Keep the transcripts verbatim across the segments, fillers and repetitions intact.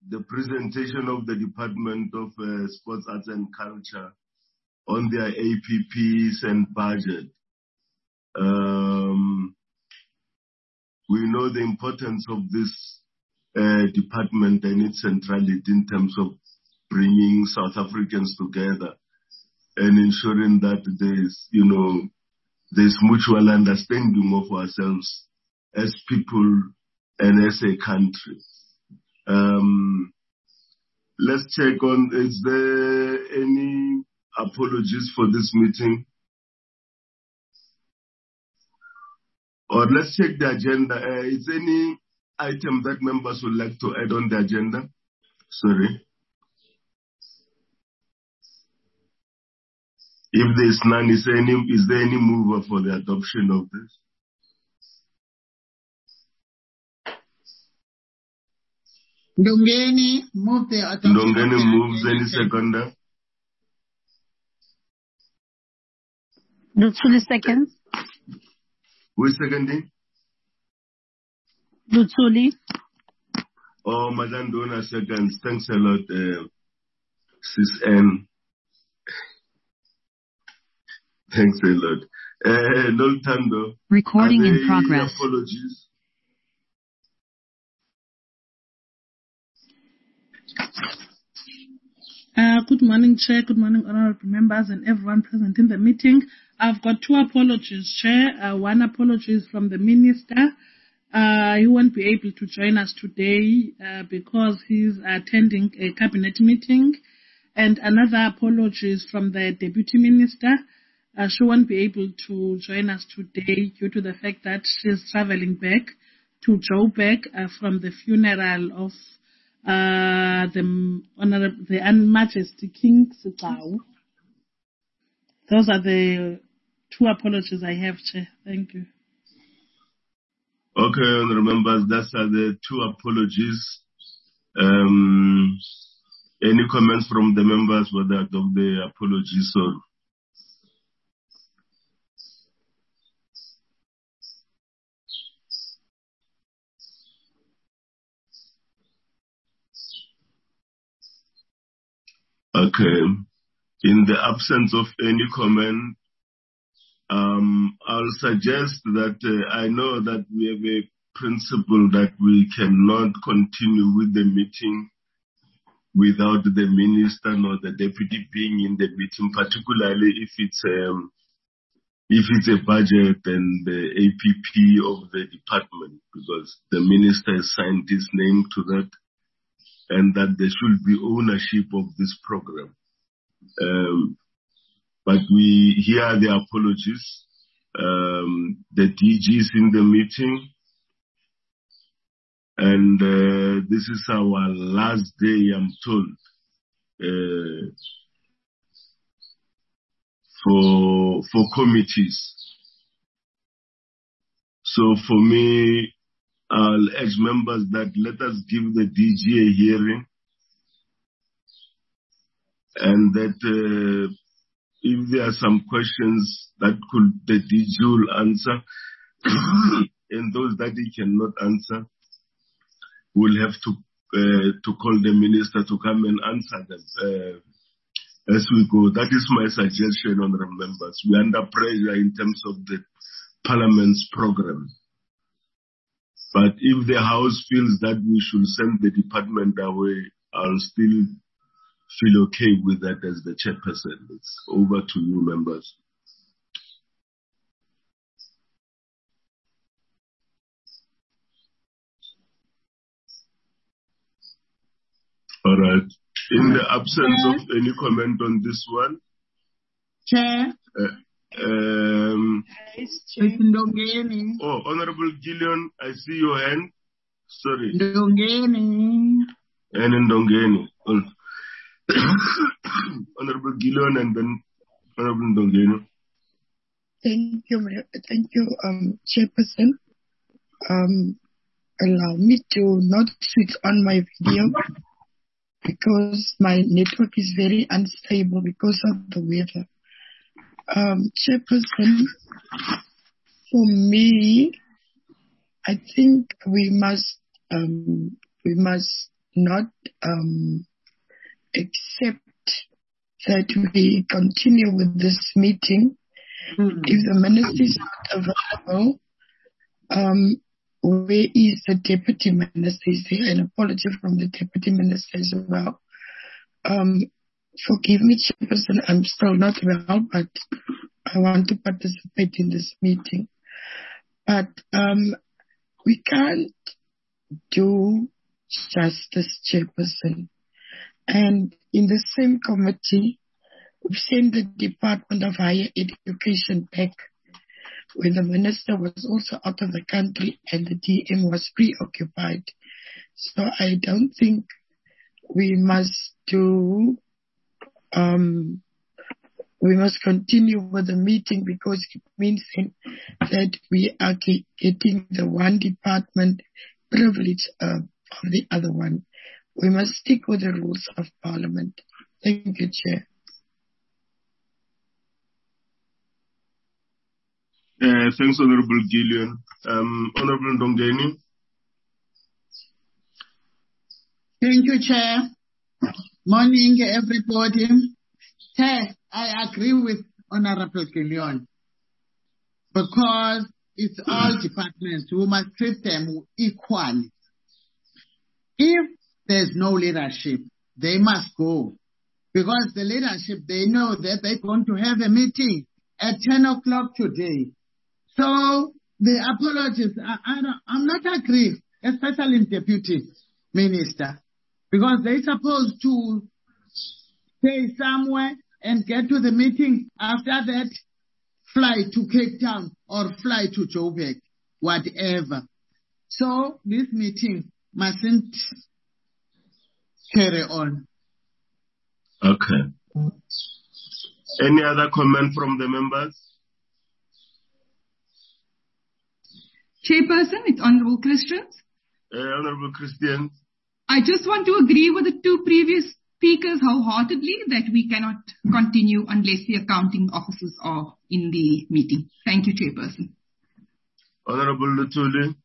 the presentation of the Department of uh, Sports, Arts and Culture on their A P Ps and budget. Um, we know the importance of this uh, department and its centrality in terms of bringing South Africans together and ensuring that there's, you know, there's mutual understanding of ourselves as people and as a country. Um, let's check on, is there any apologies for this meeting? Or let's check the agenda. Uh, is there any item that members would like to add on the agenda? Sorry. If there is none, is there any, is there any mover for the adoption of this? Ndongeni move the adoption. Ndongeni moves. Any seconder? Lutsuli seconds. Who is seconding? Lutsuli. Oh, Madam Dona seconds. Thanks a lot, uh, Sis N. Thanks a lot. Uh, Noltando. Recording in progress. Apologies. Uh, good morning, Chair. Good morning, honorable members and everyone present in the meeting. I've got two apologies, Chair. Uh, one apology is from the Minister. Uh, he won't be able to join us today uh, because he's attending a cabinet meeting. And another apology is from the Deputy Minister. Uh, she won't be able to join us today due to the fact that she's traveling back to Joburg uh, from the funeral of uh, the Honorable, the Majesty King Sitau. Those are the two apologies I have, Chair. Thank you. Okay, honorable members, those are the two apologies. Um, any comments from the members for that of the apologies? Or okay. In the absence of any comment, um, I'll suggest that uh, I know that we have a principle that we cannot continue with the meeting without the minister nor the deputy being in the meeting, particularly if it's um, if it's a budget and the A P P of the department, because the minister has signed his name to that, and that there should be ownership of this program. Um, but we hear the apologies. Um, the D G is in the meeting, and uh, this is our last day, I'm told, uh, for for committees. So for me, I'll urge members that let us give the D G a hearing, and that uh, if there are some questions that could the D G will answer, and those that he cannot answer, we'll have to uh, to call the minister to come and answer them uh, as we go. That is my suggestion, honorable members. We're under pressure in terms of the Parliament's program. But if the House feels that we should send the department away, I'll still feel okay with that as the chairperson. It's over to you, members. All right. In the absence of any comment on this one, Chair. Uh, um, Ndongeni. Oh, Honorable Gillian, I see your hand. Sorry. Ndongeni. And Ndongeni. Honorable Gillian and then Honorable Ndongeni. Thank you, thank you, um, Chairperson. Um, allow me to not switch on my video because my network is very unstable because of the weather. Um, Chairperson, for me, I think we must um, we must not um, accept that we continue with this meeting. Mm. If the minister is not available, um, where is the deputy minister? Is there an apology from the deputy minister as well? Um, forgive me, Chairperson, I'm still not well, but I want to participate in this meeting. But um, we can't do justice, Chairperson. And in the same committee, we've sent the Department of Higher Education back when the minister was also out of the country and the D M was preoccupied. So I don't think we must do, um, we must continue with the meeting, because it means that we are getting the one department privilege uh, of the other one. We must stick with the rules of Parliament. Thank you, Chair. Uh, thanks, Honorable Gillian. Um, Honorable Ndongeni. Thank you, Chair. Morning, everybody. Chair, I agree with Honorable Gillian, because it's all departments. We must treat them equally. If there's no leadership, they must go. Because the leadership, they know that they're going to have a meeting at ten o'clock today. So the apologies, I, I don't, I'm not agree, especially in Deputy Minister, because they're supposed to stay somewhere and get to the meeting. After that, fly to Cape Town or fly to Joburg, whatever. So this meeting mustn't carry on. Okay. Any other comment from the members? Chairperson, it's Honorable Christians. Uh, Honorable Christians. I just want to agree with the two previous speakers wholeheartedly that we cannot continue unless the accounting officers are in the meeting. Thank you, Chairperson. Honorable Lutuli.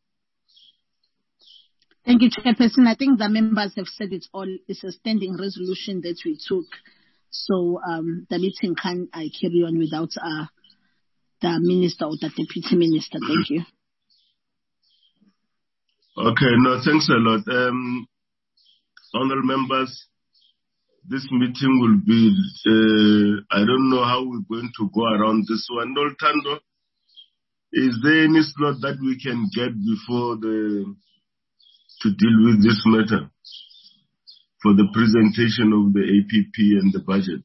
Thank you, Chairperson. I think the members have said it all. It's a standing resolution that we took. So um, the meeting can I carry on without uh, the minister or the deputy minister. Thank you. Okay, no, thanks a lot. Um, honorable members, this meeting will be, uh, I don't know how we're going to go around this one. Nolthando, is there any slot that we can get before the, to deal with this matter for the presentation of the A P P and the budget?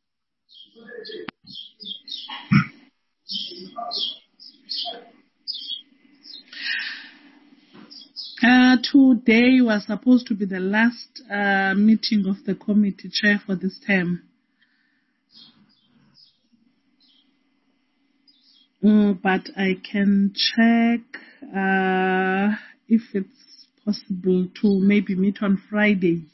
Uh, today was supposed to be the last uh, meeting of the committee, Chair, for this term. Mm, but I can check uh, if it's possible to maybe meet on Friday.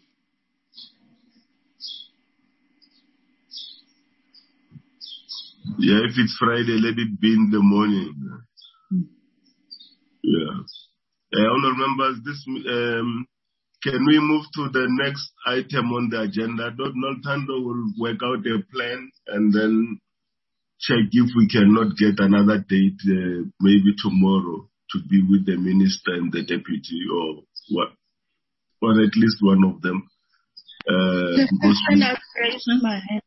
Yeah, if it's Friday, let it be in the morning. Mm. Yeah. Uh, honorable members, this, um, can we move to the next item on the agenda? Nolthando will work out a plan and then check if we cannot get another date, uh, maybe tomorrow, to be with the minister and the deputy, or what, or at least one of them. Uh, Chairperson, I've raised my hand.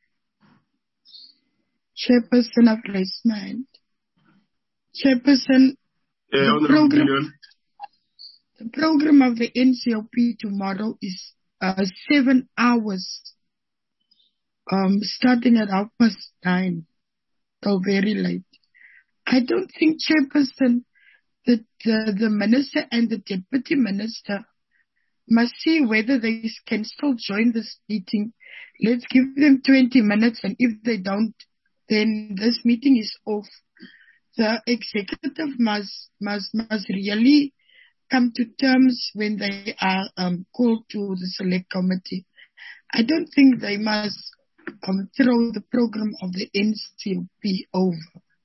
Chairperson, I've raised my hand. Chairperson, uh, the program, the program of the N C O P tomorrow is uh, seven hours, um, starting at half past nine till very late. I don't think, Chairperson, that the, the minister and the deputy minister must see whether they can still join this meeting. Let's give them twenty minutes, and if they don't, then this meeting is off. The executive must must must really come to terms when they are um, called to the select committee. I don't think they must um, throw the program of the N C O P over.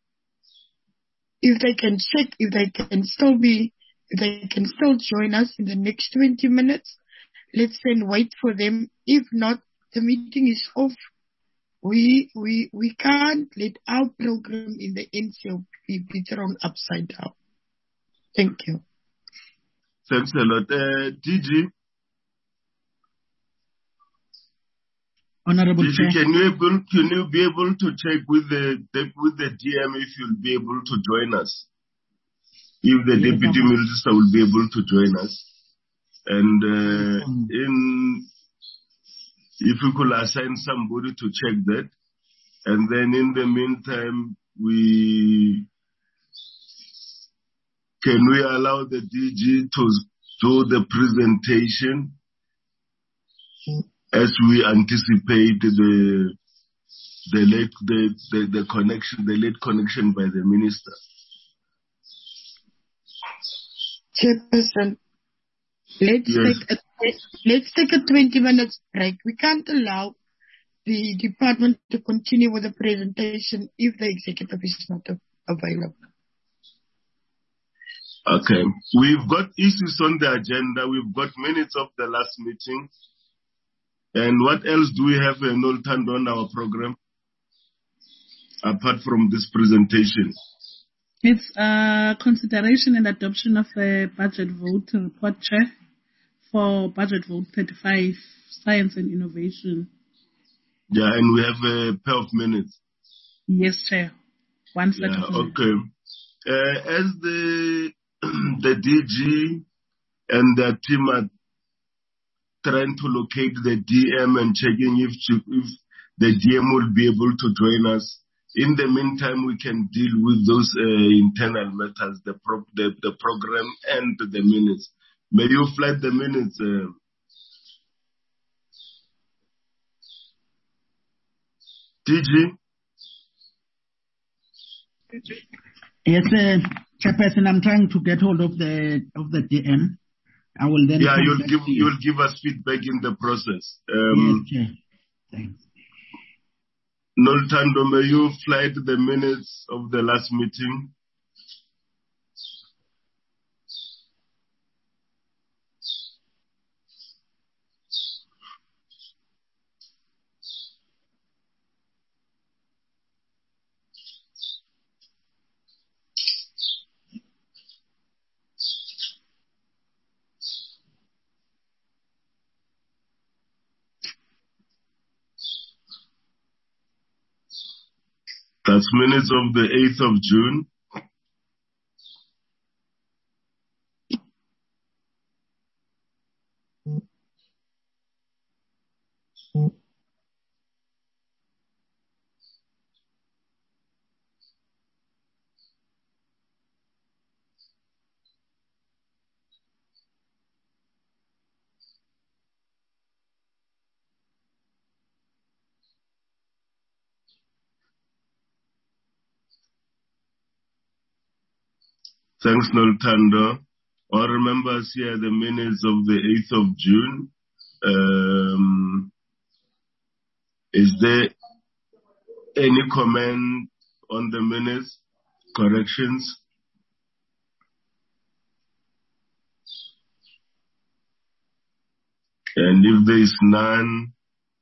If they can check, if they can still be, if they can still join us in the next twenty minutes, let's then wait for them. If not, the meeting is off. We we we can't let our program in the N C O P be thrown upside down. Thank you. Thanks a lot. Uh, D G? Honorable D G, Chair. can you, able, can you be able to check with the, with the D M if you'll be able to join us? If the Yes, Deputy I'm... Minister will be able to join us. And uh, in, if we could assign somebody to check that. And then in the meantime, we can we allow the D G to do the presentation as we anticipate the the late the, the, the connection the late connection by the minister. Chairperson, let's Yes. take a let's take a twenty minutes break. We can't allow the department to continue with the presentation if the executive is not available. Okay. We've got issues on the agenda. We've got minutes of the last meeting. And what else do we have in Noltando on our program apart from this presentation? It's uh, consideration and adoption of a budget vote report, Chair, for budget vote thirty-five, science and innovation. Yeah, and we have a pair of minutes. Yes, Chair. One set yeah, of minutes. Okay. Uh, as the the D G and the team are trying to locate the D M and checking if if the D M will be able to join us. In the meantime, we can deal with those uh, internal matters, the, pro- the the program and the minutes. May you flag the minutes? Uh, D G? Yes, uh, Chairperson, I'm trying to get hold of the of the D M. I will then. Yeah, you'll give you. you'll give us feedback in the process. Um, yes, Chair. Thanks. Noltando, may you flag the minutes of the last meeting? That's minutes of the eighth of June. Thanks, Noltando. All remembers here the minutes of the eighth of June. Um, is there any comment on the minutes, corrections? And if there is none,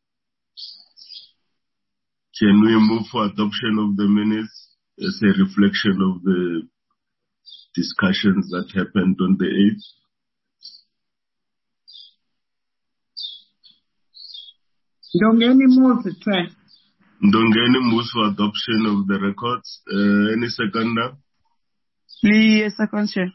can we move for adoption of the minutes as a reflection of the discussions that happened on the eighth? Ndongeni moves, Chair. Ndongeni moves for adoption of the records. Uh, any seconder? Yes, second, Chair.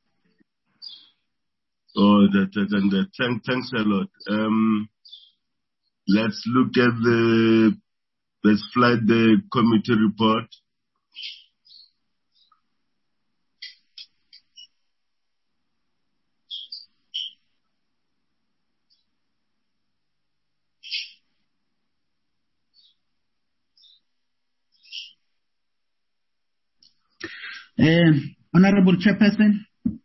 Oh, that, that, and that. Thank, thanks a lot. Um, let's look at the, let's fly the committee report. Uh, Honorable Chairperson.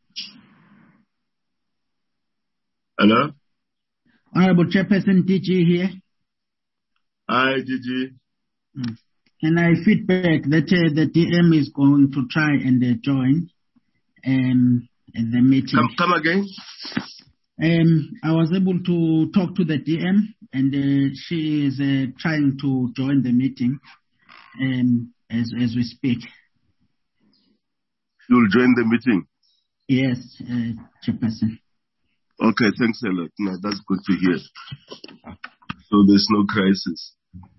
Hello? Honorable Chairperson, D G here. Hi, D G. Mm. Can I feedback that uh, the D M is going to try and uh, join um, the meeting? Come, come again? Um, I was able to talk to the D M, and uh, she is uh, trying to join the meeting um, as as we speak. She will join the meeting? Yes, uh, Chairperson. Okay, thanks a lot. No, that's good to hear. So there's no crisis.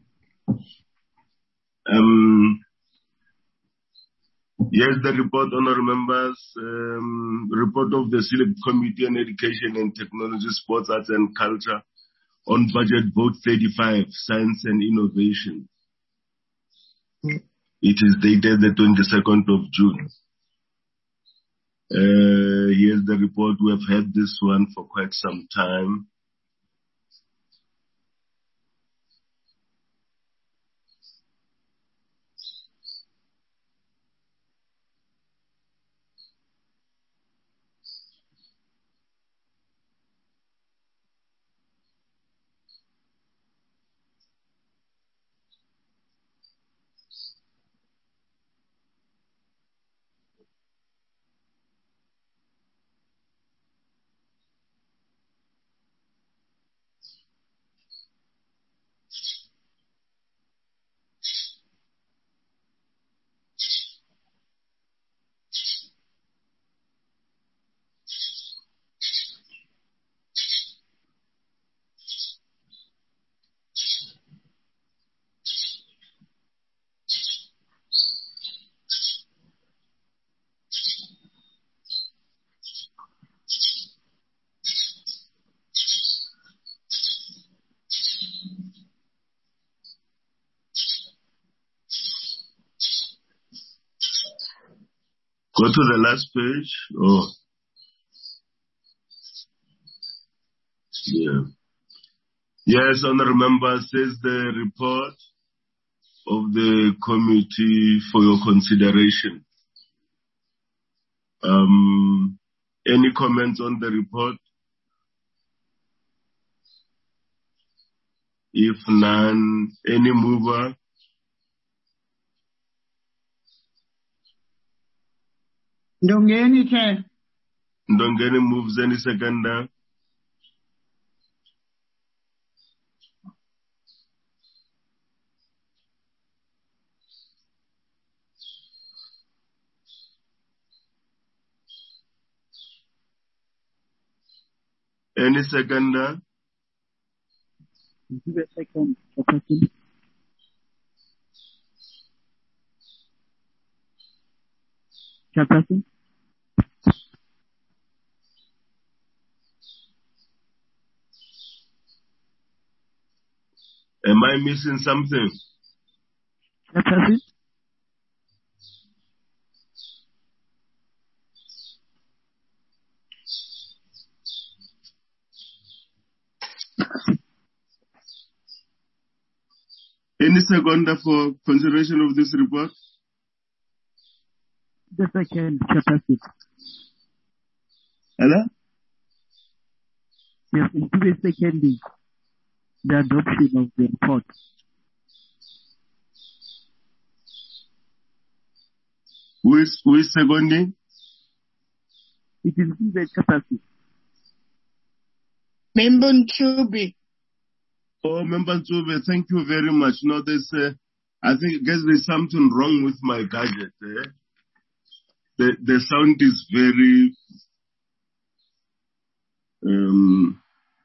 Um, yes, the report, honourable members, um, report of the Select Committee on Education and Technology, Sports, Arts and Culture on budget vote thirty-five, Science and Innovation. It is dated the twenty-second of June. Uh, here's the report. We have had this one for quite some time. Go to the last page. Oh, yeah. Yes, honourable member, says the report of the committee for your consideration. Um, any comments on the report? If none, any mover? Ndongeni, Chair. Ndongeni moves. Any seconder? Any seconder? Give a second, Chairperson. Chairperson. Am I missing something? Chairperson. Any seconder for consideration of this report? The second, Chairperson. Hello? Yes, give a second. The adoption of the report. Who is, who is seconding? It is given, Chairperson. Member Ntube. Oh, Member Ntube, thank you very much. No, there's, uh, I think, I guess there's something wrong with my gadget. Eh? The, the sound is very, um,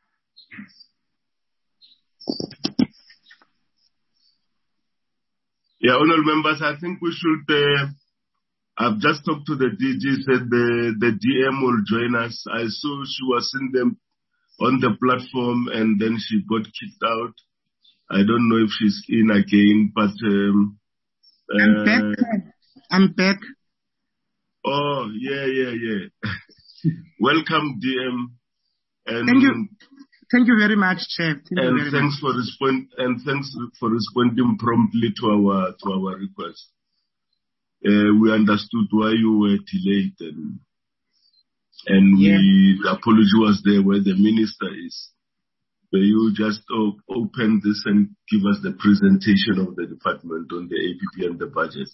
yeah, honourable members, I think we should, uh, I've just talked to the D G, said the, the D M will join us. I saw she was in them on the platform and then she got kicked out. I don't know if she's in again, but um, uh, I'm back. I'm back. Oh, yeah, yeah, yeah. Welcome, D M. And thank you. Thank you very much, Chair. Thank and you very thanks much. for respond and thanks for responding promptly to our to our request. Uh, we understood why you were delayed, and and yeah. we the apology was there where the minister is. May you just op- open this and give us the presentation of the department on the A P P and the budget.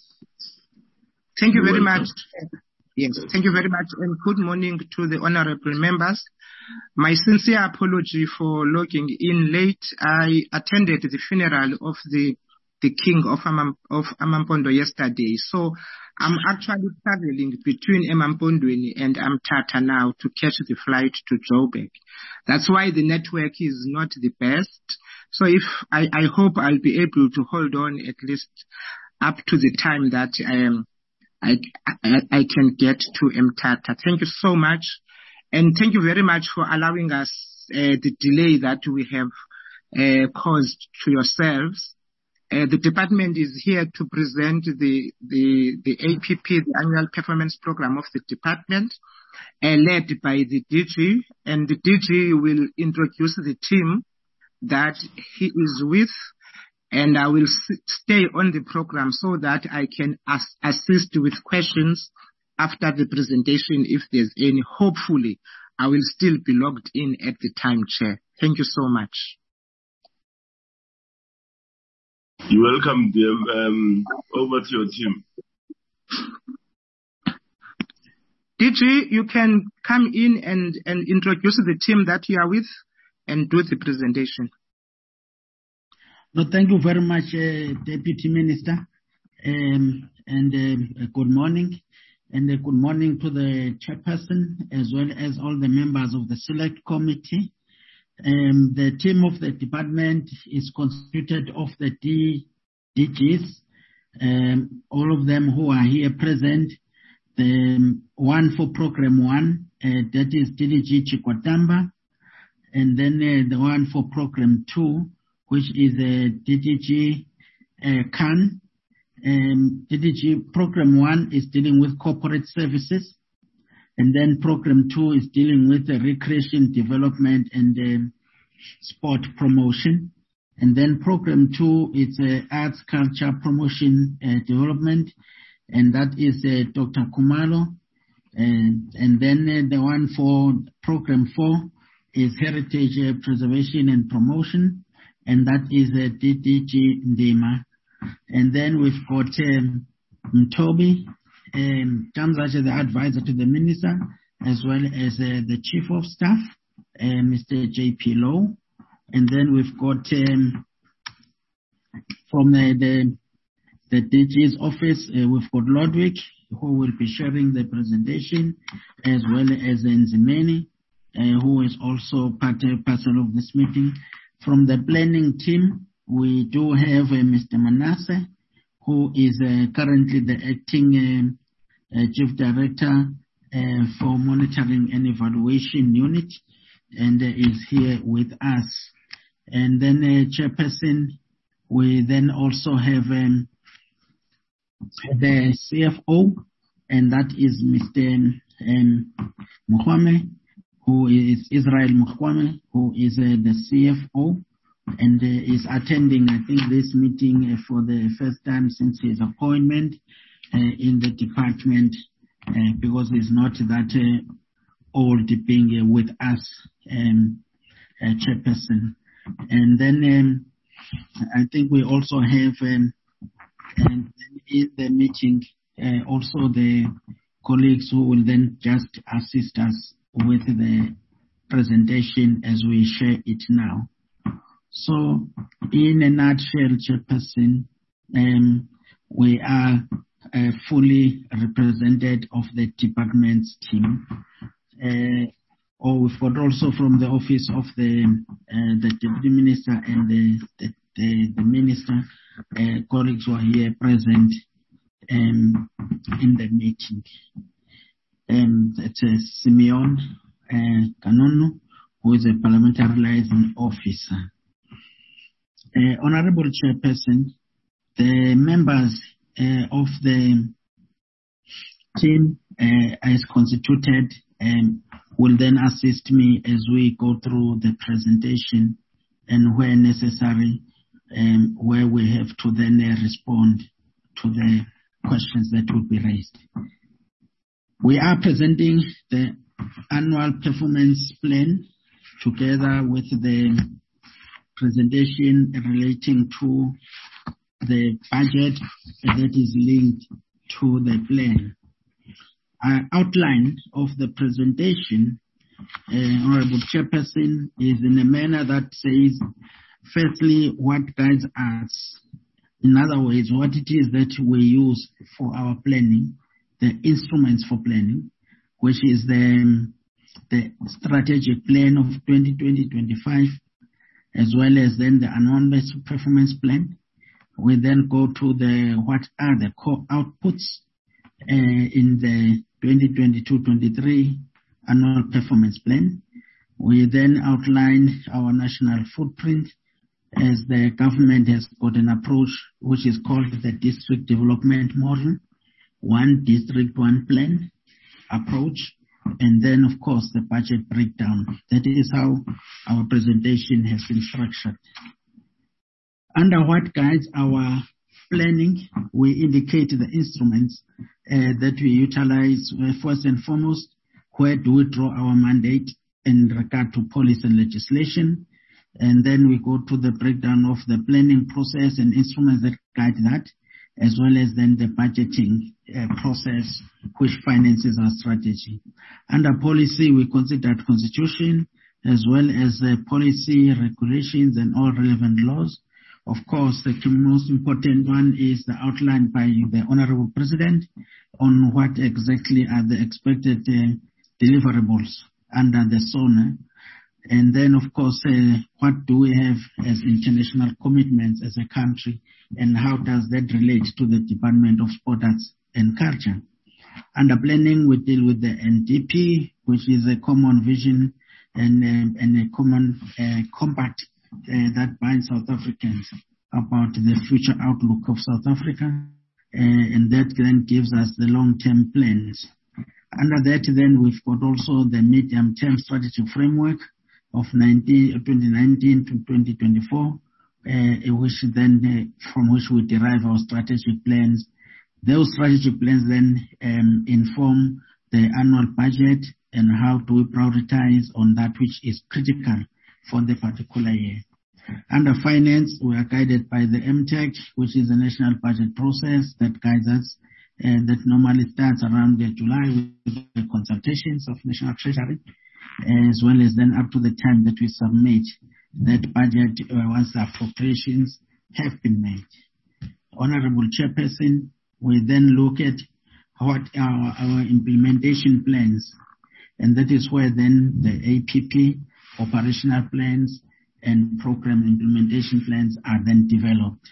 Thank you You're very welcome. much. Yes, thank you very much, and good morning to the honourable members. My sincere apology for logging in late. I attended the funeral of the the king of, Amam, of Amampondo yesterday. So I'm actually traveling between Emampondweni and Amtata now to catch the flight to Joburg. That's why the network is not the best. So if I, I hope I'll be able to hold on at least up to the time that um, I, I, I can get to Mtata. Thank you so much. And thank you very much for allowing us uh, the delay that we have uh, caused to yourselves. Uh, the department is here to present the, the, the A P P, the annual performance program of the department, uh, led by the D G, and the D G will introduce the team that he is with, and I will s- stay on the program so that I can as- assist with questions after the presentation if there's any. Hopefully, I will still be logged in at the time, Chair. Thank you so much. You're welcome, dear. Um, over to your team. D G, you can come in and, and introduce the team that you are with and do the presentation. No, thank you very much, uh, Deputy Minister. Um, and uh, good morning. And uh, good morning to the chairperson as well as all the members of the select committee. Um, the team of the department is constituted of the D, DGs, um, all of them who are here present. The um, one for program one, uh, that is D D G Chikwatamba, and then uh, the one for program two, which is uh, D D G uh, Khan. Um, D D G program one is dealing with corporate services. And then program two is dealing with the recreation development and um, sport promotion. And then program two is uh, arts, culture, promotion, uh, development. And that is uh, Doctor Kumalo. And, and then uh, the one for program four is heritage uh, preservation and promotion. And that is uh, D D G Ndima. And then we've got um, Mtobi. Um, comes as the advisor to the minister, as well as uh, the chief of staff, uh, Mister J P Lowe. And then we've got um, from the, the, the D G's office, uh, we've got Ludwig, who will be sharing the presentation, as well as Nzimeni, uh, who is also part and parcel of this meeting. From the planning team, we do have uh, Mister Manasseh, who is uh, currently the acting uh, uh, chief director uh, for monitoring and evaluation unit, and uh, is here with us. And then uh, chairperson, we then also have um, the C F O, and that is Mister Um, Mukwame, who is Israel Mukwame, who is uh, the C F O. And uh, is attending, I think, this meeting uh, for the first time since his appointment uh, in the department, uh, because he's not that uh, old being uh, with us, um, uh, chairperson. And then um, I think we also have um, and in the meeting uh, also the colleagues who will then just assist us with the presentation as we share it now. So, in a nutshell, Chairperson, um, we are uh, fully represented of the department's team. Uh, or we've got also from the office of the uh, the Deputy Minister and the the, the, the Minister, uh, colleagues who are here present um, in the meeting. Um, it's uh, Simeon uh, Kanonu, who is a parliamentary liaison officer. Uh, Honorable Chairperson, the members uh, of the team uh, as constituted um, will then assist me as we go through the presentation, and where necessary, um, where we have to then uh, respond to the questions that will be raised. We are presenting the annual performance plan together with the presentation relating to the budget that is linked to the plan. Our outline of the presentation uh, Honorable Chairperson, is in a manner that says, firstly, what guides us. In other words, what it is that we use for our planning, the instruments for planning, which is the, the strategic plan of twenty twenty to twenty-five, as well as then the annual performance plan. We then go to the what are the core outputs uh, in the twenty twenty-two to twenty-three annual performance plan. We then outline our national footprint, as the government has got an approach which is called the district development model, one district, one plan approach, and then of course the budget breakdown. That is how our presentation has been structured. Under what guides our planning, we indicate the instruments uh, that we utilize. Uh, first and foremost, where do we draw our mandate in regard to policy and legislation? And then we go to the breakdown of the planning process and instruments that guide that, as well as then the budgeting uh, process which finances our strategy. Under policy, we consider constitution as well as uh, policy, regulations, and all relevant laws. Of course, the most important one is the outline by the Honorable President on what exactly are the expected uh, deliverables under the S O N A. And then, of course, uh, what do we have as international commitments as a country, and how does that relate to the Department of Sport, Arts and Culture? Under planning, we deal with the N D P, which is a common vision and, uh, and a common uh, compact uh, that binds South Africans about the future outlook of South Africa, uh, and that then gives us the long-term plans. Under that, then, we've got also the medium-term strategy framework of twenty nineteen to twenty twenty-four, uh, which then, uh, from which we derive our strategic plans. Those strategic plans then um, inform the annual budget and how do we prioritize on that which is critical for the particular year. Under finance, we are guided by the M TEC, which is the national budget process that guides us, uh, that normally starts around the July with the consultations of National Treasury, as well as then up to the time that we submit that budget uh, once the appropriations have been made. Honorable Chairperson, we then look at what are our implementation plans, and that is where then the A P P, operational plans, and program implementation plans are then developed.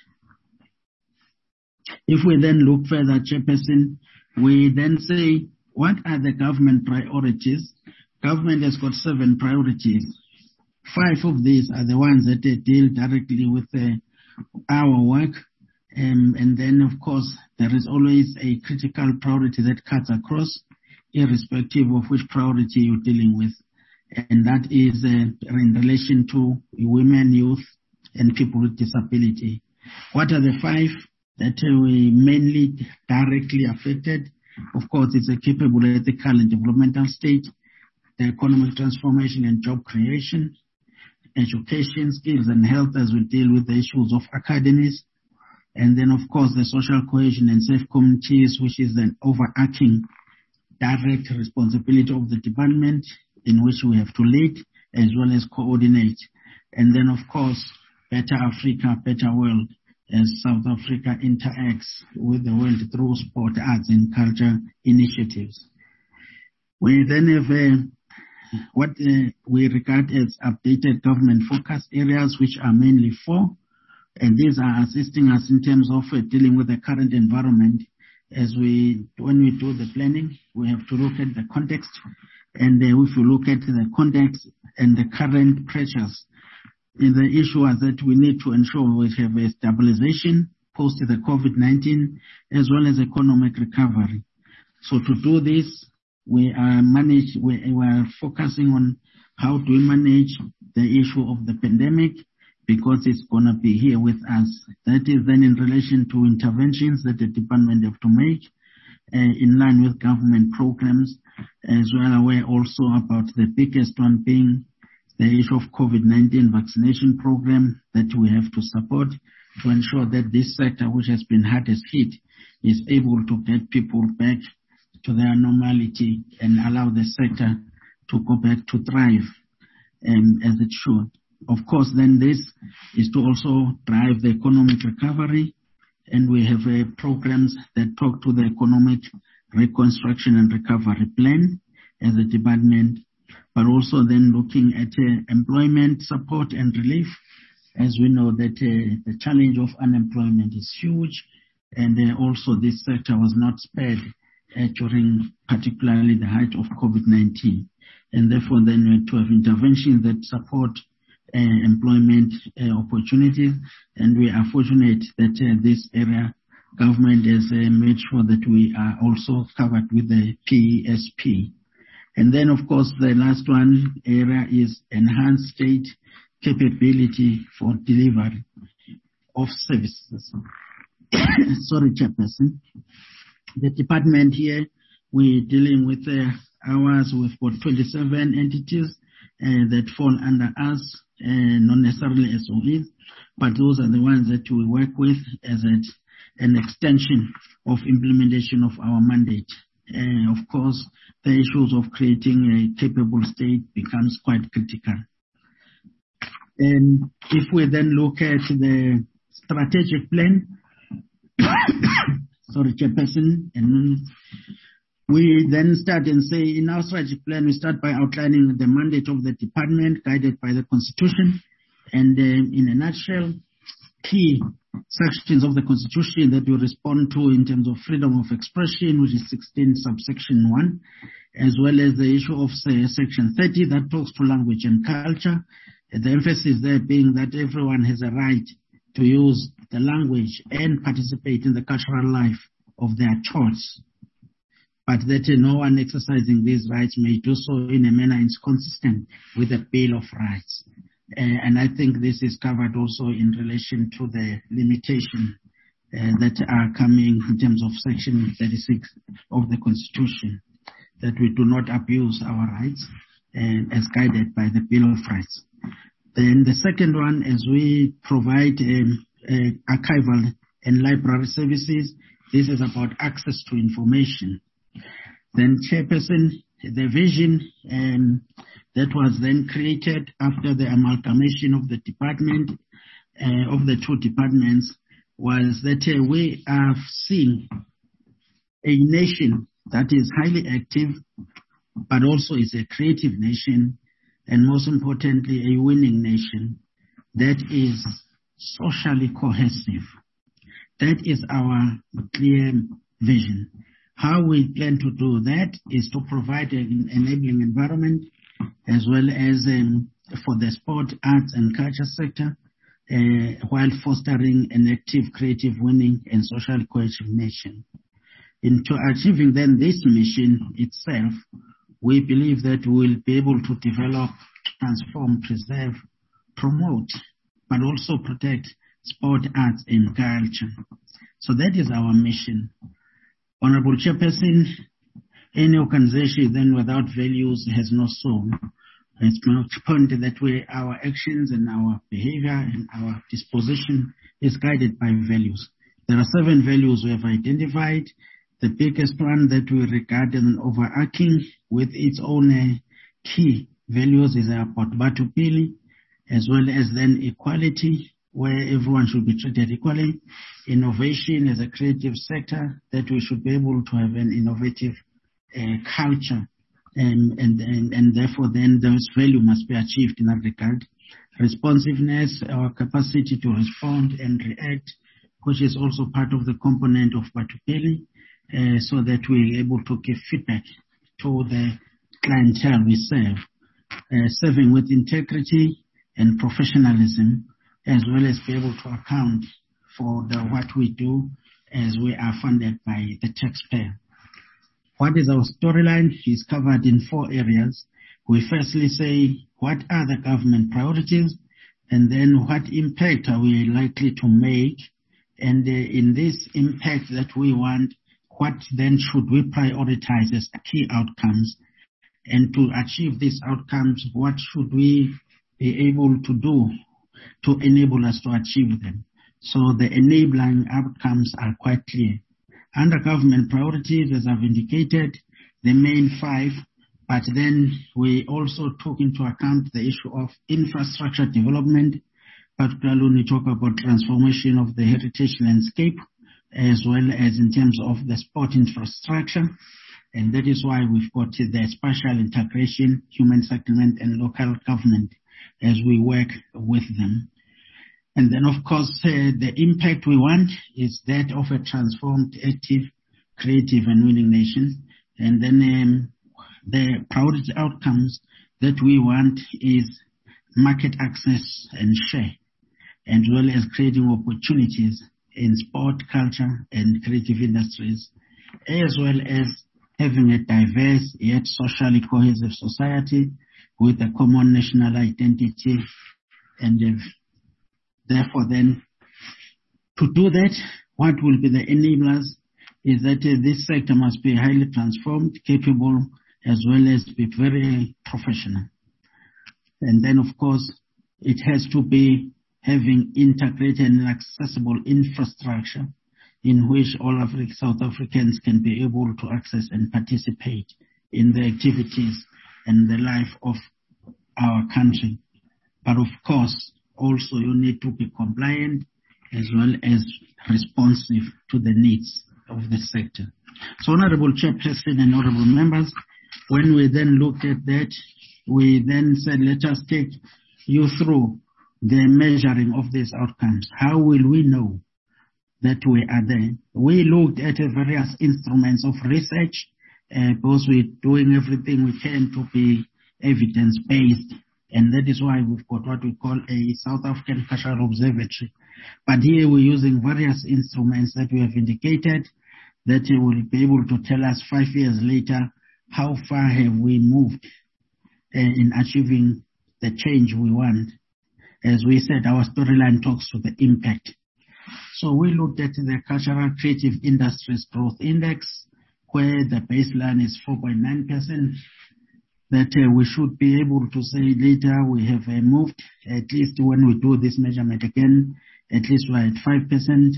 If we then look further, Chairperson, we then say, what are the government priorities? Government has got seven priorities. Five of these are the ones that deal directly with uh, our work. Um, and then, of course, there is always a critical priority that cuts across, irrespective of which priority you're dealing with. And that is uh, in relation to women, youth, and people with disability. What are the five that uh, we mainly directly affected? Of course, it's a capable, ethical, and developmental state, the economic transformation and job creation, education, skills, and health, as we deal with the issues of academies, and then, of course, the social cohesion and safe communities, which is an overarching direct responsibility of the department in which we have to lead as well as coordinate. And then, of course, Better Africa, Better World, as South Africa interacts with the world through sport, arts, and culture initiatives. We then have uh, what uh, we regard as updated government focus areas, which are mainly four. And these are assisting us in terms of uh, dealing with the current environment. As we, when we do the planning, we have to look at the context. And uh, if you look at the context and the current pressures, in the issue is that we need to ensure we have a stabilization post the COVID nineteen, as well as economic recovery. So to do this, we are manage, we, we are focusing on how do we manage the issue of the pandemic, because it's going to be here with us. That is then in relation to interventions that the department have to make uh, in line with government programs, as well aware also about the biggest one being the issue of COVID nineteen vaccination program that we have to support to ensure that this sector, which has been hardest hit, is able to get people back to their normality and allow the sector to go back to thrive um, as it should. Of course, then this is to also drive the economic recovery, and we have uh, programs that talk to the economic reconstruction and recovery plan as a department, but also then looking at uh, employment support and relief, as we know that uh, the challenge of unemployment is huge, and uh, also this sector was not spared uh, during particularly the height of COVID nineteen. And therefore then we have to have interventions that support uh, employment uh, opportunities, and we are fortunate that uh, this area government has uh, made sure that we are also covered with the P E S P. And then of course the last one area is enhanced state capability for delivery of services. Sorry, Chairperson. The department here, we're dealing with uh, ours. We've got twenty-seven entities uh, that fall under us, uh, not necessarily S O Es, but those are the ones that we work with as a, an extension of implementation of our mandate. Uh, of course, the issues of creating a capable state becomes quite critical. And if we then look at the strategic plan, sorry, Chairperson, and we then start and say in our strategic plan, we start by outlining the mandate of the department guided by the Constitution, and um, in a nutshell, key sections of the Constitution that we respond to in terms of freedom of expression, which is sixteen subsection one, as well as the issue of say, section thirty that talks to language and culture. The emphasis there being that everyone has a right to use the language and participate in the cultural life of their choice, but that no one exercising these rights may do so in a manner inconsistent with the Bill of Rights. Uh, and I think this is covered also in relation to the limitation uh, that are coming in terms of section thirty-six of the Constitution, that we do not abuse our rights uh, as guided by the Bill of Rights. Then the second one, as we provide um, uh, archival and library services, this is about access to information. Then, Chairperson, the vision um, that was then created after the amalgamation of the department, uh, of the two departments, was that uh, we are seeing a nation that is highly active, but also is a creative nation, and most importantly, a winning nation that is socially cohesive. That is our clear vision. How we plan to do that is to provide an enabling environment as well as um, for the sport, arts and culture sector, uh, while fostering an active, creative, winning and social cohesive nation. Into achieving then this mission itself, we believe that we will be able to develop, transform, preserve, promote, but also protect sport, arts and culture. So that is our mission. Honorable Chairperson, any organization then without values has no soul. It's my point that we, our actions and our behavior and our disposition is guided by values. There are seven values we have identified. The biggest one that we regard as an overarching with its own uh, key values is about Batho Pele, as well as then equality, where everyone should be treated equally. Innovation as a creative sector, that we should be able to have an innovative uh, culture, and, and, and, and therefore then those value must be achieved in that regard. Responsiveness, our capacity to respond and react, which is also part of the component of Batho Pele, uh, so that we're able to give feedback to the clientele we serve, uh, serving with integrity and professionalism, as well as be able to account for the, what we do as we are funded by the taxpayer. What is our storyline is covered in four areas. We firstly say, what are the government priorities? And then what impact are we likely to make? And uh, in this impact that we want, what then should we prioritize as key outcomes? And to achieve these outcomes, what should we be able to do to enable us to achieve them? So the enabling outcomes are quite clear. Under government priorities, as I've indicated, the main five but then we also took into account the issue of infrastructure development, particularly when we talk about transformation of the heritage landscape, as well as in terms of the sport infrastructure. And that is why we've got the spatial integration, human settlement, and local government as we work with them. And then, of course, uh, the impact we want is that of a transformed, active, creative, and winning nation. And then um, the priority outcomes that we want is market access and share, as well as creating opportunities in sport, culture, and creative industries, as well as having a diverse yet socially cohesive society with a common national identity. And uh, therefore then, to do that, what will be the enablers is that uh, this sector must be highly transformed, capable, as well as be very professional. And then, of course, it has to be having integrated and accessible infrastructure in which all Afri- South Africans can be able to access and participate in the activities and the life of our country. But of course, also you need to be compliant as well as responsive to the needs of the sector. So, Honorable Chairperson and Honorable Members, when we then looked at that, we then said, let us take you through the measuring of these outcomes. How will we know that we are there? We looked at various instruments of research, uh, because we're doing everything we can to be evidence-based, and that is why we've got what we call a South African Cultural Observatory. But here we're using various instruments that we have indicated that will be able to tell us five years later how far have we moved uh, in achieving the change we want. As we said, our storyline talks to the impact. So we looked at the Cultural Creative Industries Growth Index, where the baseline is four point nine percent, that uh, we should be able to say later we have uh, moved, at least when we do this measurement again, at least we're at five percent,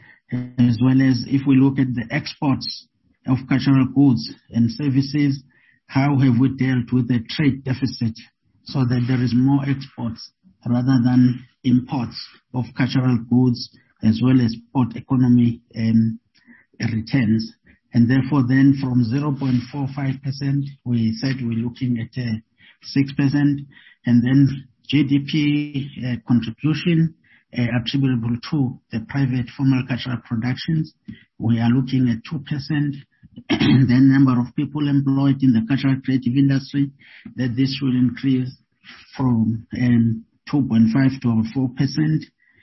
as well as if we look at the exports of cultural goods and services, how have we dealt with the trade deficit so that there is more exports rather than imports of cultural goods, as well as port economy um, returns. And therefore then from zero point four five percent, we said we're looking at uh, six percent, and then G D P uh, contribution uh, attributable to the private formal cultural productions, we are looking at two percent. And then number of people employed in the cultural creative industry, that this will increase from um, two point five to four percent.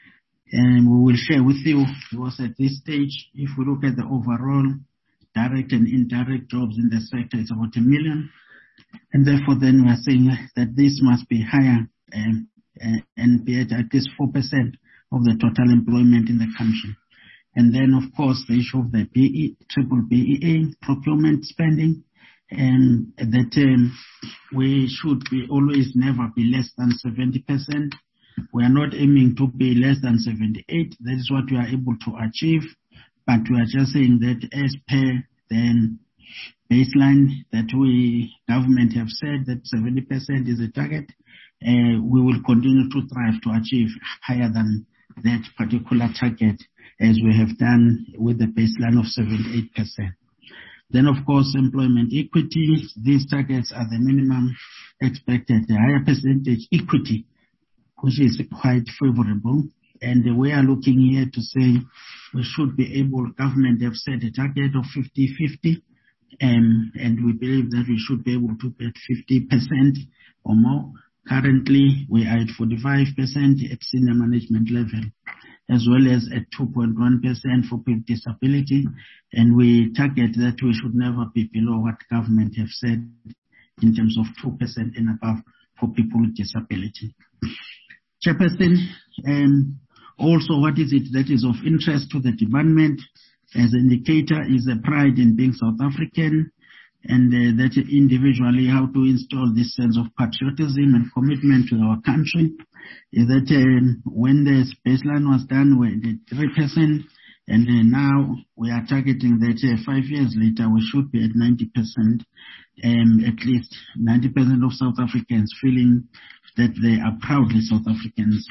And we will share with you, because at this stage, if we look at the overall direct and indirect jobs in the sector, it's about a million. And therefore then we are saying that this must be higher um, uh, and be at at least four percent of the total employment in the country. And then, of course, the issue of the B E, triple B E A procurement spending, and that um, we should be always never be less than seventy percent. We are not aiming to be less than seventy-eight. That is what we are able to achieve. But we are just saying that as per the baseline that we, government have said that seventy percent is a target, uh, we will continue to strive to achieve higher than that particular target, as we have done with the baseline of seventy-eight percent. Then, of course, employment equity. These targets are the minimum expected, the higher percentage equity, which is quite favorable. And we are looking here to say we should be able, government have set a target of fifty fifty, um, and we believe that we should be able to get fifty percent or more. Currently, we are at forty-five percent at senior management level, as well as at two point one percent for people with disability, and we target that we should never be below what government have said in terms of two percent and above for people with disability. Chairperson, um, also what is it that is of interest to the department as an indicator is a pride in being South African, and uh, that individually how to install this sense of patriotism and commitment to our country. Is that uh, when the baseline was done, we did three percent, and uh, now we are targeting that uh, five years later we should be at ninety percent. um, at least ninety percent of South Africans feeling that they are proudly South Africans.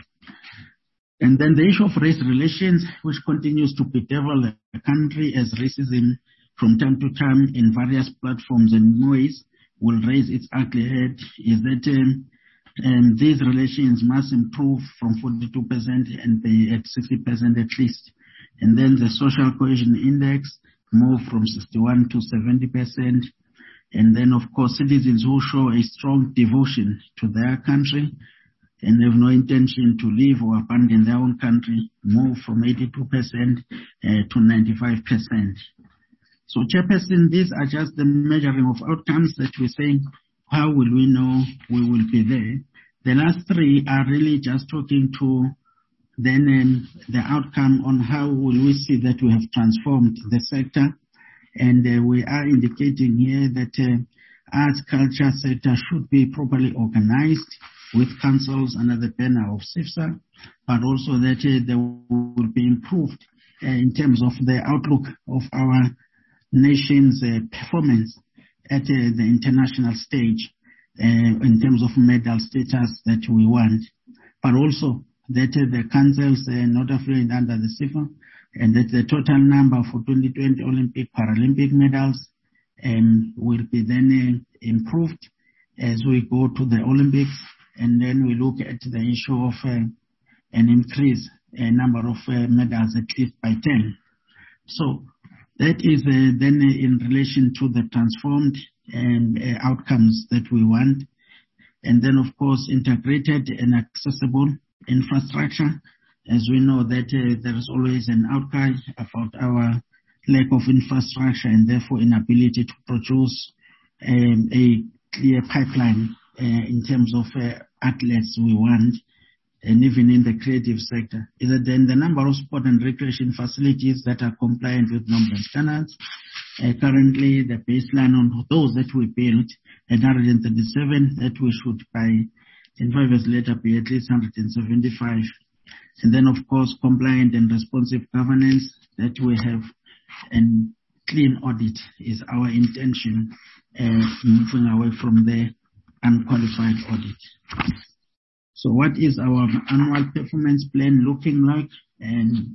And then the issue of race relations, which continues to bedevil the country as racism from time to time in various platforms and ways will raise its ugly head, is that um, um, these relations must improve from forty-two percent and be at sixty percent at least. And then the social cohesion index move from sixty-one to seventy percent. And then, of course, citizens who show a strong devotion to their country and have no intention to leave or abandon their own country move from eighty-two percent uh, to ninety-five percent. So, Chairperson, these are just the measuring of outcomes that we're saying, how will we know we will be there? The last three are really just talking to then um, the outcome on how will we see that we have transformed the sector. And uh, we are indicating here that uh, arts culture sector should be properly organized with councils under the banner of SIFSA, but also that uh, they will be improved uh, in terms of the outlook of our nation's uh, performance at uh, the international stage uh, in terms of medal status that we want, but also that uh, the councils are uh, not affiliated under the SIFA, and that the total number for twenty twenty Olympic Paralympic medals um, will be then uh, improved as we go to the Olympics, and then we look at the issue of uh, an increase a uh, number of uh, medals at least by ten. So that is uh, then uh, in relation to the transformed and uh, outcomes that we want. And then, of course, integrated and accessible infrastructure. As we know that uh, there is always an outcry about our lack of infrastructure and therefore inability to produce um, a clear pipeline uh, in terms of uh, athletes we want, and even in the creative sector. Is that then the number of sport and recreation facilities that are compliant with norms and standards. Uh, currently, the baseline on those that we built at one hundred thirty-seven, that we should by in five years later be at least one hundred seventy-five. And then, of course, compliant and responsive governance that we have, and clean audit is our intention, uh, moving away from the unqualified audit. So what is our annual performance plan looking like? And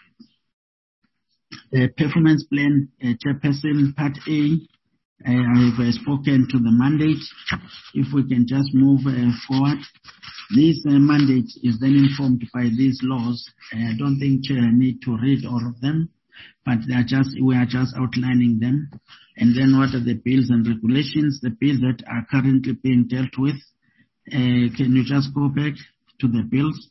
the performance plan, uh, Chairperson, Part A, uh, I have uh, spoken to the mandate. If we can just move uh, forward. This uh, mandate is then informed by these laws. I don't think Chair need to read all of them, but they are just, we are just outlining them. And then what are the bills and regulations, the bills that are currently being dealt with. Uh, can you just go back to the bills?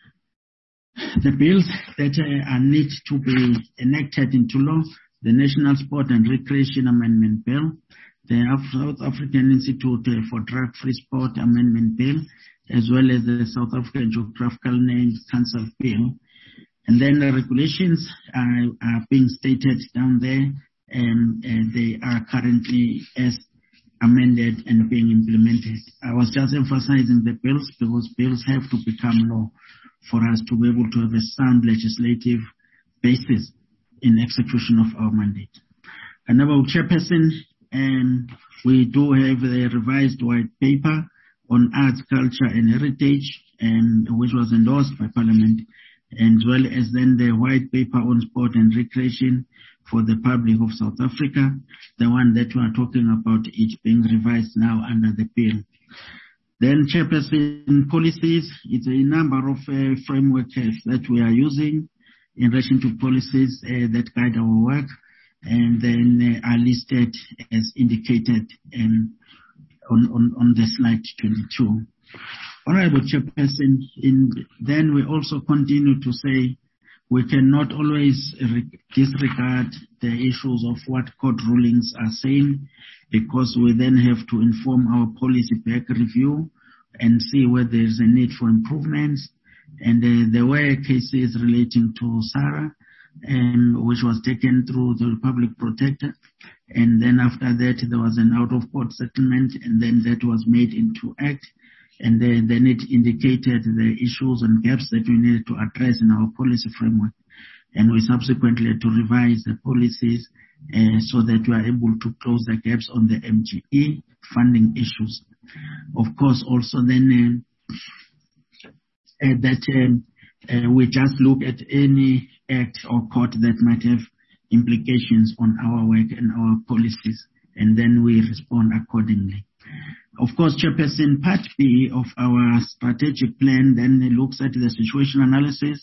The bills that uh, are need to be enacted into law, the National Sport and Recreation Amendment Bill, the South African Institute for Drug-Free Sport Amendment Bill, as well as the South African Geographical Names Council Bill. And then the regulations are, are being stated down there, and uh, they are currently as amended and being implemented. I was just emphasizing the bills because bills have to become law for us to be able to have a sound legislative basis in execution of our mandate. And about Chairperson, um, we do have a revised white paper on arts, culture and heritage, and which was endorsed by Parliament, as well as then the white paper on sport and recreation for the public of South Africa, the one that we are talking about, it being revised now under the bill. Then, Chairperson, policies, it's a number of uh, frameworks that we are using in relation to policies uh, that guide our work, and then uh, are listed as indicated um, on, on, on the slide twenty-two. Honorable Chairperson, in, then we also continue to say we cannot always disregard the issues of what court rulings are saying, because we then have to inform our policy back review and see where there is a need for improvements. And uh, there were cases relating to SARA, and which was taken through the Public Protector. And then after that, there was an out-of-court settlement, and then that was made into act. And then, then it indicated the issues and gaps that we needed to address in our policy framework. And we subsequently had to revise the policies uh, so that we are able to close the gaps on the M G E funding issues. Of course, also then uh, uh, that um, uh, we just look at any act or court that might have implications on our work and our policies, and then we respond accordingly. Of course, Chairperson, Part B of our strategic plan then looks at the situation analysis.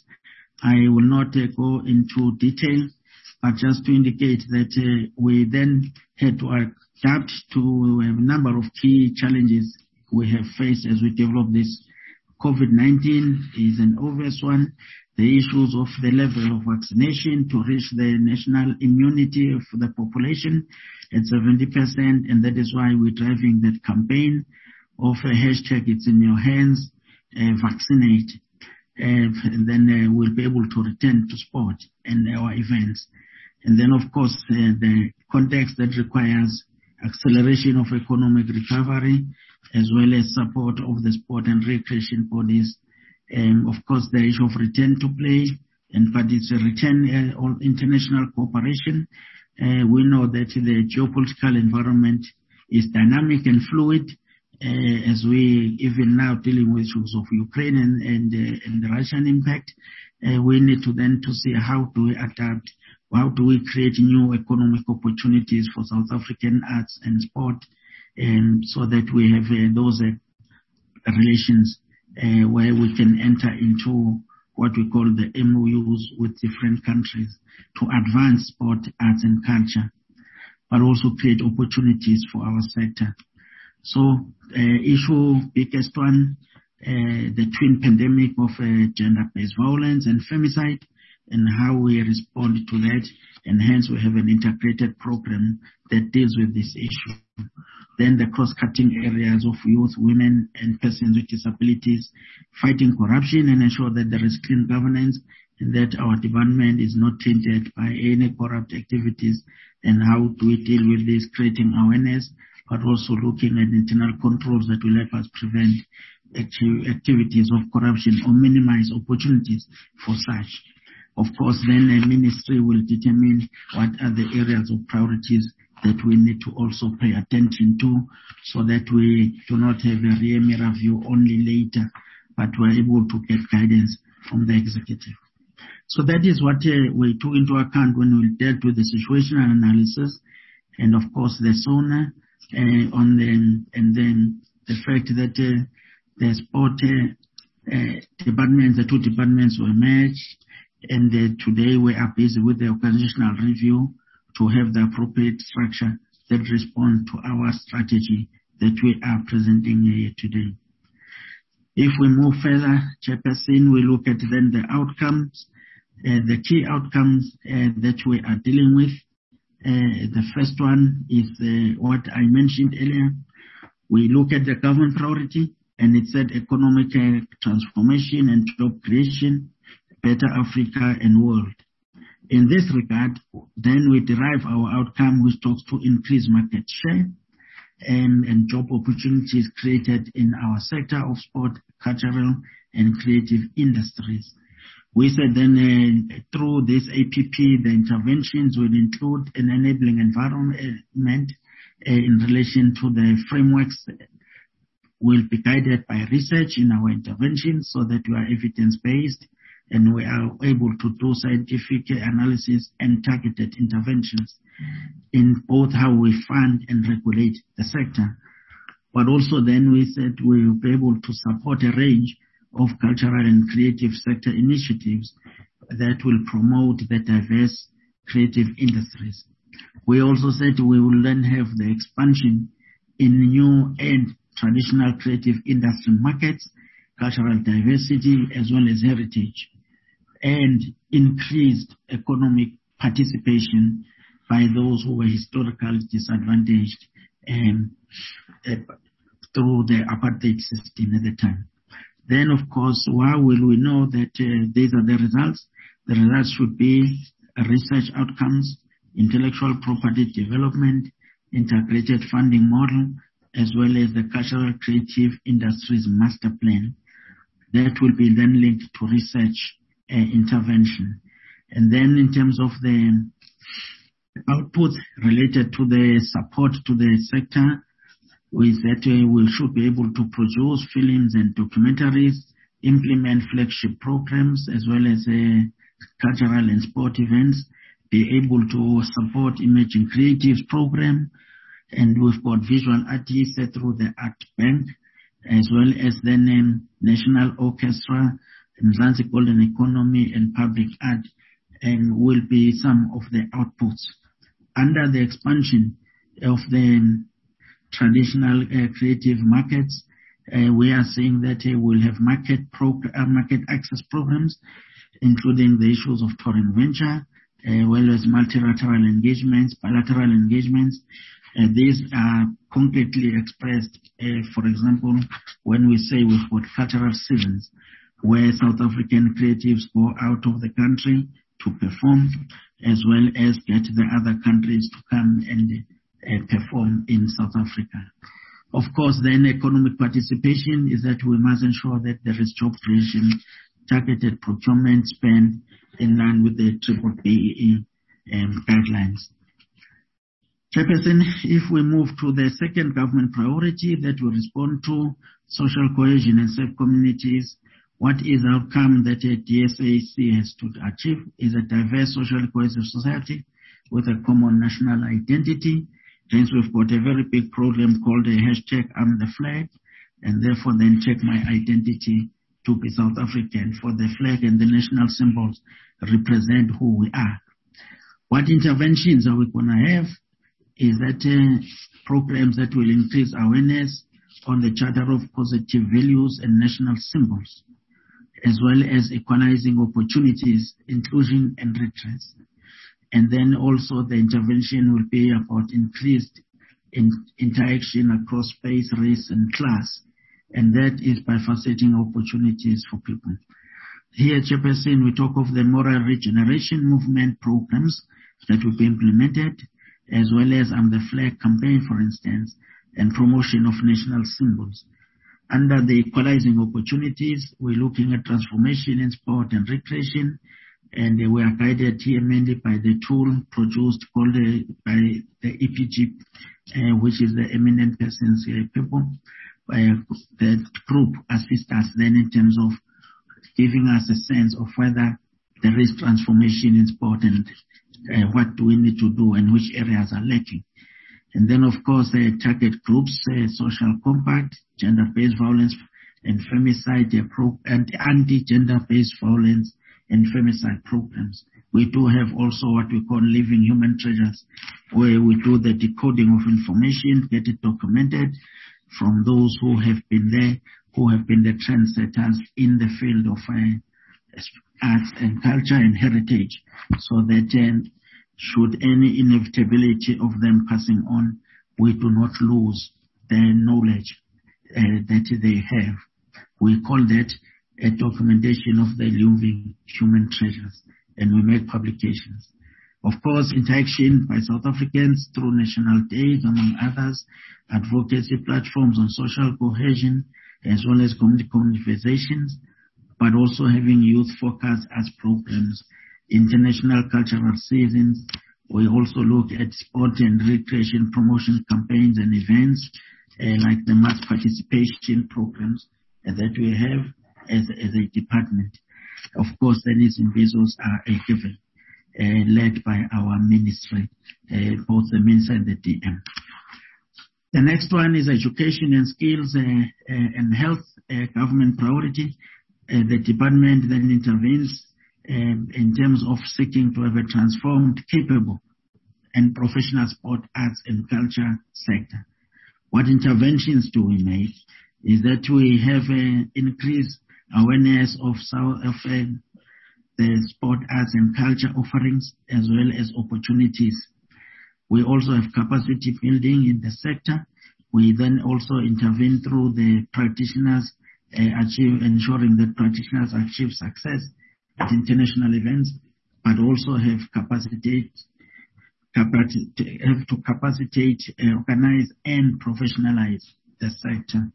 I will not uh, go into detail, but just to indicate that uh, we then had to adapt to a number of key challenges we have faced as we develop this. COVID nineteen is an obvious one. The issues of the level of vaccination to reach the national immunity of the population at seventy percent, and that is why we're driving that campaign of a hashtag It's in Your Hands, uh, vaccinate, uh, and then uh, we'll be able to return to sport and our events. And then, of course, uh, the context that requires acceleration of economic recovery, as well as support of the sport and recreation bodies. Um, of course, the issue of return to play, and but it's a return uh, on international cooperation. Uh, we know that the geopolitical environment is dynamic and fluid, uh, as we even now dealing with issues of Ukraine and, and, uh, and the Russian impact. Uh, we need to then to see how do we adapt, how do we create new economic opportunities for South African arts and sport, um, so that we have uh, those uh, relations Uh, where we can enter into what we call the M O Us with different countries to advance sport, arts and culture, but also create opportunities for our sector. So uh, issue biggest one, uh, the twin pandemic of uh, gender-based violence and femicide, and how we respond to that, and hence we have an integrated program that deals with this issue. Then the cross-cutting areas of youth, women, and persons with disabilities, fighting corruption and ensure that there is clean governance and that our department is not tainted by any corrupt activities, and how do we deal with this, creating awareness, but also looking at internal controls that will help us prevent acti- activities of corruption or minimize opportunities for such. Of course, then the ministry will determine what are the areas of priorities that we need to also pay attention to, so that we do not have a rear mirror view only later, but we're able to get guidance from the executive. So that is what uh, we took into account when we dealt with the situational analysis, and of course the SONA, uh, on the, and then the fact that uh, the sport uh, uh, departments, the two departments were merged, and uh, today we are busy with the organizational review to have the appropriate structure that responds to our strategy that we are presenting here today. If we move further, Chairperson, we look at then the outcomes, uh, the key outcomes uh, that we are dealing with. Uh, the first one is uh, what I mentioned earlier. We look at the government priority, and it said economic uh, transformation and job creation, better Africa and world. In this regard, then we derive our outcome, which talks to increase market share and, and job opportunities created in our sector of sport, cultural and creative industries. We said then uh, through this A P P, the interventions will include an enabling environment uh, in relation to the frameworks will be guided by research in our interventions so that we are evidence-based, and we are able to do scientific analysis and targeted interventions in both how we fund and regulate the sector. But also then we said we will be able to support a range of cultural and creative sector initiatives that will promote the diverse creative industries. We also said we will then have the expansion in new and traditional creative industry markets, cultural diversity, as well as heritage, and increased economic participation by those who were historically disadvantaged um, uh, through the apartheid system at the time. Then, of course, how will we know that uh, these are the results? The results should be research outcomes, intellectual property development, integrated funding model, as well as the cultural creative industries master plan. That will be then linked to research uh, intervention. And then in terms of the outputs related to the support to the sector is that uh, we should be able to produce films and documentaries, implement flagship programs as well as uh, cultural and sport events, be able to support emerging creatives program, and we've got visual artists uh, through the Art Bank, as well as the um, National Orchestra, Mzansi Golden Economy and Public Art, and will be some of the outputs. Under the expansion of the um, traditional uh, creative markets, uh, we are saying that uh, we'll have market pro- uh, market access programs, including the issues of foreign venture, uh, well as multilateral engagements, bilateral engagements. Uh, these are concretely expressed, uh, for example, when we say we've got cultural seasons, where South African creatives go out of the country to perform, as well as get the other countries to come and uh, perform in South Africa. Of course, then economic participation is that we must ensure that there is job creation, targeted procurement spend in line with the triple B E E um, guidelines. Chairperson, if we move to the second government priority that will respond to social cohesion and safe communities, what is the outcome that a D S A C has to achieve is a diverse, socially cohesive society with a common national identity. Hence, we've got a very big problem called a hashtag I'm the flag, and therefore then check my identity to be South African, for the flag and the national symbols represent who we are. What interventions are we going to have is that uh, programs that will increase awareness on the Charter of Positive Values and national symbols, as well as equalizing opportunities, inclusion and redress. And then also the intervention will be about increased in interaction across space, race and class. And that is by facilitating opportunities for people. Here, Chairperson, we talk of the moral regeneration movement programs that will be implemented, as well as um, the flag campaign, for instance, and promotion of national symbols. Under the equalizing opportunities, we're looking at transformation in sport and recreation, and we are guided here mainly by the tool produced called uh, by the E P G, uh, which is the Eminent Persons uh, People. Uh, the group assists us then in terms of giving us a sense of whether there is transformation in sport and uh, what do we need to do and which areas are lacking. And then, of course, uh, target groups, uh, social compact, gender-based violence and femicide, uh, pro- and anti-gender-based violence and femicide programs. We do have also what we call living human treasures, where we do the decoding of information, get it documented from those who have been there, who have been the trendsetters in the field of uh, arts and culture and heritage, so that uh, should any inevitability of them passing on, we do not lose the knowledge uh, that they have. We call that a documentation of the living human treasures, and we make publications. Of course, interaction by South Africans through national days, among others, advocacy platforms on social cohesion, as well as community conversations, but also having youth focus as programs, international cultural seasons. We also look at sport and recreation promotion campaigns and events, uh, like the mass participation programs uh, that we have as, as a department. Of course, the needs and visuals are a given, uh, led by our ministry, uh, both the minister and the D M. The next one is education and skills uh, uh, and health, uh, government priority. Uh, the department then intervenes um, in terms of seeking to have a transformed, capable and professional sport, arts and culture sector. What interventions do we make is that we have uh, increased awareness of, of uh, the sport, arts and culture offerings, as well as opportunities. We also have capacity building in the sector. We then also intervene through the practitioners, uh, achieve ensuring that practitioners achieve success at international events, but also have capacity, capacity have to capacitate, uh, organize, and professionalize the sector.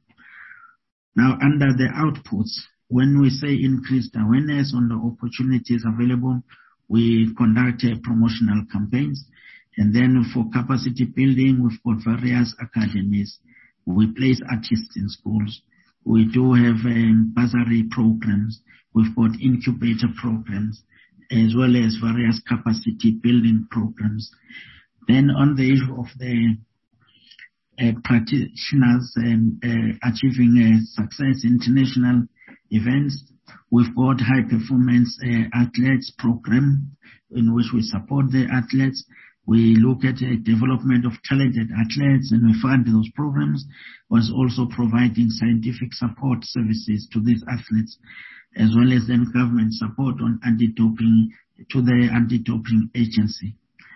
Now, under the outputs, when we say increased awareness on the opportunities available, we conduct uh, promotional campaigns, And then for capacity building, we've got various academies. We place artists in schools. We do have um, bursary programs. We've got incubator programs, as well as various capacity building programs. Then on the issue of the uh, practitioners um, uh, achieving uh, success in international events, we've got high performance uh, athletes program in which we support the athletes. We look at the development of talented athletes and we fund those programs, was also providing scientific support services to these athletes, as well as then government support on anti-doping to the anti-doping agency.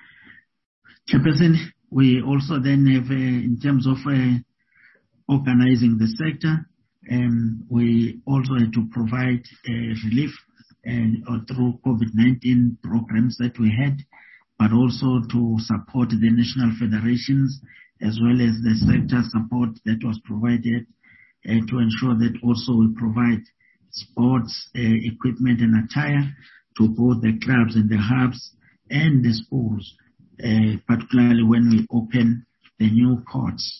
Chairperson, we also then have, uh, in terms of uh, organizing the sector, um, we also had to provide uh, relief uh, through COVID nineteen programs that we had, but also to support the national federations as well as the sector support that was provided uh, to ensure that also we provide sports uh, equipment and attire to both the clubs and the hubs and the schools, uh, particularly when we open the new courts.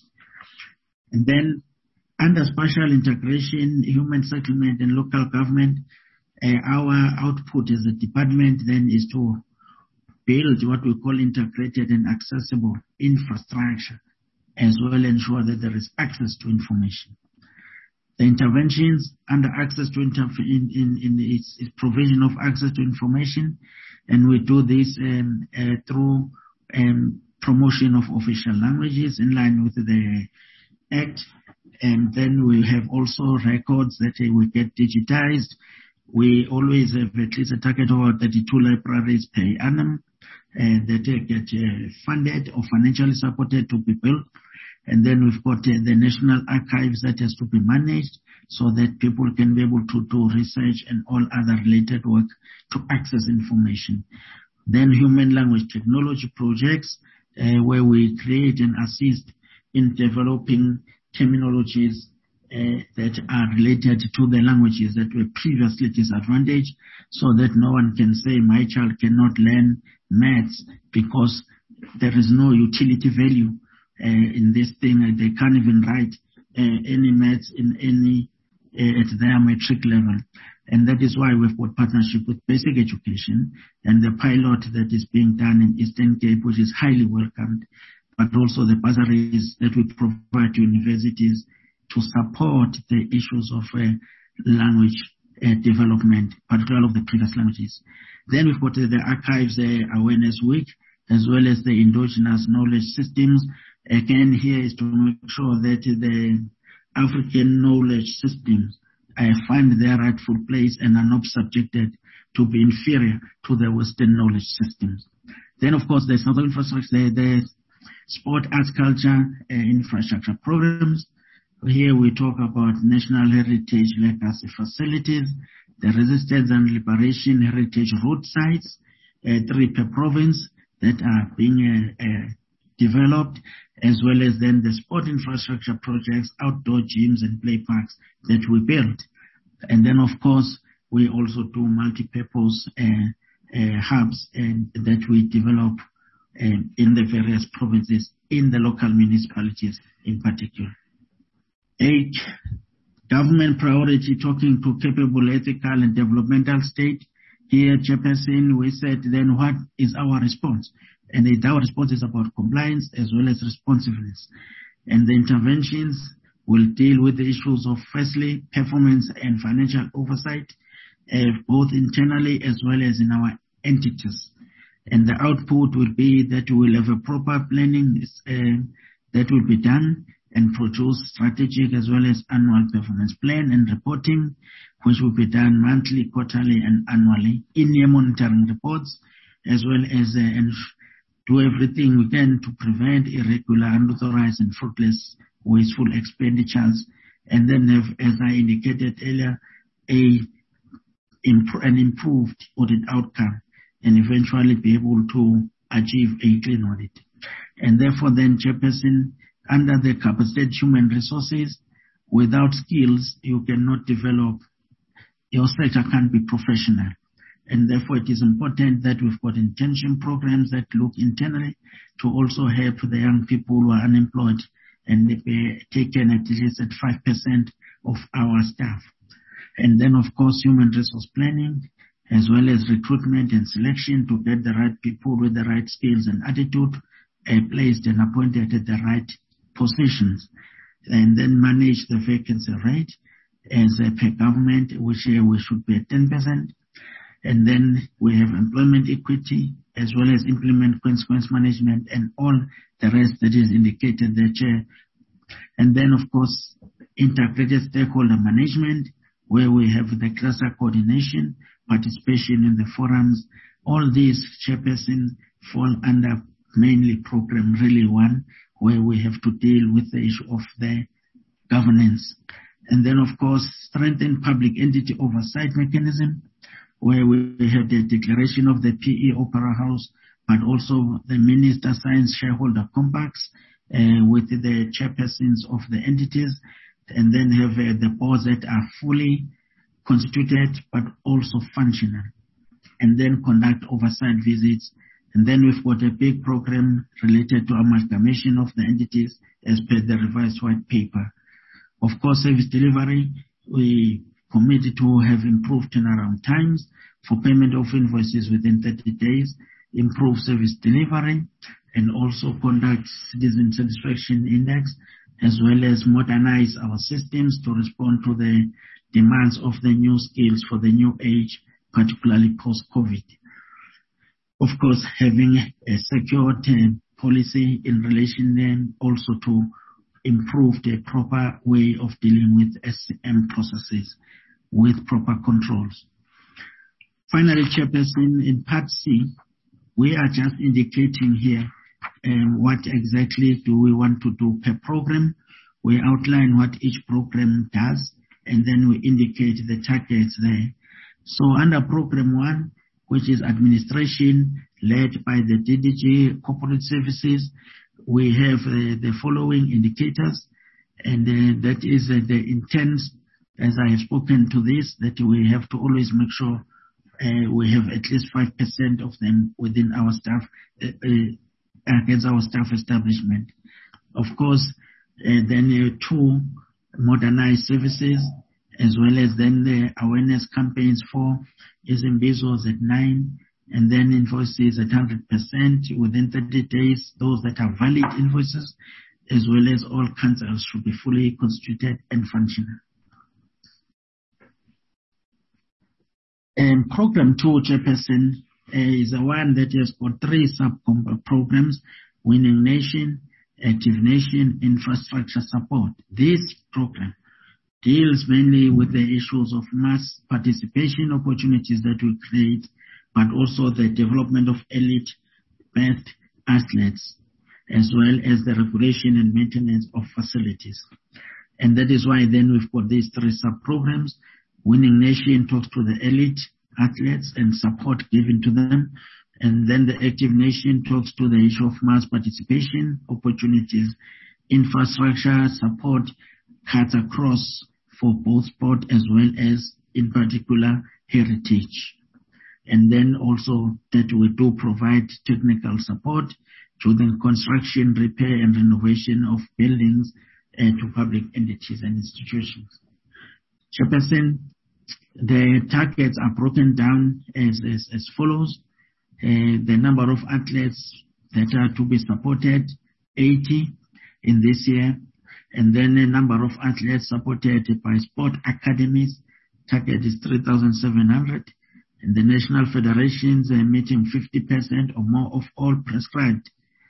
And then under spatial integration, human settlement and local government, uh, our output as a department then is to build what we call integrated and accessible infrastructure, as well ensure that there is access to information. The interventions under access to interf- in, in, in its, its provision of access to information, and we do this um, uh, through um, promotion of official languages in line with the Act, and then we have also records that uh, we get digitized. We always have at least a target of about thirty-two libraries per annum uh, that uh, get uh, funded or financially supported to be built. And then we've got uh, the National Archives that has to be managed so that people can be able to do research and all other related work to access information. Then human language technology projects uh, where we create and assist in developing terminologies Uh, that are related to the languages that were previously disadvantaged, so that no one can say my child cannot learn maths because there is no utility value uh, in this thing. They can't even write uh, any maths in any uh, at their matric level. And that is why we've got partnership with Basic Education and the pilot that is being done in Eastern Cape, which is highly welcomed, but also the bursaries that we provide to universities to support the issues of uh, language uh, development, particularly of the previous languages. Then we've got uh, the Archives uh, Awareness Week, as well as the endogenous knowledge systems. Again, here is to make sure that the African knowledge systems uh, find their rightful place and are not subjected to be inferior to the Western knowledge systems. Then, of course, there's other infrastructure, the sport, arts, culture, uh, infrastructure programs. Here we talk about national heritage legacy facilities, the resistance and liberation heritage road sites, uh, three per province that are being uh, uh, developed, as well as then the sport infrastructure projects, outdoor gyms and play parks that we build. And then, of course, we also do multi-purpose uh, uh, hubs and that we develop uh, in the various provinces, in the local municipalities in particular. Eight, government priority talking to capable, ethical and developmental state. Here, Chairperson, we said then what is our response? And our response is about compliance as well as responsiveness. And the interventions will deal with the issues of firstly, performance and financial oversight, uh, both internally as well as in our entities. And the output will be that we will have a proper planning uh, that will be done and produce strategic as well as annual performance plan and reporting, which will be done monthly, quarterly, and annually in year monitoring reports, as well as uh, and do everything we can to prevent irregular, unauthorized, and fruitless, wasteful expenditures, and then have, as I indicated earlier, a imp- an improved audit outcome, and eventually be able to achieve a clean audit. And therefore, then, Chairperson, under the capacity human resources, without skills, you cannot develop, your sector can't be professional. And therefore, it is important that we've got intention programs that look internally to also help the young people who are unemployed and be taken at least at five percent of our staff. And then, of course, human resource planning, as well as recruitment and selection to get the right people with the right skills and attitude uh, placed and appointed at the right positions. And then manage the vacancy rate as uh, per government, which uh, we should be at ten percent. And then we have employment equity, as well as implement consequence management and all the rest that is indicated there, Chair. And then, of course, integrated stakeholder management, where we have the cluster coordination, participation in the forums. All these, Chairperson, fall under mainly program really one, where we have to deal with the issue of the governance. And then, of course, strengthen public entity oversight mechanism, where we have the declaration of the P E Opera House, but also the Minister signs shareholder compacts uh, with the chairpersons of the entities, and then have uh, the boards that are fully constituted but also functional, and then conduct oversight visits. And then we've got a big program related to amalgamation of the entities as per the revised white paper. Of course, service delivery, we committed to have improved turnaround times for payment of invoices within thirty days, improve service delivery, and also conduct citizen satisfaction index, as well as modernize our systems to respond to the demands of the new skills for the new age, particularly post-COVID. Of course, having a secured uh, policy in relation then also to improve the proper way of dealing with S C M processes with proper controls. Finally, Chairperson, in Part C, we are just indicating here um, what exactly do we want to do per program. We outline what each program does, and then we indicate the targets there. So under program one, which is administration led by the D D G Corporate Services, we have uh, the following indicators, and uh, that is uh, the intent, as I have spoken to this, that we have to always make sure uh, we have at least five percent of them within our staff, uh, uh, against our staff establishment. Of course, uh, then uh, two, modernized services, as well as then the awareness campaigns for Izimbizos at nine, and then invoices at one hundred percent within thirty days, those that are valid invoices, as well as all councils should be fully constituted and functional. And program two, Chairperson, uh, is the one that has got three sub-programs: Winning Nation, Active Nation, Infrastructure Support. This program deals mainly with the issues of mass participation opportunities that we create, but also the development of elite best athletes, as well as the regulation and maintenance of facilities. And that is why then we've got these three sub-programs. Winning Nation talks to the elite athletes and support given to them. And then the Active Nation talks to the issue of mass participation opportunities. Infrastructure support cuts across for both sport as well as, in particular, heritage. And then also that we do provide technical support to the construction, repair, and renovation of buildings uh, to public entities and institutions. Chairperson, the targets are broken down as, as, as follows. Uh, the number of athletes that are to be supported, eighty in this year. And then the number of athletes supported by sport academies, target is three thousand seven hundred. And the national federations are meeting fifty percent or more of all prescribed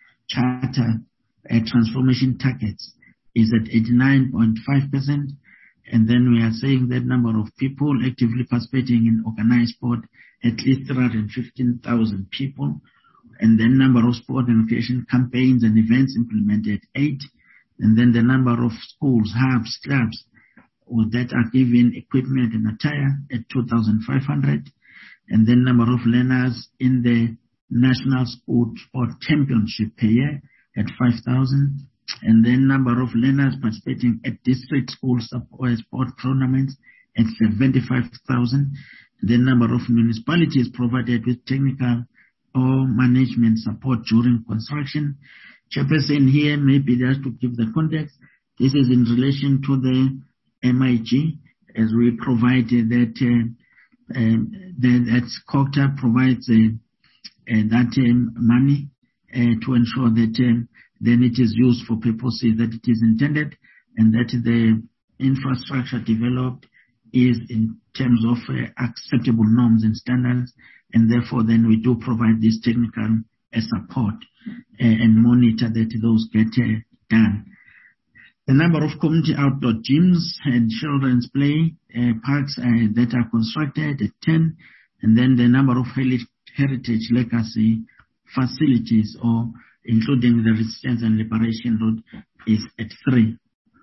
charter uh, transformation targets is at eighty-nine point five percent. And then we are saying that number of people actively participating in organized sport, at least three hundred fifteen thousand people. And then number of sport and recreation campaigns and events implemented, eight. And then the number of schools, hubs, clubs that are given equipment and attire at two thousand five hundred. And then number of learners in the National School Sport Championship per year at five thousand. And then number of learners participating at district school sport tournaments at seventy-five thousand. the number of municipalities provided with technical or management support during construction. Chairperson, here maybe just to give the context, this is in relation to the M I G, as we provide that uh, uh, that COGTA provides uh, uh, that um, money uh, to ensure that um, then it is used for purposes that it is intended, and that the infrastructure developed is in terms of uh, acceptable norms and standards, and therefore then we do provide this technical uh, support uh, and monitor that those get uh, done. The number of community outdoor gyms and children's play uh, parks uh, that are constructed at ten, and then the number of heritage legacy facilities, or including the Resistance and Liberation Road, is at three.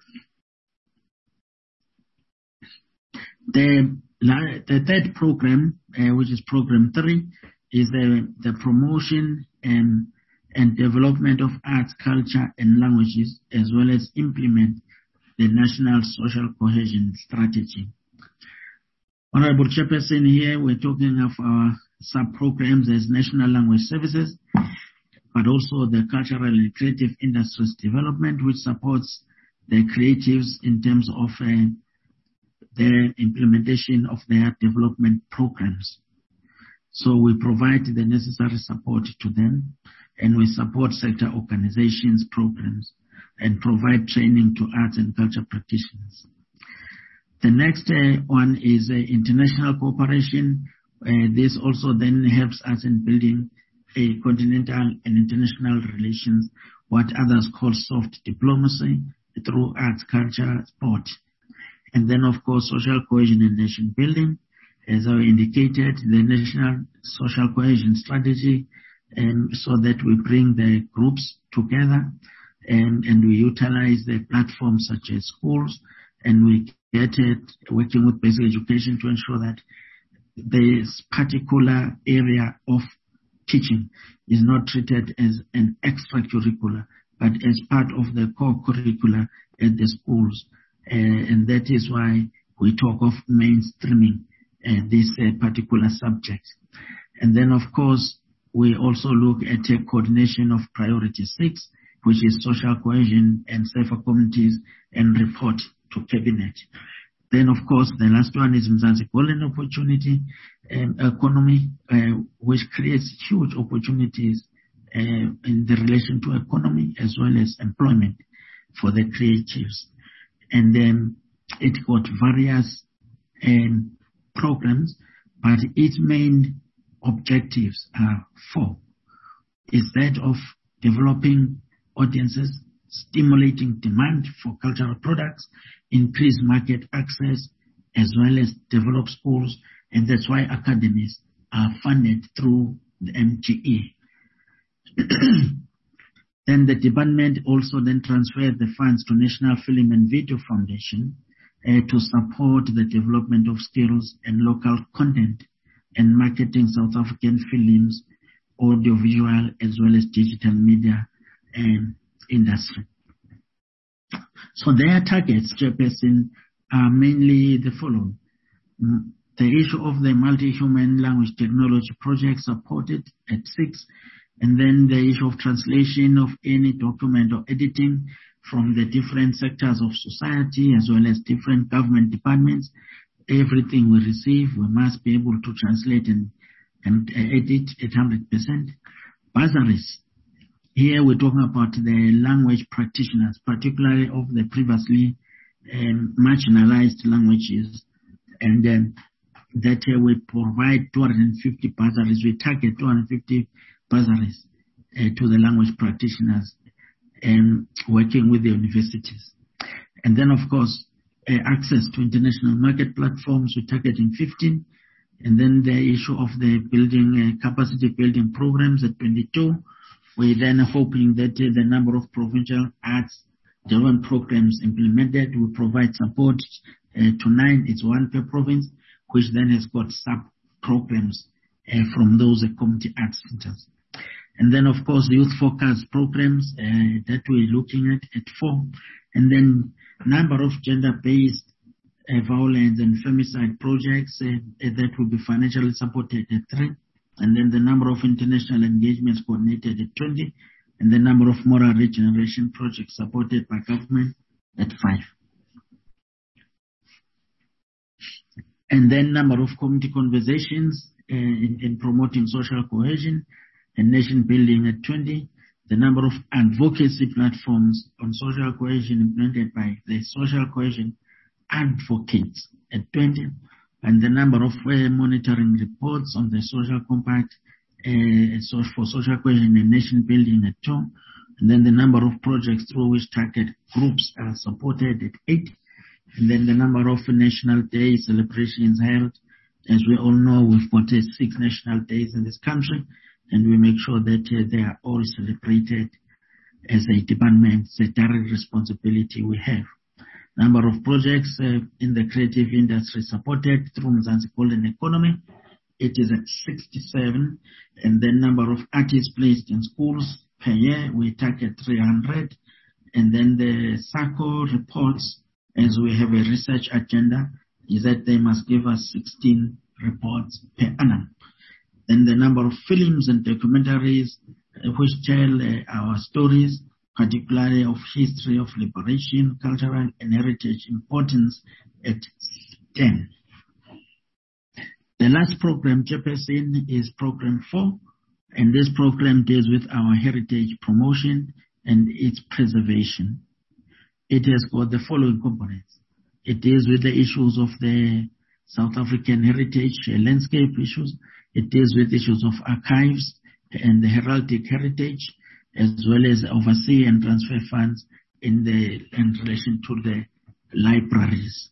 The, the third program, uh, which is program three, is the, the promotion and, and development of arts, culture, and languages, as well as implement the National Social Cohesion Strategy. Honorable Chairperson, here we're talking of our sub-programs as National Language Services, but also the Cultural and Creative Industries Development, which supports the creatives in terms of uh, the implementation of their development programs. So we provide the necessary support to them, and we support sector organizations, programs, and provide training to arts and culture practitioners. The next uh, one is uh, international cooperation. Uh, this also then helps us in building a continental and international relations, what others call soft diplomacy, through arts, culture, sport. And then, of course, social cohesion and nation building. As I indicated, the National Social Cohesion Strategy, and so that we bring the groups together, and, and we utilize the platforms such as schools, and we get it working with basic education to ensure that this particular area of teaching is not treated as an extracurricular, but as part of the core curricula at the schools. Uh, and that is why we talk of mainstreaming uh, this uh, particular subject. And then, of course, we also look at a coordination of priority six, which is social cohesion and safer communities, and report to cabinet. Then, of course, the last one is Mzansi Golden Opportunity um, Economy, uh, which creates huge opportunities uh, in the relation to economy as well as employment for the creatives. And then it got various um, programs, but its main objectives are four. Is that of developing audiences, stimulating demand for cultural products, increase market access, as well as develop schools, and that's why academies are funded through the M G E. Then the department also then transferred the funds to National Film and Video Foundation uh, to support the development of skills and local content and marketing South African films, audiovisual, as well as digital media um, industry. So their targets, Chairperson, are mainly the following. Mm, the issue of the multi-human language technology project supported at six, and then the issue of translation of any document or editing from the different sectors of society as well as different government departments. Everything we receive, we must be able to translate and, and edit at one hundred percent. Bursaries. Here we're talking about the language practitioners, particularly of the previously um, marginalized languages, and um, that uh, we provide two hundred fifty bursaries. We target two hundred fifty bursaries uh, to the language practitioners and working with the universities. And then, of course, uh, access to international market platforms, we're targeting fifteen. And then the issue of the building, uh, capacity building programs at twenty-two. We're then hoping that uh, the number of provincial arts development programs implemented will provide support uh, to nine. It's one per province, which then has got sub-programs uh, from those uh, community arts centers. And then, of course, youth focused programs uh, that we're looking at at four. And then number of gender-based uh, violence and femicide projects uh, that will be financially supported at three, and then the number of international engagements coordinated at twenty, and the number of moral regeneration projects supported by government at five. And then number of community conversations uh, in, in promoting social cohesion and nation building at twenty, the number of advocacy platforms on social cohesion implemented by the social cohesion advocates at twenty, and the number of uh, monitoring reports on the social compact uh, for social cohesion and nation building at two, and then the number of projects through which target groups are supported at eight, and then the number of national day celebrations held. As we all know, we've got uh, six national days in this country, and we make sure that uh, they are all celebrated as a department. It's a direct responsibility we have. Number of projects uh, in the creative industry supported through Mzansi Golden Economy, it is at sixty-seven, and the number of artists placed in schools per year, we target three hundred, and then the SACO reports, as we have a research agenda, is that they must give us sixteen reports per annum. Then the number of films and documentaries uh, which tell uh, our stories, particularly of history of liberation, cultural and heritage importance, at ten. The last program, Chairperson, is program four, and this program deals with our heritage promotion and its preservation. It has got the following components. It deals with the issues of the South African heritage uh, landscape issues. It deals with issues of archives and the heraldic heritage, as well as oversee and transfer funds in the in relation to the libraries.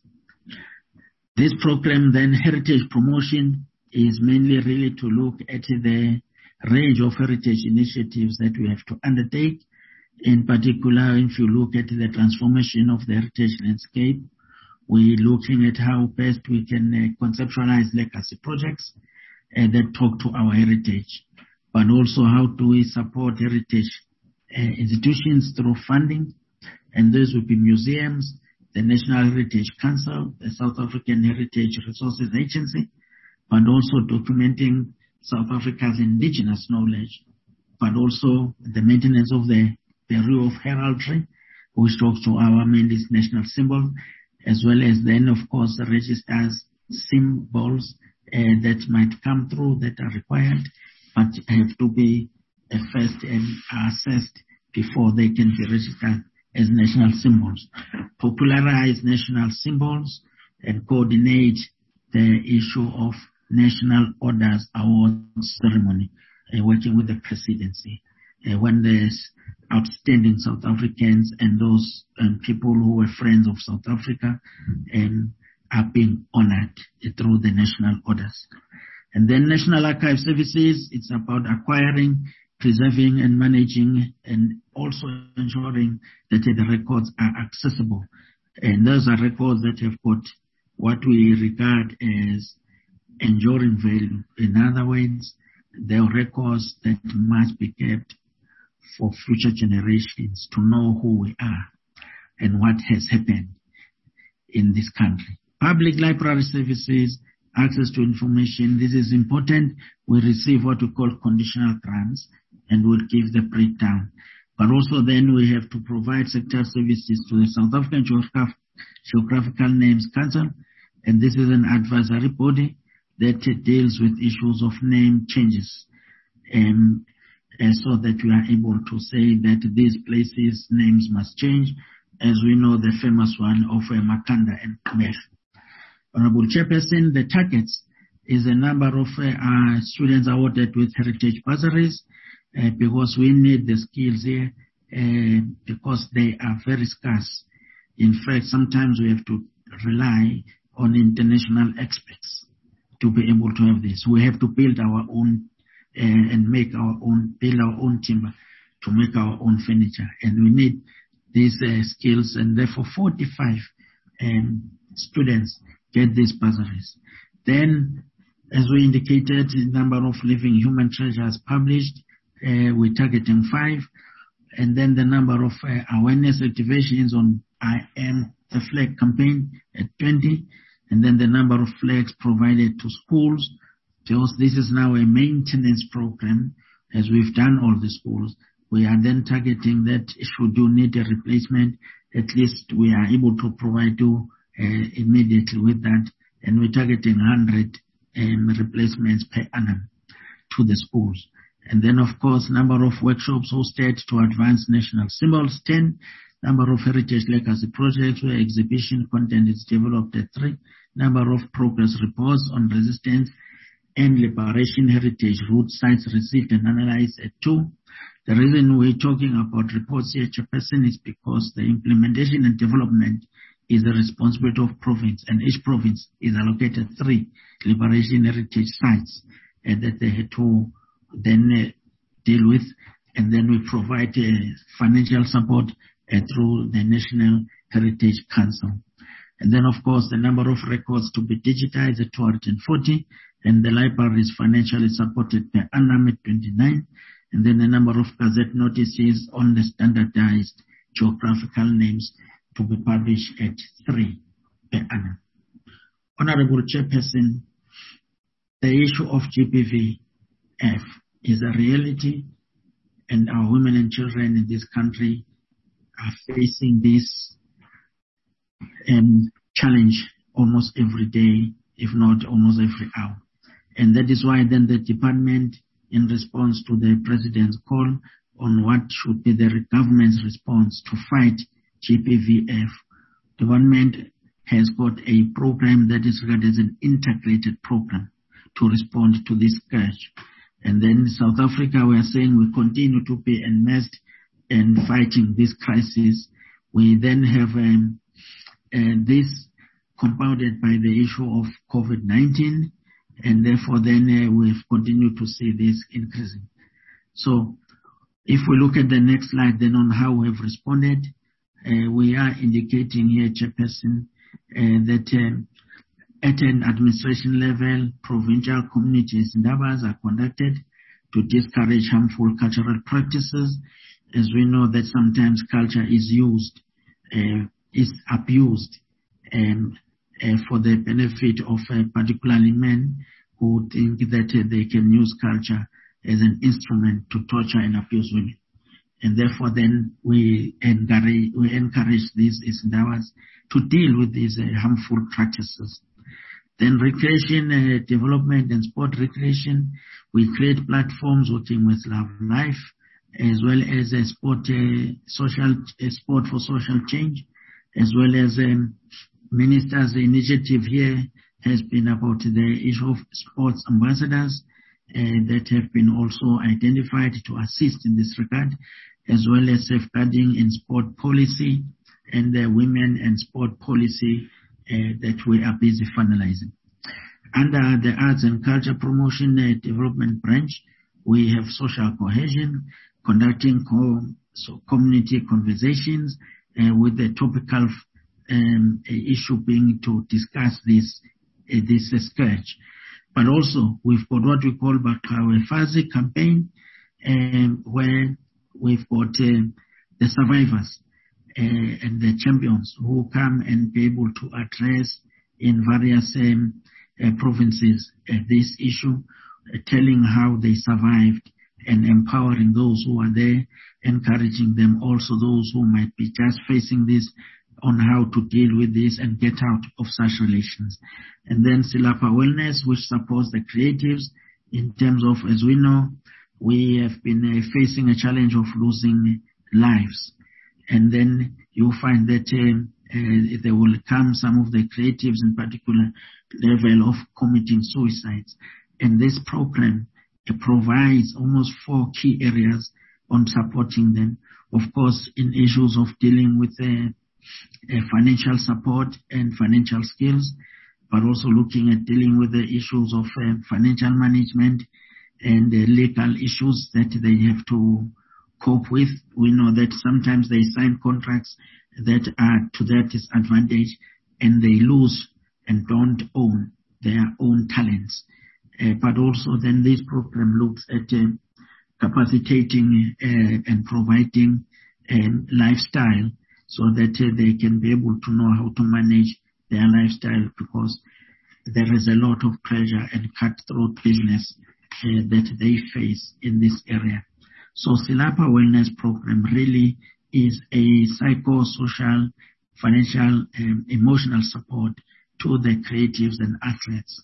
This program, then, heritage promotion, is mainly really to look at the range of heritage initiatives that we have to undertake. In particular, if you look at the transformation of the heritage landscape, we're looking at how best we can uh, conceptualize legacy projects uh, that talk to our heritage, but also how do we support heritage uh, institutions through funding, and those will be museums, the National Heritage Council, the South African Heritage Resources Agency, but also documenting South Africa's indigenous knowledge, but also the maintenance of the Bureau of Heraldry, which talks to our mainly national symbols, as well as then, of course, the registers symbols uh, that might come through that are required, but have to be uh, first and assessed before they can be registered as national symbols. Popularize national symbols and coordinate the issue of National Orders Awards ceremony, uh, working with the presidency. Uh, when there's outstanding South Africans and those um, people who were friends of South Africa um, are being honored uh, through the national orders. And then National Archive Services, it's about acquiring, preserving and managing, and also ensuring that the records are accessible. And those are records that have got what we regard as enduring value. In other words, they are records that must be kept for future generations to know who we are and what has happened in this country. Public library services, access to information, this is important. We receive what we call conditional grants, and we'll give the breakdown. But also then we have to provide sector services to the South African Geograph- Geographical Names Council, and this is an advisory body that deals with issues of name changes. Um, and so that we are able to say that these places' names must change, as we know the famous one of uh, Makanda and Mef. Honorable Chairperson, the targets is a number of uh, uh, students awarded with heritage bursaries, uh, because we need the skills here, uh, because they are very scarce. In fact, sometimes we have to rely on international experts to be able to have this. We have to build our own uh, and make our own, build our own timber to make our own furniture. And we need these uh, skills, and therefore forty-five um, students get these bursaries. Then, as we indicated, the number of living human treasures published, uh, we're targeting five. And then the number of uh, awareness activations on I am the flag campaign at twenty, and then the number of flags provided to schools, because this is now a maintenance program. As we've done all the schools, we are then targeting that should you need a replacement, at least we are able to provide you uh, immediately with that, and we're targeting one hundred um, replacements per annum to the schools. And then, of course, number of workshops hosted to advance national symbols, ten. Number of heritage legacy projects where exhibition content is developed at three. Number of progress reports on resistance and liberation heritage route sites received and analyzed at two. The reason we're talking about reports here, Chairperson, is because the implementation and development is the responsibility of province, and each province is allocated three liberation heritage sites uh, that they had to then uh, deal with, and then we provide uh, financial support uh, through the National Heritage Council. And then, of course, the number of records to be digitized at two hundred forty, and the library is financially supported per annum at twenty-nine, and then the number of gazette notices on the standardized geographical names to be published at three per annum. Honorable Chairperson, the issue of G B V F is a reality, and our women and children in this country are facing this um, challenge almost every day, if not almost every hour. And that is why then the department, in response to the president's call on what should be the government's response to fight G B V F, the government has got a program that is regarded as an integrated program to respond to this scourge. And then South Africa, we are saying we continue to be enmeshed in fighting this crisis. We then have um, uh, this compounded by the issue of COVID nineteen, and therefore then uh, we've continued to see this increasing. So if we look at the next slide then on how we've responded, uh, we are indicating here, Chairperson, uh, that um, at an administration level, provincial communities and others are conducted to discourage harmful cultural practices, as we know that sometimes culture is used, uh, is abused um, uh, for the benefit of uh, particularly men who think that uh, they can use culture as an instrument to torture and abuse women. And therefore then we encourage, we encourage these endeavors to deal with these uh, harmful practices. Then recreation, uh, development and sport recreation, we create platforms working with Love Life, as well as a sport, uh, social, uh, sport for social change, as well as um, Minister's initiative here has been about the issue of sports ambassadors uh, that have been also identified to assist in this regard, as well as safeguarding in sport policy and the women and sport policy uh, that we are busy finalizing. Under the Arts and Culture Promotion uh, Development Branch, we have social cohesion, conducting co- so community conversations uh, with the topical um, issue being to discuss this uh, this uh, scourge. But also, we've got what we call Bakawe Fazi campaign, um, where we've got uh, the survivors uh, and the champions who come and be able to address in various um, uh, provinces uh, this issue, uh, telling how they survived and empowering those who are there, encouraging them, also those who might be just facing this, on how to deal with this and get out of such relations. And then Silapa Wellness, which supports the creatives in terms of, as we know, we have been uh, facing a challenge of losing lives. And then you find that uh, uh, there will come some of the creatives in particular level of committing suicides. And this program uh, provides almost four key areas on supporting them. Of course, in issues of dealing with uh, uh, financial support and financial skills, but also looking at dealing with the issues of uh, financial management and uh, legal issues that they have to cope with. We know that sometimes they sign contracts that are to their disadvantage and they lose and don't own their own talents. Uh, but also then this program looks at uh, capacitating uh, and providing um, lifestyle so that uh, they can be able to know how to manage their lifestyle, because there is a lot of pressure and cutthroat business uh, that they face in this area. So Silapa Wellness Program really is a psychosocial, financial, um, emotional support to the creatives and athletes.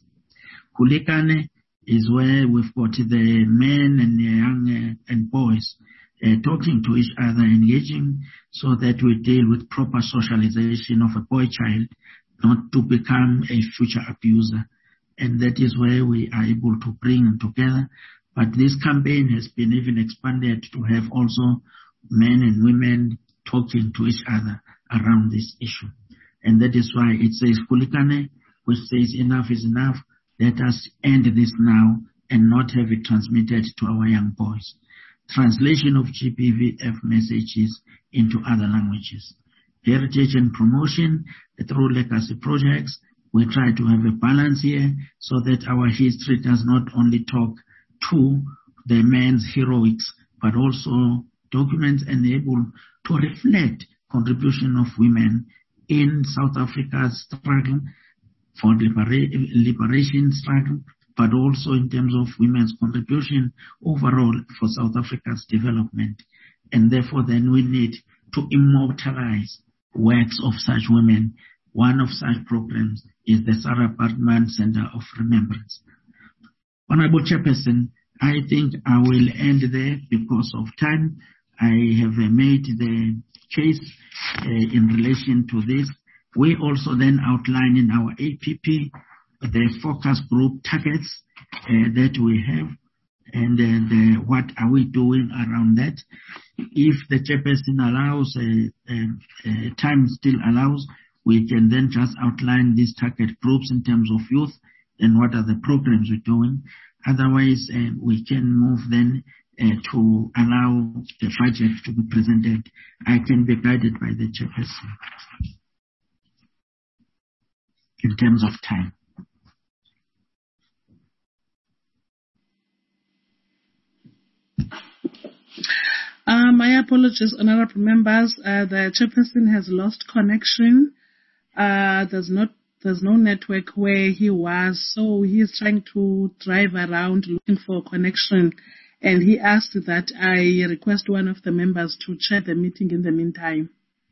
Kulikane is where we've got the men and the young uh, and boys uh, talking to each other, engaging, so that we deal with proper socialization of a boy child, not to become a future abuser. And that is where we are able to bring them together. But this campaign has been even expanded to have also men and women talking to each other around this issue. And that is why it says Kulikane, which says enough is enough. Let us end this now and not have it transmitted to our young boys. Translation of G P V F messages into other languages. Heritage and promotion through legacy projects. We try to have a balance here so that our history does not only talk to the men's heroics, but also documents and able to reflect contribution of women in South Africa's struggle for libera- liberation struggle, but also in terms of women's contribution overall for South Africa's development. And therefore then we need to immortalize works of such women. One of such programs is the Sarah Bartman Center of Remembrance. Honorable Chairperson, I think I will end there because of time. I have uh, made the case uh, in relation to this. We also then outline in our A P P the focus group targets uh, that we have, and uh, the, what are we doing around that. If the chairperson allows, uh, uh, uh, time still allows, we can then just outline these target groups in terms of youth and what are the programs we're doing. Otherwise, uh, we can move then uh, to allow the budget to be presented. I can be guided by the chairperson in terms of time. Uh, my apologies, honorable members. Uh, the chairperson has lost connection. Uh, there's not, there's no network where he was, so he is trying to drive around looking for connection. And he asked that I request one of the members to chair the meeting in the meantime.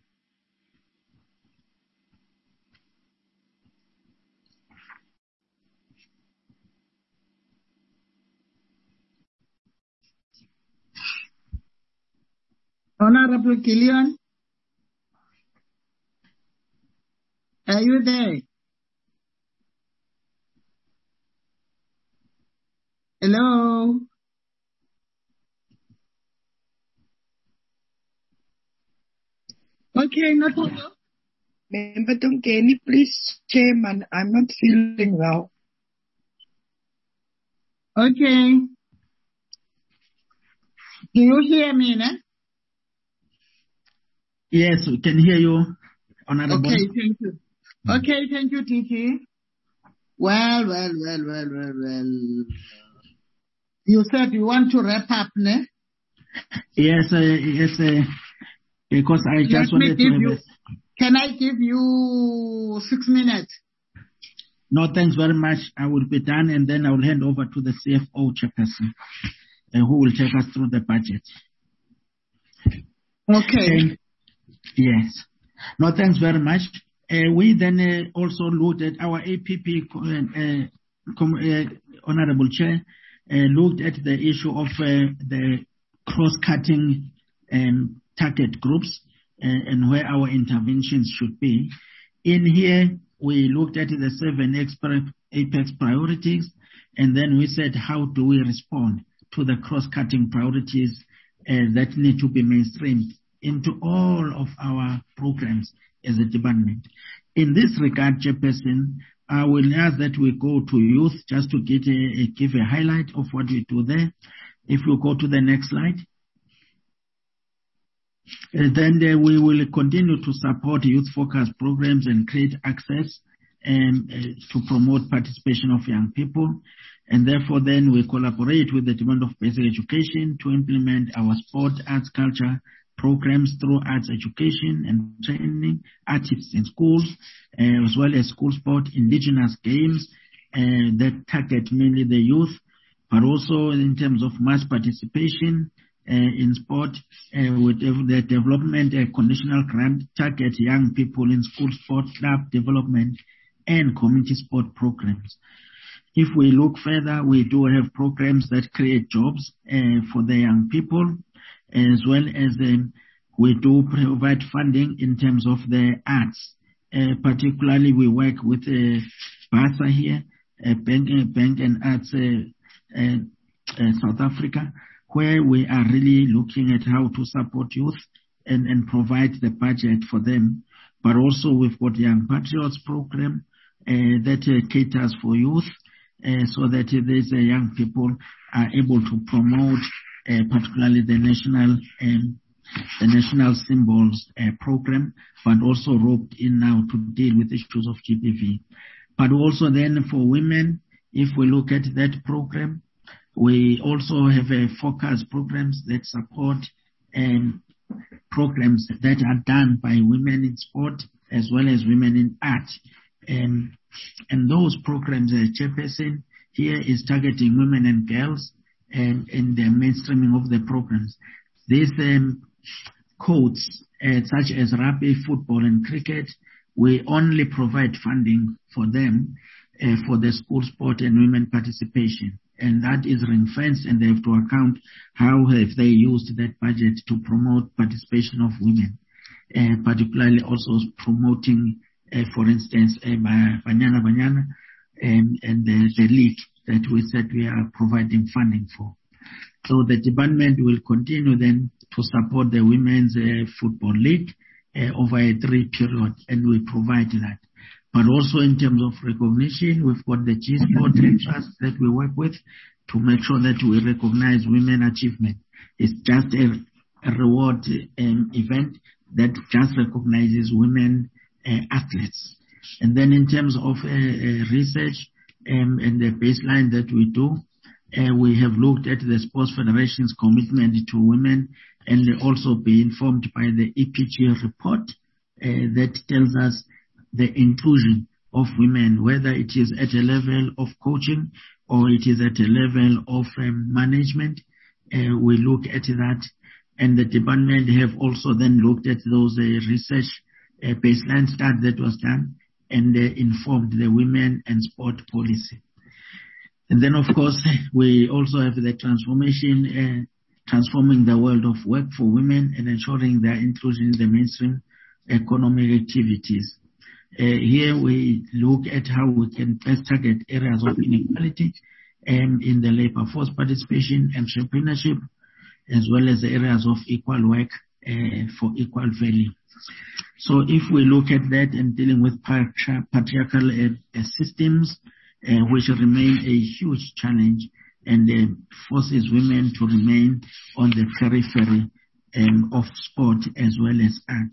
Honorable Killian, are you there? Hello? Okay, not hello. Member Tongeni, please, Chairman, I'm not feeling well. Okay. Do you hear me, ne? Yes, we can hear you, Honorable. Okay, thank you. Okay, thank you, T T. Well, well, well, well, well, well. You said you want to wrap up, ne? Yes, uh, yes, uh, because I Let just me wanted give to you, have a... Can I give you six minutes? No, thanks very much. I will be done, and then I will hand over to the C F O chairperson, uh, who will take us through the budget. Okay. And, yes. No, thanks very much. Uh, we then uh, also looked at our A P P, uh, uh, com- uh, Honorable Chair, uh, looked at the issue of uh, the cross-cutting um, target groups uh, and where our interventions should be. In here, we looked at the seven apex priorities, and then we said, how do we respond to the cross-cutting priorities uh, that need to be mainstreamed into all of our programs as a department. In this regard, Chairperson, I will ask that we go to youth just to get a, a, give a highlight of what we do there. If you go to the next slide. Uh, then uh, we will continue to support youth-focused programs and create access um, uh, to promote participation of young people. And therefore, then we collaborate with the Department of Basic Education to implement our sport, arts, culture, programs through arts education and training, artists in schools, uh, as well as school sport, indigenous games uh, that target mainly the youth, but also in terms of mass participation uh, in sport, uh, with the development uh, conditional grant target young people in school sport, club development, and community sport programs. If we look further, we do have programs that create jobs uh, for the young people, as well as um, we do provide funding in terms of the arts. Uh, particularly, we work with uh, BASA here, uh, Bank, uh, Bank and Arts uh, uh, uh, South Africa, where we are really looking at how to support youth and, and provide the budget for them. But also we've got Young Patriots program uh, that uh, caters for youth, uh, so that uh, these uh, young people are able to promote uh, particularly the national um, the national symbols uh, program, but also roped in now to deal with issues of G B V. But also then for women, if we look at that program, we also have uh, focus programs that support um, programs that are done by women in sport as well as women in art. Um, and those programs, uh, Chairperson here is targeting women and girls and in the mainstreaming of the programs. These um, codes, uh, such as rugby, football, and cricket, we only provide funding for them uh, for the school sport and women participation. And that is ring-fenced, and they have to account how have they used that budget to promote participation of women, uh, particularly also promoting, uh, for instance, uh, Banyana Banyana and, and the, the league that we said we are providing funding for. So the department will continue then to support the Women's uh, Football League uh, over a three period, and we provide that. But also in terms of recognition, we've got the G Sport Trust that we work with to make sure that we recognize women achievement. It's just a, a reward um, event that just recognizes women uh, athletes. And then in terms of uh, uh, research um, and the baseline that we do, Uh, we have looked at the Sports Federation's commitment to women, and also be informed by the E P G report uh, that tells us the inclusion of women, whether it is at a level of coaching or it is at a level of um, management. Uh, we look at that, and the department have also then looked at those uh, research uh, baseline study that was done, and uh, informed the women and sport policy. And then, of course, we also have the transformation, uh, transforming the world of work for women and ensuring their inclusion in the mainstream economic activities. Uh, here we look at how we can best target areas of inequality um, in the labor force participation, entrepreneurship, as well as the areas of equal work uh, for equal value. So if we look at that and dealing with patri- patriarchal uh, systems, Uh, which remain a huge challenge, and uh, forces women to remain on the periphery um, of sport as well as art.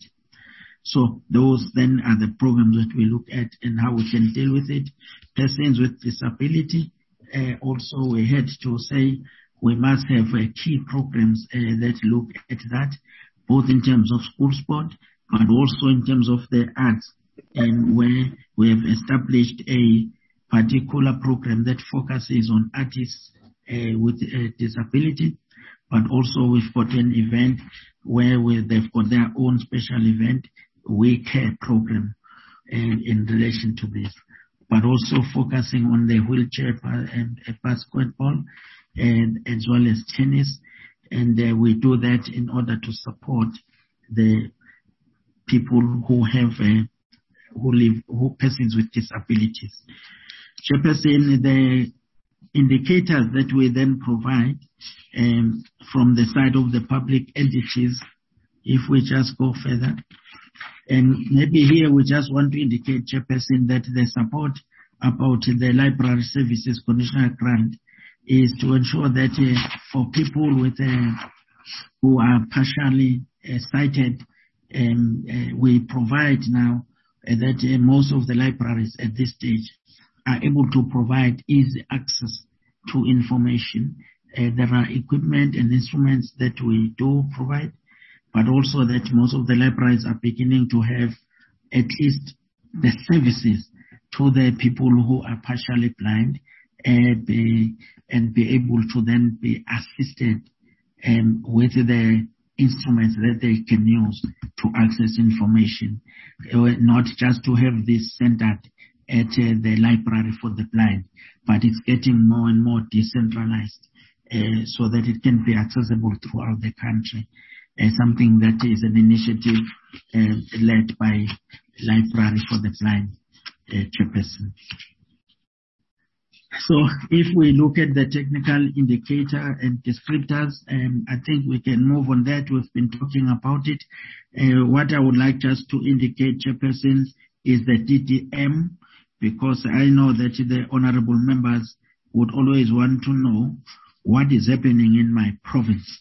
So those then are the programs that we look at and how we can deal with it. Persons with disability, uh, also we had to say we must have uh, key programs uh, that look at that, both in terms of school sport, but also in terms of the arts, and where we have established a particular program that focuses on artists uh, with a disability, but also we've got an event where we, they've got their own special event, We Care program uh, in relation to this, but also focusing on the wheelchair and uh, basketball and as well as tennis, and uh, we do that in order to support the people who have uh, who live who persons with disabilities. Chairperson, the indicators that we then provide um, from the side of the public entities, if we just go further, and maybe here we just want to indicate, Chairperson, that the support about the library services conditional grant is to ensure that uh, for people with uh, who are partially uh, sighted, um, uh, we provide now uh, that uh, most of the libraries at this stage are able to provide easy access to information. Uh, there are equipment and instruments that we do provide, but also that most of the libraries are beginning to have at least the services to the people who are partially blind, and be, and be able to then be assisted um, with the instruments that they can use to access information, uh, not just to have this centered at uh, the library for the blind, but it's getting more and more decentralized uh, so that it can be accessible throughout the country. Uh, something that is an initiative uh, led by Library for the Blind uh, chairperson. So if we look at the technical indicator and descriptors, um, I think we can move on that. We've been talking about it. Uh, what I would like just to indicate, chairperson, is the D D M, because I know that the honorable members would always want to know what is happening in my province.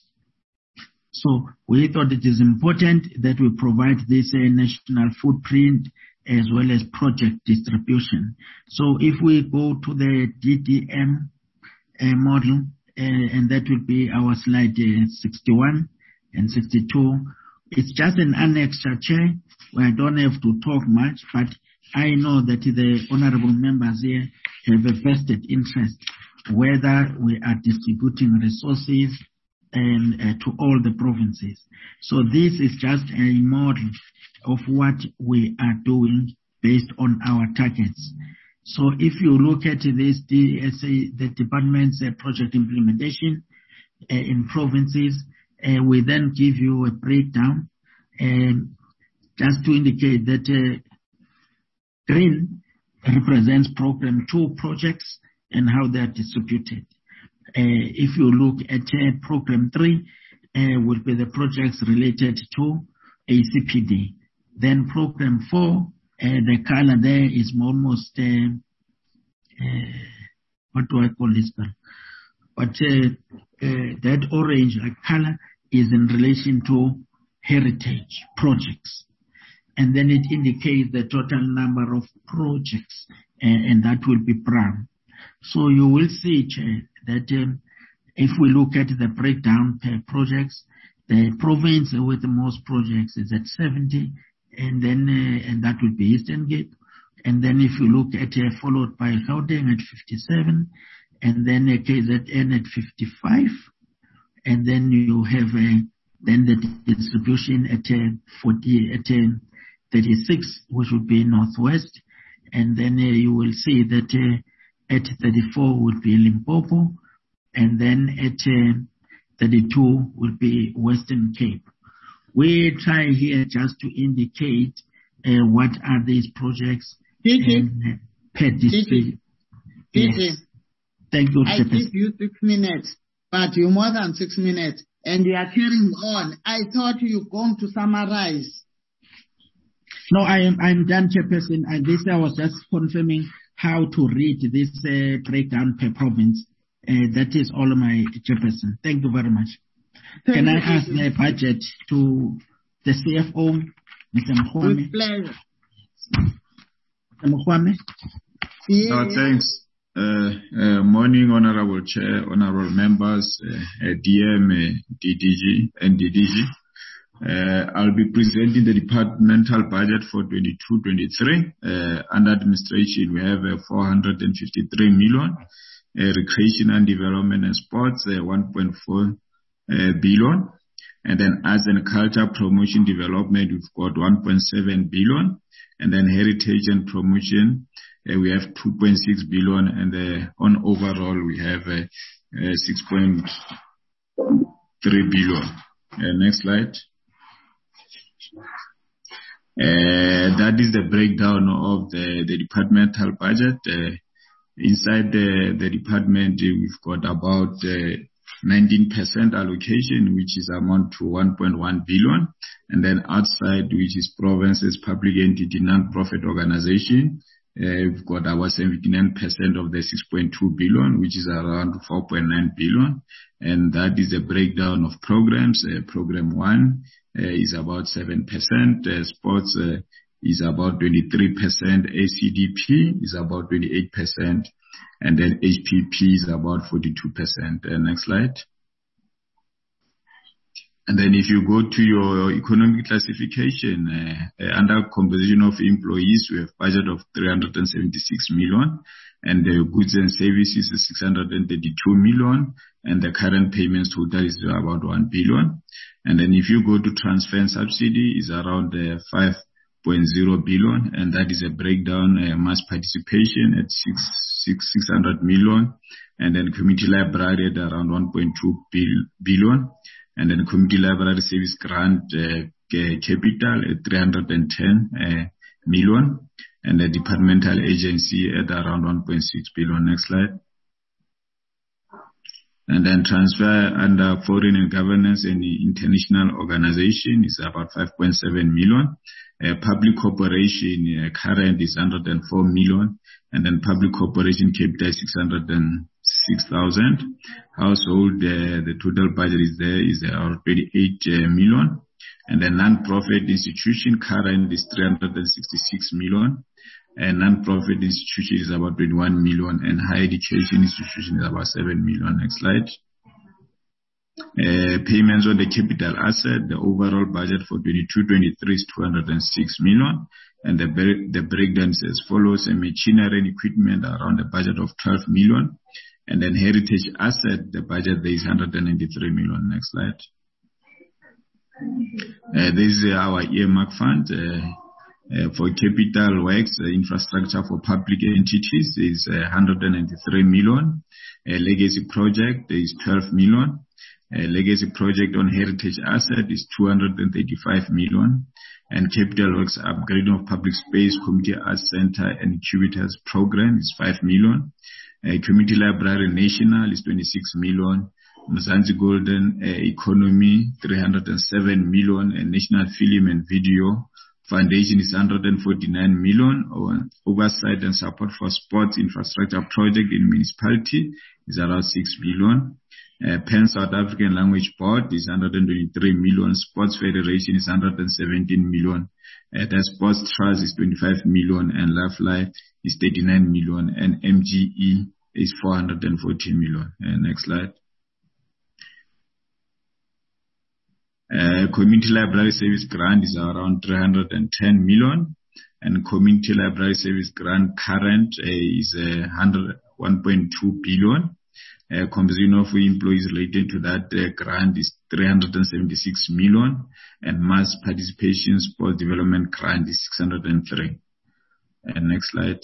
So we thought it is important that we provide this uh, national footprint as well as project distribution. So if we go to the D D M uh, model, uh, and that will be our slide uh, sixty-one and sixty-two, it's just an annexure, Chair, where I don't have to talk much, but I know that the honorable members here have a vested interest whether we are distributing resources and uh, to all the provinces. So this is just a model of what we are doing based on our targets. So if you look at this, the, uh, the department's uh, project implementation uh, in provinces, uh, we then give you a breakdown, um, just to indicate that uh, green represents program two projects and how they are distributed. Uh, if you look at uh, program three, uh, will be the projects related to A C P D. Then program four, uh, the color there is almost, uh, uh, what do I call this color? But uh, uh, that orange like color is in relation to heritage projects. And then it indicates the total number of projects, uh, and that will be brown. So you will see, Chair, that um, if we look at the breakdown per projects, the province with the most projects is at seventy, and then uh, and that will be Eastern Cape. And then if you look at uh, followed by Gauteng at fifty-seven, and then uh, K Z N at fifty-five, and then you have uh, then the distribution at uh, forty at uh, thirty-six, which would be Northwest, and then uh, you will see that. Uh, At thirty-four would be Limpopo, and then at uh, thirty-two would be Western Cape. We try here just to indicate uh, what are these projects and uh, per district. Yes. Thank you. I give you six minutes, but you're more than six minutes, and you are carrying on. I thought you were going to summarize. No, I am I'm done, Chairperson. And this I was just confirming how to read this uh, breakdown per province. Uh, that is all of my Chairperson. Thank you very much. Thank Can you. I ask the budget to the C F O, Mister Mkhwame? With pleasure. Mister Mkhwame? Yes. No, thanks. Uh, uh, morning, Honorable Chair, Honorable Members, uh, uh, D M, uh, D D G, and D D G. Uh, I'll be presenting the departmental budget for twenty-two twenty-three. Uh, under administration, we have uh, four hundred fifty-three million. Uh, recreation and development and sports, uh, one point four uh, billion. And then arts and culture promotion development, we've got one point seven billion. And then heritage and promotion, uh, we have two point six billion. And uh, on overall, we have uh, uh, six point three billion. Uh, next slide. Uh, that is the breakdown of the, the departmental budget. Uh, inside the, the department, we've got about uh, nineteen percent allocation, which is amount to one point one billion. And then outside, which is provinces, public entity, non-profit organization, uh, we've got about seventy-nine percent of the six point two billion, which is around four point nine billion. And that is a breakdown of programs. Uh, program one uh, is about seven percent. Uh, sports uh, is about twenty-three percent. A C D P is about twenty-eight percent. And then H P P is about forty-two percent. Uh, next slide. And then if you go to your economic classification, uh, uh, under composition of employees, we have budget of three hundred seventy-six million, and the goods and services is six hundred thirty-two million, and the current payments total is about one billion. And then if you go to transfer and subsidy, is around uh, five point zero billion, and that is a breakdown, uh, mass participation at six, six, six hundred million, and then community library at around one point two billion. And then community library service grant uh, capital at three hundred ten uh, million, and the departmental agency at around one point six billion. Next slide. And then transfer under foreign and governance and international organization is about five point seven million. Uh, public corporation uh, current is one hundred four million, and then public corporation capital is six hundred six thousand. Household, uh, the total budget is there is around twenty-eight uh, million, and the non-profit institution current is three hundred sixty-six million, and non-profit institution is about twenty-one million, and higher education institution is about seven million. Next slide. Uh, payments on the capital asset, the overall budget for twenty-two twenty-three is two hundred six million, and the, the breakdown is as follows: a machinery and equipment around the budget of twelve million, and then heritage asset, the budget there is one hundred ninety-three million. Next slide. Uh, this is our earmark fund uh, uh, for capital works, uh, infrastructure for public entities is uh, one hundred ninety-three million. A legacy project there is twelve million. A legacy project on heritage asset is two hundred thirty-five million, and capital works upgrading of public space, community arts center and incubators program is five million. A community library national is twenty-six million. Mzansi Golden uh, economy three hundred seven million, and national film and video foundation is one hundred forty-nine million. Oversight and support for sports infrastructure project in municipality is around six million. Uh, Pan South African Language Board is one hundred twenty-three million. Sports Federation is one hundred seventeen million. Uh, the Sports Trust is twenty-five million, and Life Life is thirty-nine million, and M G E is four hundred forty million. Uh, next slide. Uh, community library service grant is around three hundred ten million, and community library service grant current uh, is uh, one point two billion. Uh, composition of employees related to that uh, grant is three hundred seventy-six million, and mass participation sports development grant is six hundred three. Uh, next slide.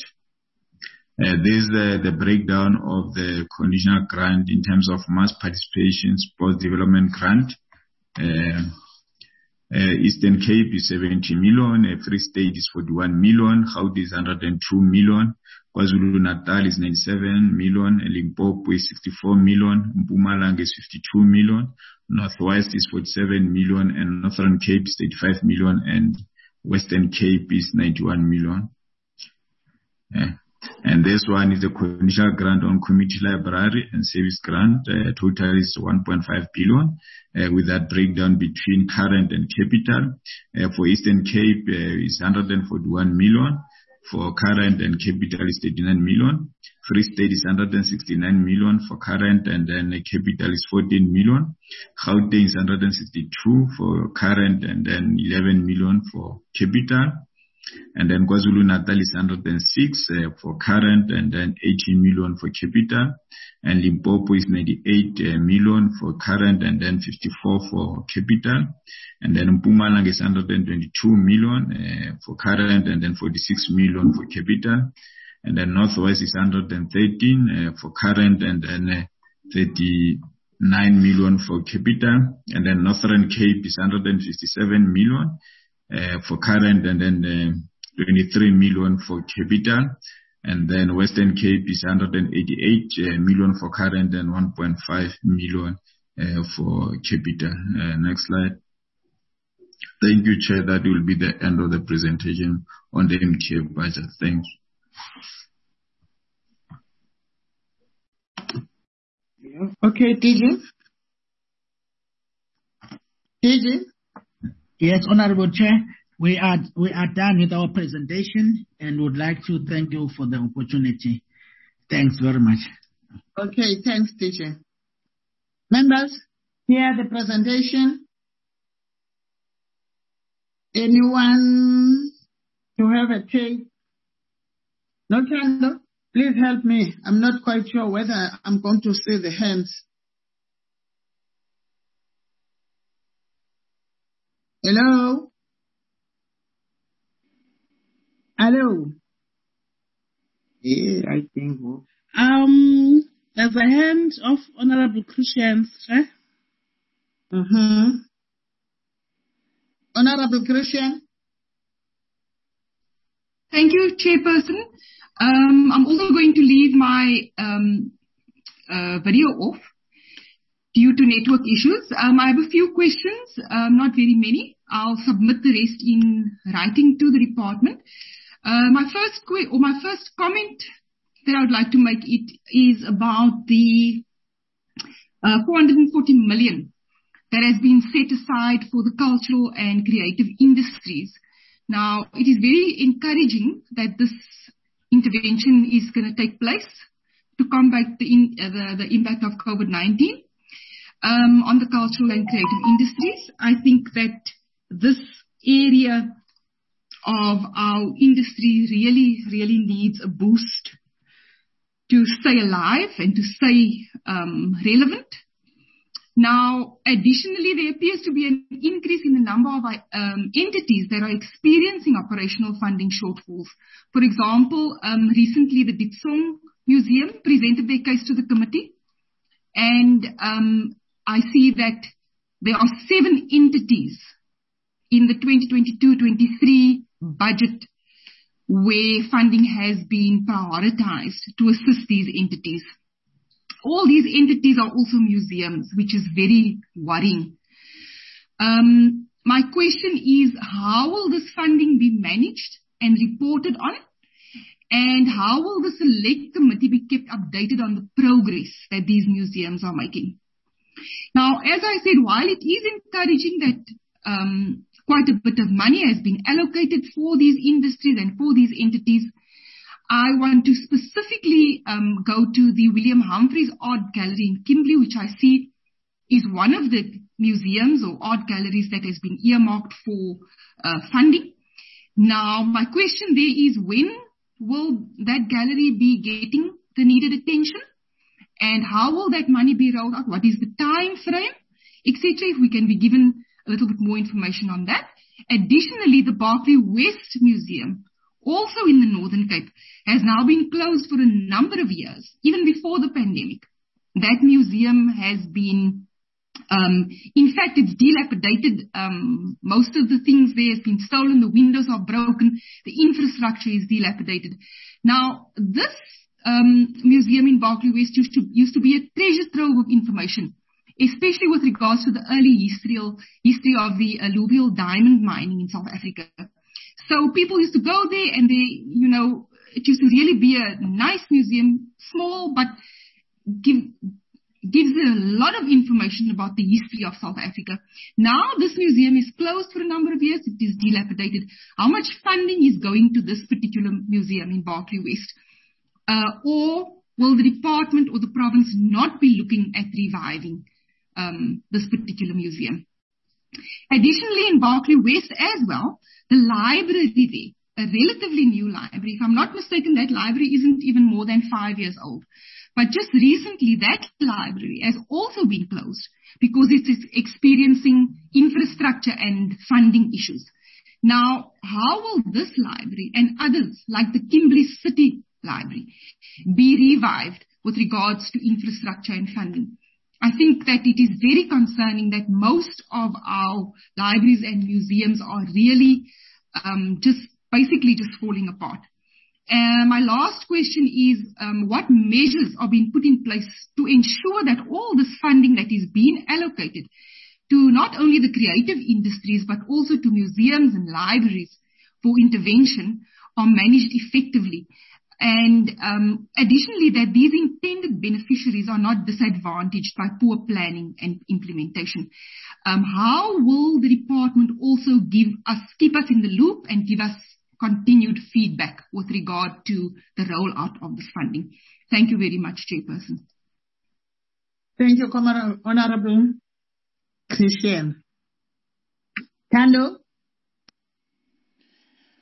Uh, this is uh, the breakdown of the conditional grant in terms of mass participation sports development grant. Uh, uh, Eastern Cape is seventy million, uh, Free State is forty-one million, Gauteng is one hundred two million, KwaZulu-Natal is ninety-seven million, Limpopo is sixty-four million, Mpumalanga is fifty-two million, Northwest is forty-seven million, and Northern Cape is thirty-five million, and Western Cape is ninety-one million. Yeah. And this one is the conditional grant on community library and service grant. Uh, total is one point five billion, uh, with that breakdown between current and capital. Uh, for Eastern Cape uh, is one hundred forty-one million. For current and capital is thirty-nine million. Free State is one hundred sixty-nine million for current, and then the capital is fourteen million. Gauteng is one hundred sixty-two for current, and then eleven million for capital. And then KwaZulu-Natal is one hundred six uh, for current, and then eighteen million for capital. And Limpopo is ninety-eight uh, million for current, and then fifty-four for capital. And then Mpumalanga is one hundred twenty-two million uh, for current, and then forty-six million for capital. And then Northwest is one hundred thirteen uh, for current, and then uh, thirty-nine million for capital. And then Northern Cape is one hundred fifty-seven million. Uh, for current, and then uh, twenty-three million for capital, and then Western Cape is one hundred eighty-eight uh, million for current, and one point five million uh, for capital. Uh, next slide. Thank you, Chair. That will be the end of the presentation on the M T A budget. Thanks. Okay, D G. D G. Yes, Honorable Chair, we are we are done with our presentation and would like to thank you for the opportunity. Thanks very much. Okay, thanks, teacher. Members, hear the presentation Anyone to have a take? No, Tando? Please help me. I'm not quite sure whether I'm going to see the hands. Hello? Hello? Yeah, I think. Um, there's a hand of Honorable Christians, right? Mm-hmm. Honorable Christian? Thank you, Chairperson. Um, I'm also going to leave my um, uh, video off due to network issues. Um, I have a few questions, um, not very many. I'll submit the rest in writing to the department. Uh, my first que- or my first comment that I would like to make it is about the uh, four hundred forty million that has been set aside for the cultural and creative industries. Now, it is very encouraging that this intervention is going to take place to combat the, in, uh, the, the impact of COVID nineteen um, on the cultural and creative industries. I think that this area of our industry really, really needs a boost to stay alive and to stay um, relevant. Now, additionally, there appears to be an increase in the number of um, entities that are experiencing operational funding shortfalls. For example, um, recently the Ditsong Museum presented their case to the committee, and um, I see that there are seven entities in the twenty twenty-two twenty-three budget where funding has been prioritized to assist these entities. All these entities are also museums, which is very worrying. Um, my question is, how will this funding be managed and reported on? And how will the select committee be kept updated on the progress that these museums are making? Now, as I said, while it is encouraging that um, quite a bit of money has been allocated for these industries and for these entities, I want to specifically um, go to the William Humphreys Art Gallery in Kimberley, which I see is one of the museums or art galleries that has been earmarked for uh, funding. Now, my question there is, when will that gallery be getting the needed attention? And how will that money be rolled out? What is the time frame, et cetera? If we can be given a little bit more information on that. Additionally, the Berkeley West Museum, also in the Northern Cape, has now been closed for a number of years, even before the pandemic. That museum has been, um, in fact, it's dilapidated. Um, most of the things there has been stolen. The windows are broken. The infrastructure is dilapidated. Now, this um, museum in Berkeley West used to, used to be a treasure trove of information, especially with regards to the early history, history of the alluvial diamond mining in South Africa. So people used to go there and they, you know, it used to really be a nice museum, small, but give, gives a lot of information about the history of South Africa. Now this museum is closed for a number of years. It is dilapidated. How much funding is going to this particular museum in Berkeley West? Uh, or will the department or the province not be looking at reviving um, this particular museum? Additionally, in Berkeley West as well, the library there, a relatively new library. If I'm not mistaken, that library isn't even more than five years old. But just recently, that library has also been closed because it is experiencing infrastructure and funding issues. Now, how will this library and others like the Kimberley City Library be revived with regards to infrastructure and funding? I think that it is very concerning that most of our libraries and museums are really um, just basically just falling apart. Uh, my last question is, um, what measures are being put in place to ensure that all this funding that is being allocated to not only the creative industries but also to museums and libraries for intervention are managed effectively? And um, additionally, that these intended beneficiaries are not disadvantaged by poor planning and implementation. Um, how will the department also give us, keep us in the loop and give us continued feedback with regard to the rollout of this funding? Thank you very much, Chairperson. Thank you, Honorable Christian. Tando?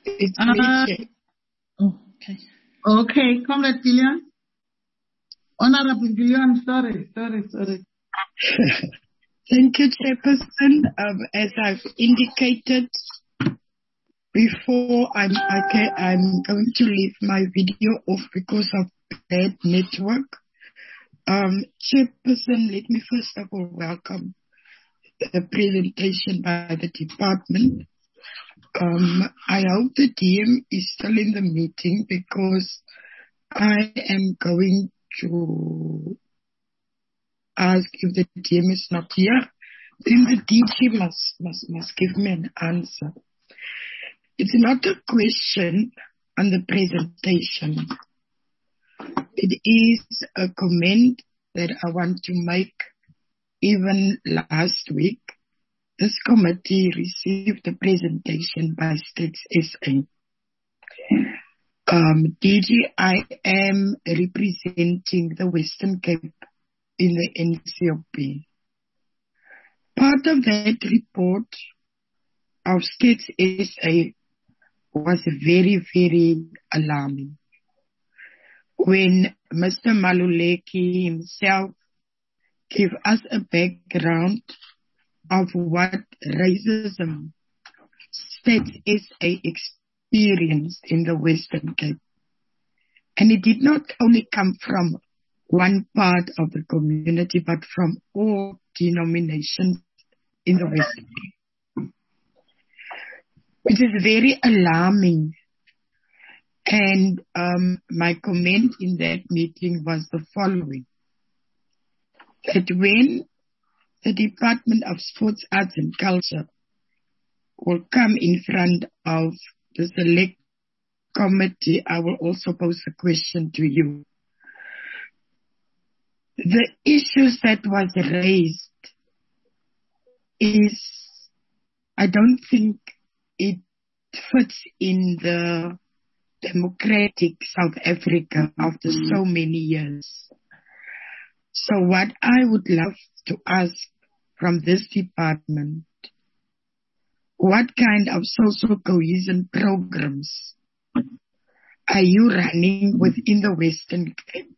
It's Uh, me, Chair. oh, okay. Okay, Comrade Gillian. Honorable Gillian, sorry, sorry, sorry. Thank you, Chairperson. Um, as I've indicated before, I'm okay, I'm going to leave my video off because of bad network. Um, Chairperson, let me first of all welcome the presentation by the department. Um, I hope the D M is still in the meeting because I am going to ask if the D M is not here. Then the D G must, must, must give me an answer. It's not a question on the presentation. It is a comment that I want to make. Even last week, this committee received a presentation by States S A. Um, D G, I am representing the Western Cape in the N C O P. Part of that report of States S A was very, very alarming. When Mister Maluleki himself gave us a background of what racism States S A experienced in the Western Cape. And it did not only come from one part of the community, but from all denominations in the Western Cape. It is very alarming. And um, my comment in that meeting was the following. That when the Department of Sports, Arts and Culture will come in front of the select committee, I will also pose a question to you. The issues that was raised is, I don't think it fits in the democratic South Africa after so many years. So what I would love to ask from this department, what kind of social cohesion programs are you running within the Western Cape?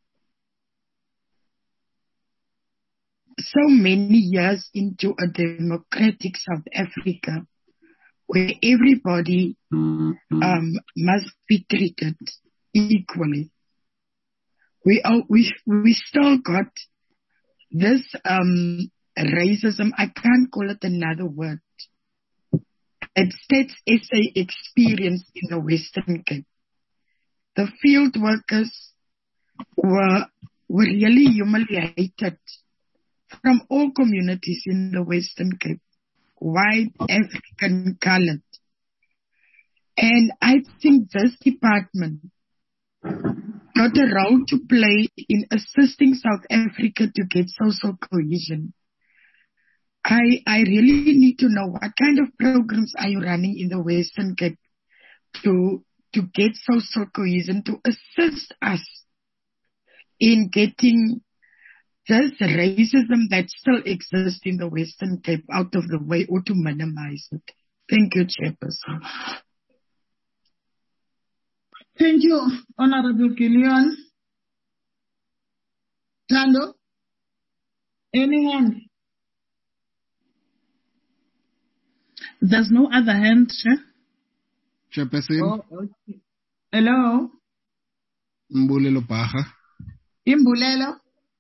So many years into a democratic South Africa, where everybody um, must be treated equally. We are, we we still got this um, racism. I can't call it another word. It States S A experienced in the Western Cape. The field workers were were really humiliated from all communities in the Western Cape, white, African, colored. And I think this department got a role to play in assisting South Africa to get social cohesion. I, I really need to know what kind of programs are you running in the Western Cape to, to get social cohesion, to assist us in getting this racism that still exists in the Western Cape out of the way or to minimize it. Thank you, Chairperson. Thank you, Honorable Gillian. Tando? Anyone? There's no other hand, Chair. Chairperson. Oh, okay. Hello? Mbulelo Baha. Imbulelo?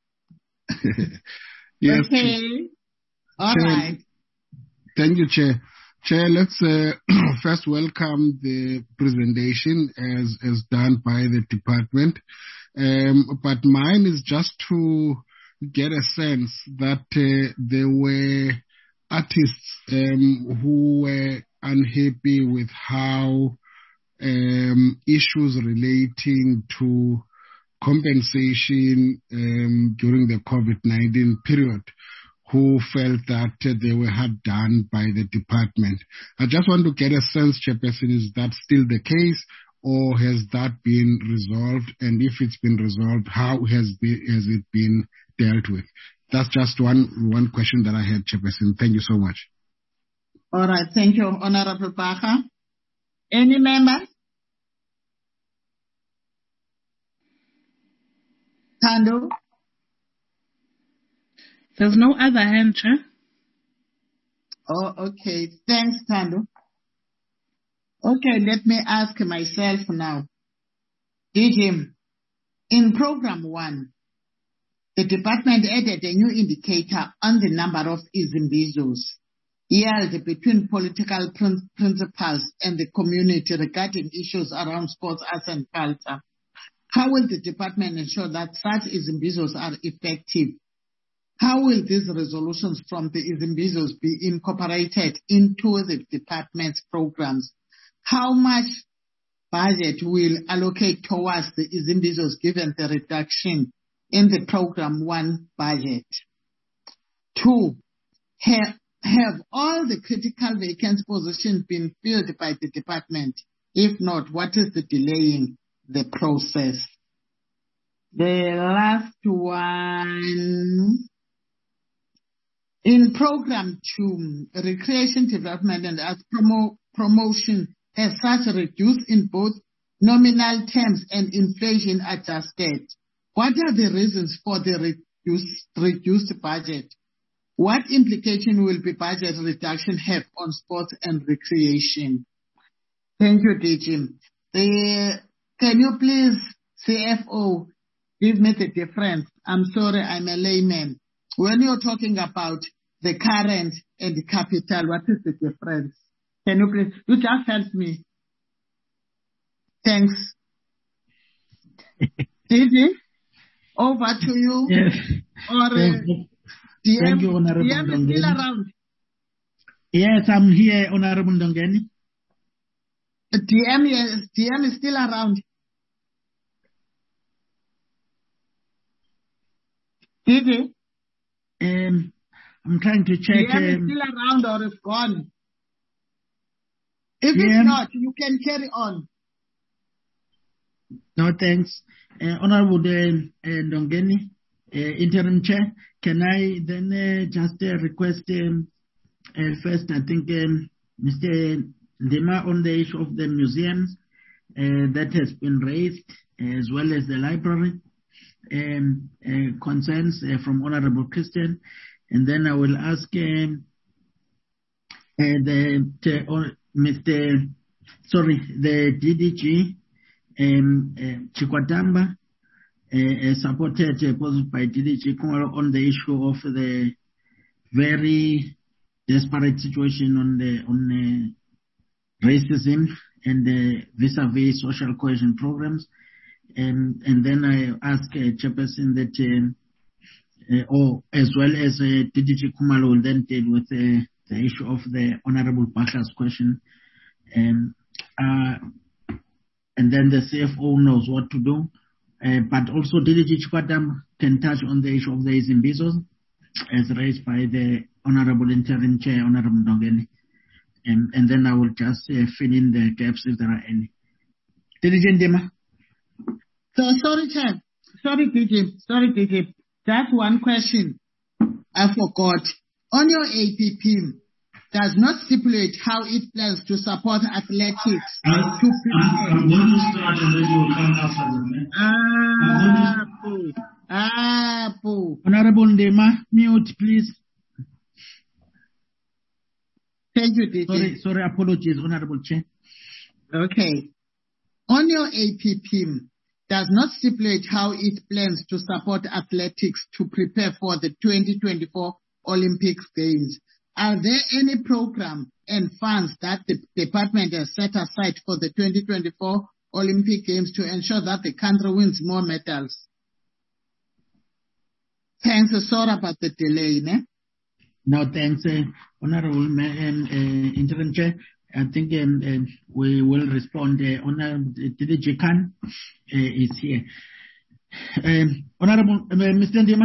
Yes. Okay. All Chair, right. Thank you, Chair. Chair, let's uh, first welcome the presentation as, as done by the department. Um, but mine is just to get a sense that uh, there were artists um, who were unhappy with how um, issues relating to compensation um, during the COVID nineteen period, who felt that uh, they were hard done by the department. I just want to get a sense, Chairperson, is that still the case, or has that been resolved? And if it's been resolved, how has, be, has it been dealt with? That's just one one question that I had, Chairperson. Thank you so much. All right. Thank you, Honorable Baha. Any member? Tando? There's no other hand, Chair. Oh, okay. Thanks, Tando. Okay, let me ask myself now. D G, in program one, the department added a new indicator on the number of izimbizos held between political prin- principals and the community regarding issues around sports, arts, and culture. How will the department ensure that such izimbizos are effective? How will these resolutions from the izimbizos be incorporated into the department's programs? How much budget will allocate towards the izimbizos given the reduction in the program one budget? Two, have, have all the critical vacant positions been filled by the department? If not, what is the delaying the process? The last one, in program two, recreation development and arts promo, promotion has such reduced in both nominal terms and inflation adjusted. What are the reasons for the reduced, reduced budget? What implication will the budget reduction have on sports and recreation? Thank you, D G. The, can you please, C F O, give me the difference? I'm sorry, I'm a layman. When you're talking about the current and the capital, what is the difference? Can you please, you just help me. Thanks. D G, over to you. Yes. Or uh, Thank you. D M, Thank you, Honorable D M is still Ndongeni. around. Yes, I'm here, Honorable Ndongeni. D M, yes, D M is still around. D G? Um, I'm trying to check. D M is Um, still around or is gone? If D M? it's not, you can carry on. no, thanks. Uh, Honorable uh, uh, Ndongeni, uh, Interim Chair, can I then uh, just uh, request um, uh, first, I think, um, Mister Ndima, on the issue of the museums uh, that has been raised, as well as the library, um, uh, concerns uh, from Honorable Christian, and then I will ask um, uh, the uh, or Mister Sorry, the D D G, um, uh, Chikwatamba, uh, uh, supported uh, posted by D D G on the issue of the very desperate situation on the on uh, racism and the vis-a-vis social cohesion programs. Um, and then I ask uh, Chairperson that, um, uh, or as well as uh, D D G Khumalo will then deal with uh, the issue of the Honorable Basha's question. Um, uh, and then the C F O knows what to do. Uh, but also D D G Chikwatamba can touch on the issue of the izimbizos as raised by the Honorable Interim Chair, Honorable Ndongeni. Um, and then I will just uh, fill in the gaps if there are any. D D G Ndima. So, sorry, Chair. Sorry, D G. Sorry, D G. That's one question I forgot. On your A P P, does not stipulate how it plans to support athletics. Uh, to I'm, I'm going to start and then you will come after them. Eh? Ah, poo. Ah, poo. Honorable Ndima, mute, please. Thank you, D G. Sorry, sorry, apologies, Honorable Chair. Okay. On your A P P, does not stipulate how it plans to support athletics to prepare for the twenty twenty-four Olympic Games. Are there any program and funds that the department has set aside for the twenty twenty-four Olympic Games to ensure that the country wins more medals? Thanks. Sorry about the delay, ne? No, thanks, uh, Honorable um, uh, Interim Chair. I think um, uh, we will respond. Uh, Honorable D D G Khan uh, is here. Um, Honorable uh, Mister Ndima.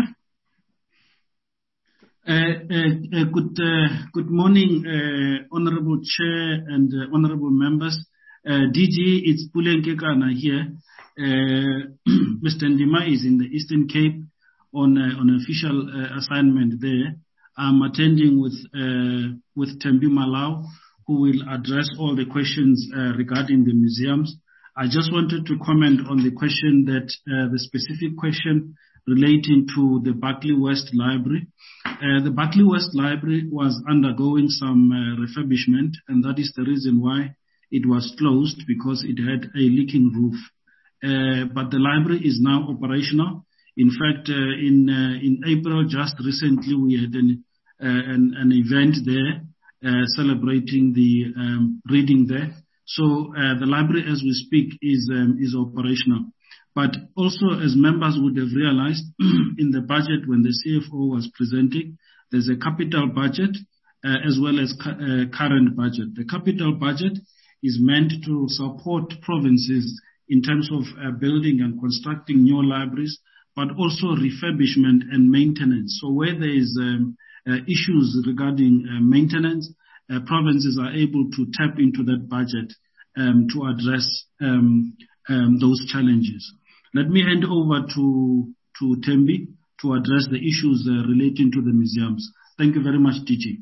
Uh, uh, uh, good uh, good morning, uh, Honorable Chair and uh, Honorable members. Uh, D G, it's Pulenke Kana here. Uh, Mister Ndima is in the Eastern Cape on uh, on official uh, assignment there. I'm attending with uh, with Tembi Malau who will address all the questions uh, regarding the museums. I just wanted to comment on the question that uh, the specific question relating to the Buckley West Library. Uh, the Buckley West Library was undergoing some uh, refurbishment, and that is the reason why it was closed, because it had a leaking roof. Uh, but the library is now operational. In fact, uh, in uh, in April, just recently, we had an uh, an, an event there uh, celebrating the um, reading there. So uh, the library, as we speak, is um, is operational. But also, as members would have realized, in the budget when the C F O was presenting, there's a capital budget uh, as well as cu- uh, current budget. The capital budget is meant to support provinces in terms of uh, building and constructing new libraries, but also refurbishment and maintenance. So where there is um, uh, issues regarding uh, maintenance, uh, provinces are able to tap into that budget um, to address um, um, those challenges. Let me hand over to, to Thembi to address the issues uh, relating to the museums. Thank you very much, D G.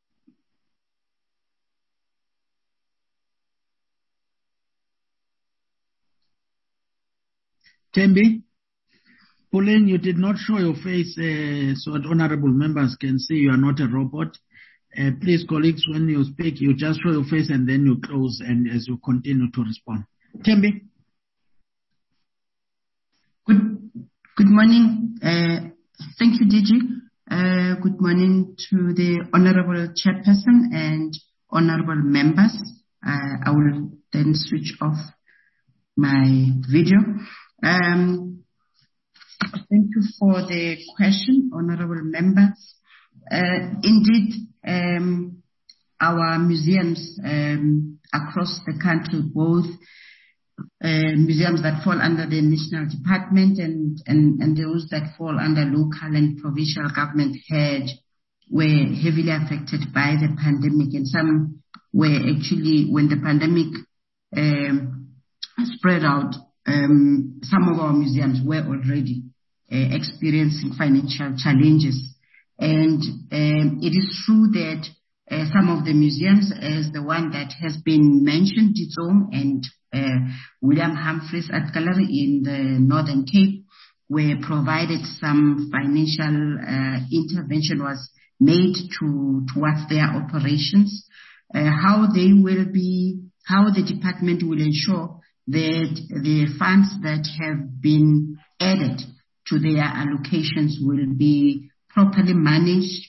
Thembi, Pauline, you did not show your face uh, so that honorable members can see you are not a robot. Uh, please, colleagues, when you speak, you just show your face and then you close and as you continue to respond. Thembi. Good, good morning. Uh, thank you, D G. Uh, good morning to the honorable chairperson and honorable members. Uh, I will then switch off my video. Um, thank you for the question, honorable members. Uh, indeed, um, our museums um, across the country, both uh, museums that fall under the national department and, and, and those that fall under local and provincial government head, were heavily affected by the pandemic, and some were actually, when the pandemic um, spread out, Um, some of our museums were already uh, experiencing financial challenges. And um, it is true that uh, some of the museums, as the one that has been mentioned, Ditsong and uh, William Humphreys Art Gallery in the Northern Cape, were provided some financial uh, intervention was made to towards their operations. Uh, how they will be, how the department will ensure that the funds that have been added to their allocations will be properly managed.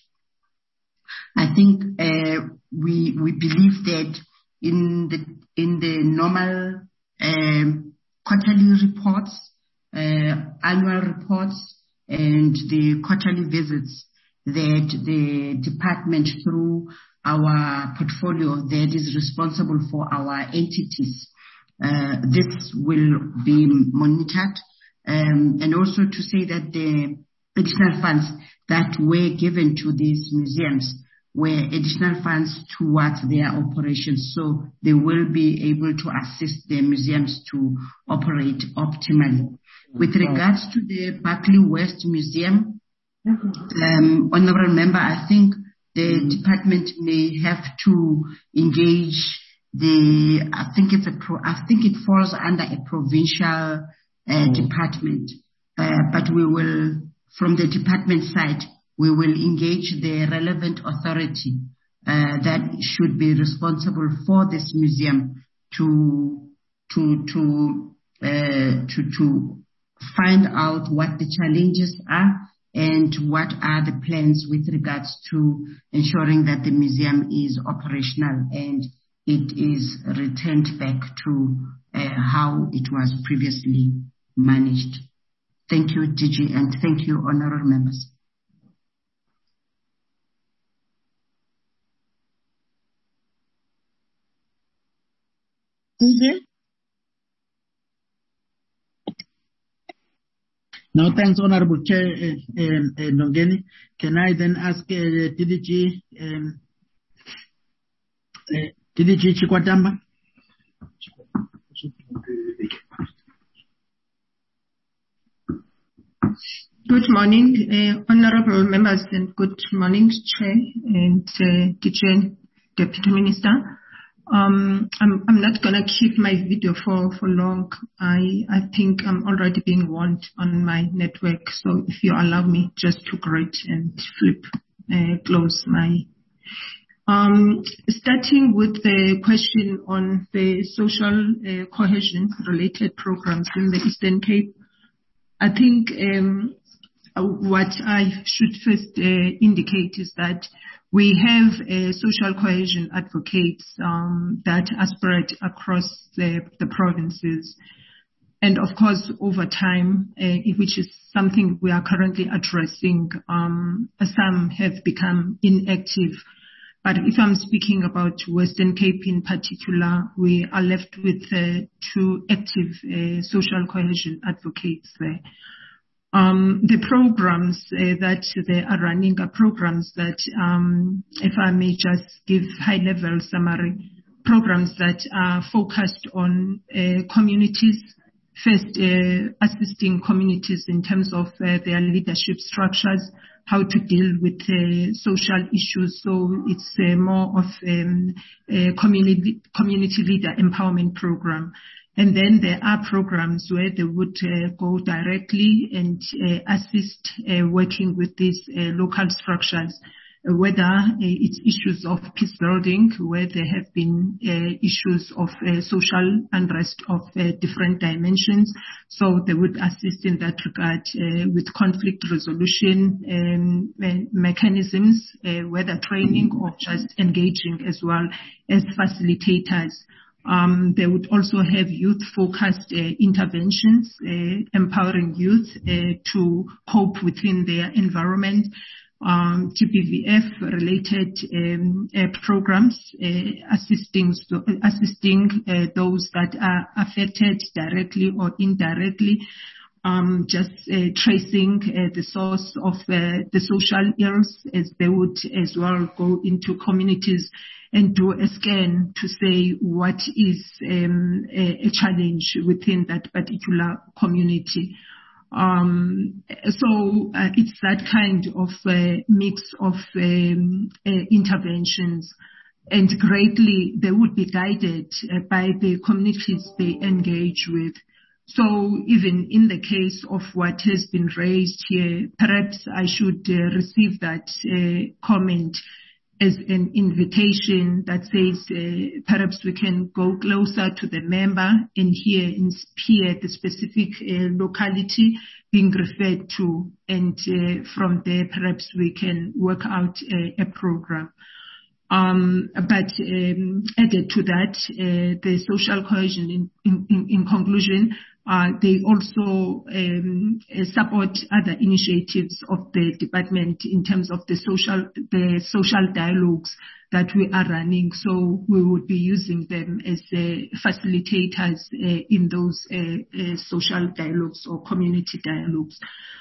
I think uh, we we believe that in the in the normal um, quarterly reports, uh, annual reports, and the quarterly visits that the department, through our portfolio that is responsible for our entities, Uh, this will be monitored, um, and also to say that the additional funds that were given to these museums were additional funds towards their operations, so they will be able to assist the museums to operate optimally. With regards to the Buckley West Museum, um, honorable member, I think the department may have to engage The, I think it's a pro, I think it falls under a provincial uh, oh. department, uh, but we will, from the department side, we will engage the relevant authority uh, that should be responsible for this museum to to to uh, to to find out what the challenges are and what are the plans with regards to ensuring that the museum is operational and it is returned back to uh, how it was previously managed. Thank you, D G, and thank you, honorable members. D G? No, thanks, Honorable Chair uh, um, uh, Nongeni. Can I then ask uh, D D G um, uh, D D G Chikwatamba? Good morning, uh, honorable members, and good morning, Chair and uh, D G, Deputy Minister. Um, I'm, I'm not going to keep my video for, for long. I, I think I'm already being warned on my network. So if you allow me just to greet and flip, uh, close my, um, starting with the question on the social uh, cohesion related programs in the Eastern Cape. I think, um, what I should first uh, indicate is that we have uh, social cohesion advocates um, that are spread across the, the provinces. And of course, over time, uh, which is something we are currently addressing, um, some have become inactive. But if I'm speaking about Western Cape in particular, we are left with uh, two active uh, social cohesion advocates there. Um, the programs uh, that they are running are programs that, um, if I may just give high-level summary, programs that are focused on uh, communities, first uh, assisting communities in terms of uh, their leadership structures, how to deal with uh, social issues. So it's uh, more of um, a community, community leader empowerment program. And then there are programs where they would uh, go directly and uh, assist uh, working with these uh, local structures, uh, whether uh, it's issues of peace building, where there have been uh, issues of uh, social unrest of uh, different dimensions. So they would assist in that regard uh, with conflict resolution um, me- mechanisms, uh, whether training or just engaging as well as facilitators. Um, they would also have youth-focused uh, interventions, uh, empowering youth uh, to cope within their environment, um, G B V F-related um, uh, programs, uh, assisting assisting uh, those that are affected directly or indirectly. Um, just uh, tracing uh, the source of uh, the social ills, as they would as well go into communities and do a scan to say what is um, a, a challenge within that particular community. Um, so uh, it's that kind of uh, mix of um, uh, interventions, and greatly they would be guided uh, by the communities they engage with. So even in the case of what has been raised here, perhaps I should uh, receive that uh, comment as an invitation that says uh, perhaps we can go closer to the member and hear and hear the specific uh, locality being referred to, and uh, from there perhaps we can work out a, a program. Um, but um, added to that, uh, the social cohesion in, in, in conclusion, uh, they also um, support other initiatives of the department in terms of the social the social dialogues that we are running. So we would be using them as uh, facilitators uh, in those uh, uh, social dialogues or community dialogues.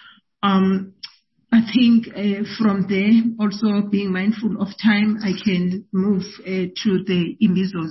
Um, I think uh, from there, also being mindful of time, I can move uh, to the Imbizos.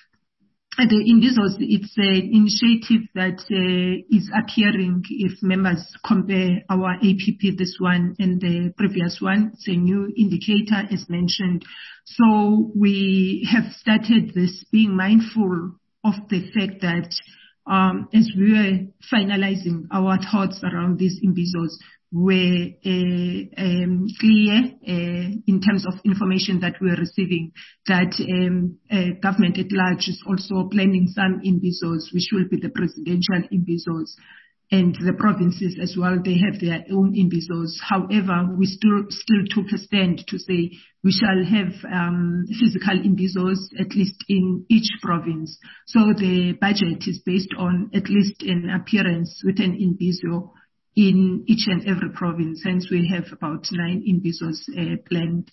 Uh, the Imbizos, it's an initiative that uh, is appearing if members compare our A P P, this one, and the previous one. It's a new indicator, as mentioned. So we have started this being mindful of the fact that um, as we were finalizing our thoughts around these Imbizos, were uh, um, clear uh, in terms of information that we are receiving, that um, uh, government at large is also planning some Imbizos, which will be the presidential Imbizos, and the provinces as well, they have their own Imbizos. However, we still still took a stand to say we shall have um, physical Imbizos at least in each province. So the budget is based on at least an appearance with an Imbizo in each and every province. Hence, we have about nine Imbizos uh, planned.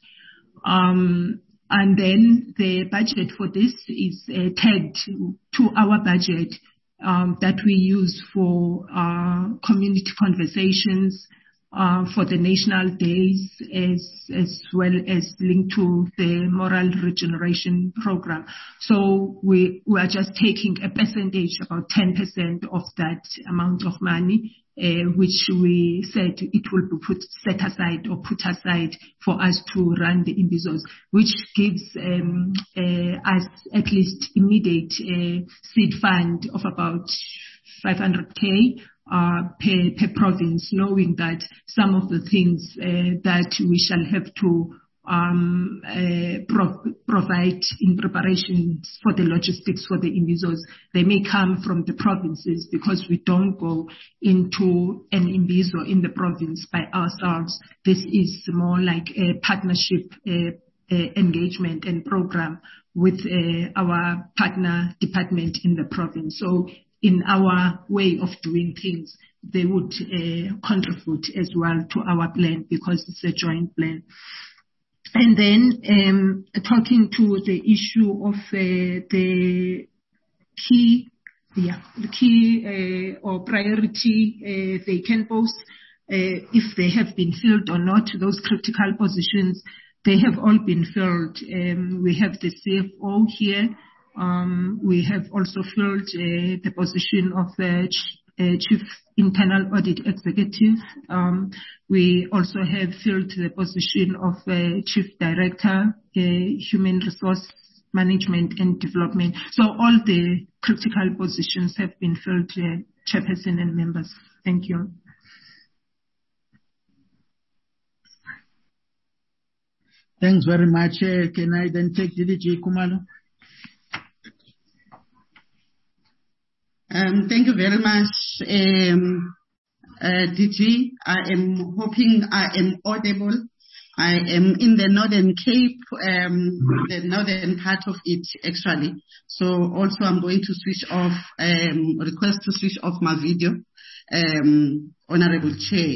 Um, and then the budget for this is uh, tagged to our budget um, that we use for uh, community conversations, uh, for the national days, as, as well as linked to the moral regeneration program. So we, we are just taking a percentage, about ten percent of that amount of money, uh, which we said it will be put, set aside or put aside for us to run the Imbizos, which gives um, uh, us at least immediate uh, seed fund of about five hundred K uh, per, per province, knowing that some of the things uh, that we shall have to um, uh, pro- provide in preparations for the logistics for the Imbizos, they may come from the provinces, because we don't go into an Imbizo in the province by ourselves. This is more like a partnership uh, uh, engagement and program with uh, our partner department in the province. So in our way of doing things, they would uh, contribute as well to our plan, because it's a joint plan. And then um, talking to the issue of uh, the key, yeah, the key uh, or priority uh, vacant posts, uh, if they have been filled or not, those critical positions, they have all been filled. Um, we have the C F O here. Um, we have also filled uh, the position of the ch- uh, Chief Internal Audit Executive. Um, we also have filled the position of uh, Chief Director, uh, Human Resource Management and Development. So all the critical positions have been filled, uh, Chairperson and members. Thank you. Thanks very much. Uh, can I then take D D G Khumalo? Um, thank you very much, um, uh, D G. I am hoping I am audible. I am in the Northern Cape, um, the northern part of it actually. So also I'm going to switch off, um, request to switch off my video, um, Honorable Chair.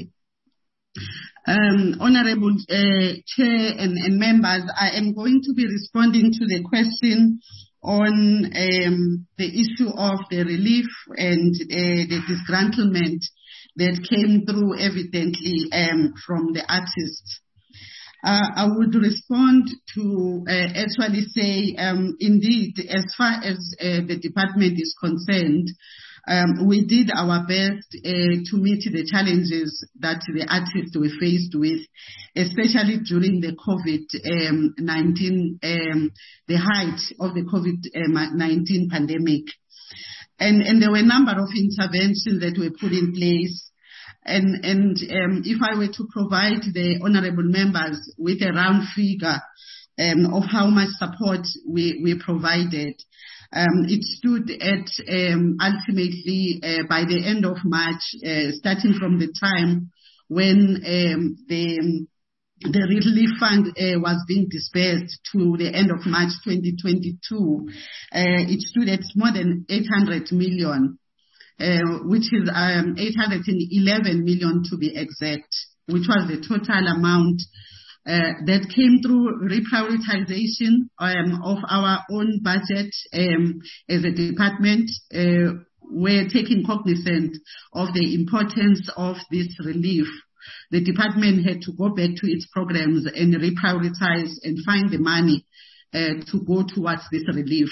Um, Honorable uh, Chair and, and members, I am going to be responding to the question on um, the issue of the relief and uh, the disgruntlement that came through evidently um, from the artists. Uh, I would respond to uh, actually say, um, indeed, as far as uh, the department is concerned, um, we did our best uh, to meet the challenges that the artists were faced with, especially during the COVID nineteen, um, the height of the COVID nineteen pandemic. And, and there were a number of interventions that were put in place. And, and um, if I were to provide the honorable members with a round figure um, of how much support we, we provided, um, it stood at um, ultimately uh, by the end of March, uh, starting from the time when um, the the relief fund uh, was being dispersed to the end of March twenty twenty-two, uh, it stood at more than eight hundred million. Uh, which is um, eight hundred eleven million to be exact, which was the total amount uh, that came through reprioritization um, of our own budget um, as a department. Uh, we're taking cognizance of the importance of this relief. The department had to go back to its programs and reprioritize and find the money uh, to go towards this relief.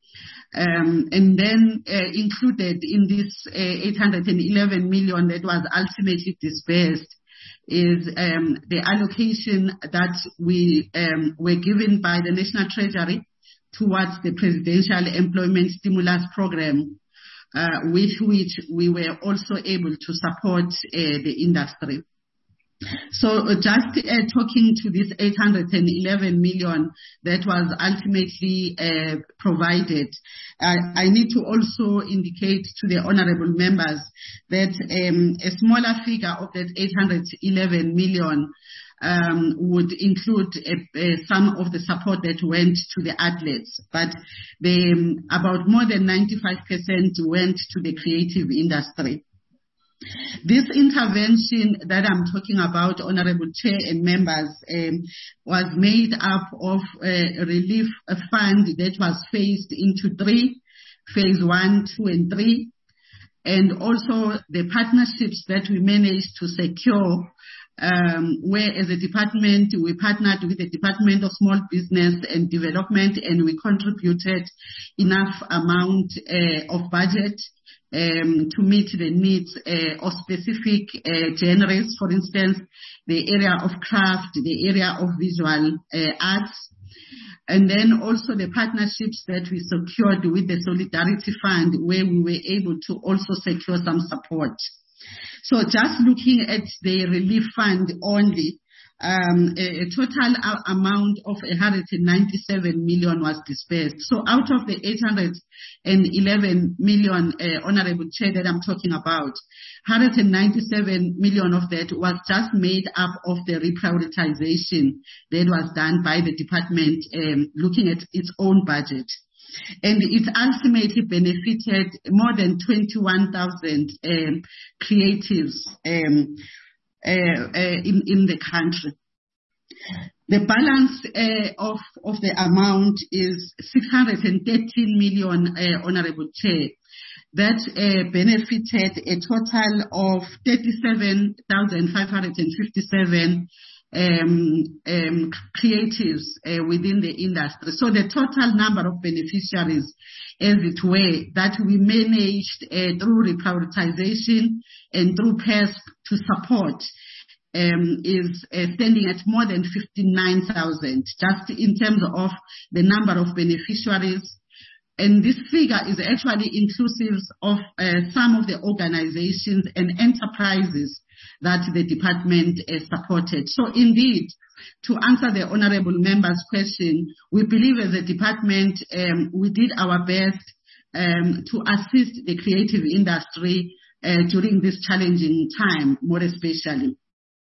Um, and then uh, included in this uh, eight hundred eleven million that was ultimately disbursed is um, the allocation that we um, were given by the National Treasury towards the Presidential Employment Stimulus Program, uh, with which we were also able to support uh, the industry. So uh, just uh, talking to this eight hundred eleven million that was ultimately uh, provided, uh, I need to also indicate to the honorable members that um, a smaller figure of that eight hundred eleven million um, would include uh, uh, some of the support that went to the athletes, but the, um, about more than ninety-five percent went to the creative industry. This intervention that I'm talking about, Honorable Chair and members, um, was made up of a relief fund that was phased into three, phase one, two, and three. and also the partnerships that we managed to secure, um, where as a department we partnered with the Department of Small Business and Development, and we contributed enough amount uh, of budget um, to meet the needs uh, of specific uh, genres, for instance, the area of craft, the area of visual uh, arts. And then also the partnerships that we secured with the Solidarity Fund, where we were able to also secure some support. So just looking at the relief fund only, um, a, a total a- amount of one hundred ninety-seven million was dispersed. So out of the eight hundred eleven million, uh, Honorable Chair, that I'm talking about, one hundred ninety-seven million of that was just made up of the reprioritization that was done by the department, um, looking at its own budget. And it ultimately benefited more than twenty-one thousand um, creatives um, uh, uh, in, in the country. The balance uh, of, of the amount is six hundred thirteen million, uh, Honorable Chair. That uh, benefited a total of thirty-seven thousand five hundred fifty-seven um, um, creatives uh, within the industry. So the total number of beneficiaries, as it were, that we managed uh, through reprioritization and through P E S P to support um, is uh, standing at more than fifty-nine thousand, just in terms of the number of beneficiaries. And this figure is actually inclusive of uh, some of the organizations and enterprises that the department uh, supported. So indeed, to answer the honorable member's question, we believe as a department um, we did our best um, to assist the creative industry uh, during this challenging time, more especially.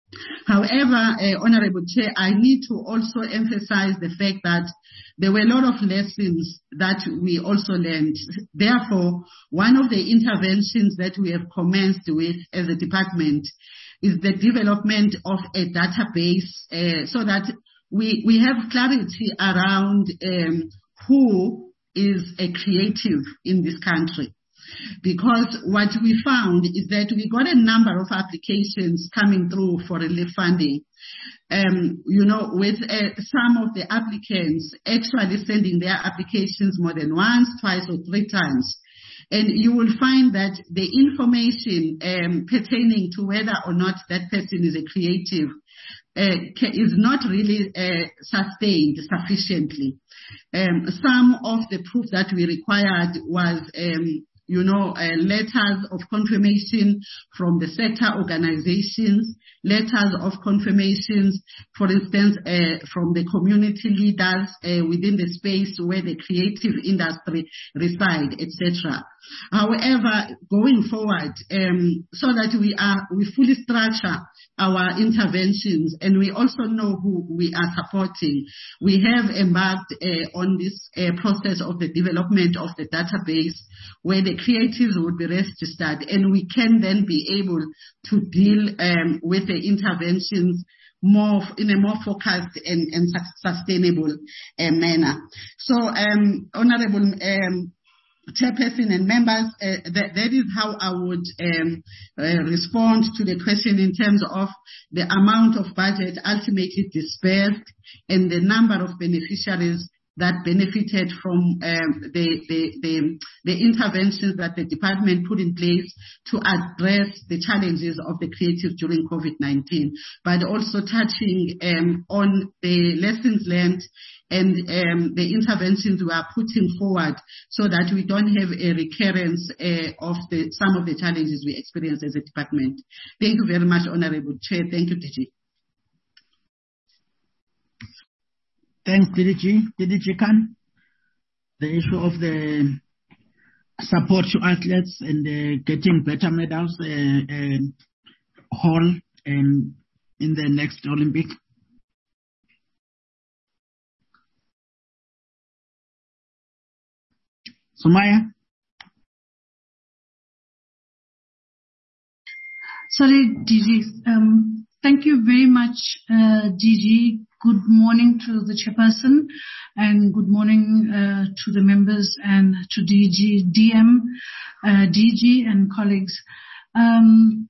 However, uh, Honorable Chair, I need to also emphasize the fact that there were a lot of lessons that we also learned. Therefore, one of the interventions that we have commenced with as a department is the development of a database uh, so that we, we have clarity around um, who is a creative in this country. Because what we found is that we got a number of applications coming through for relief funding. Um, you know, with uh, some of the applicants actually sending their applications more than once, twice, or three times. And you will find that the information um, pertaining to whether or not that person is a creative uh, is not really uh, sustained sufficiently. Um, some of the proof that we required was um, you know, uh, letters of confirmation from the sector organizations, letters of confirmations, for instance, uh, from the community leaders uh, within the space where the creative industry reside, et cetera. However, going forward, um, so that we are we fully structure our interventions and we also know who we are supporting, we have embarked uh, on this uh, process of the development of the database where the creatives would be registered, and we can then be able to deal um, with the interventions more in a more focused and, and sustainable uh, manner. So, um, Honorable um, Chairperson and members, uh, that, that is how I would um, uh, respond to the question in terms of the amount of budget ultimately dispersed and the number of beneficiaries that benefited from um, the, the, the, the interventions that the department put in place to address the challenges of the creative during COVID nineteen, but also touching um, on the lessons learned and um, the interventions we are putting forward so that we don't have a recurrence uh, of the, some of the challenges we experience as a department. Thank you very much, Honorable Chair. Thank you, D G. Thanks, D D G. D D G Khan. The issue of the support to athletes and uh, getting better medals uh, uh, hall um, in the next Olympic. Sumaya. Sorry, D G. Um, thank you very much, uh, D G. good morning to the chairperson and good morning uh, to the members and to D G, D M, uh, D G and colleagues. Um,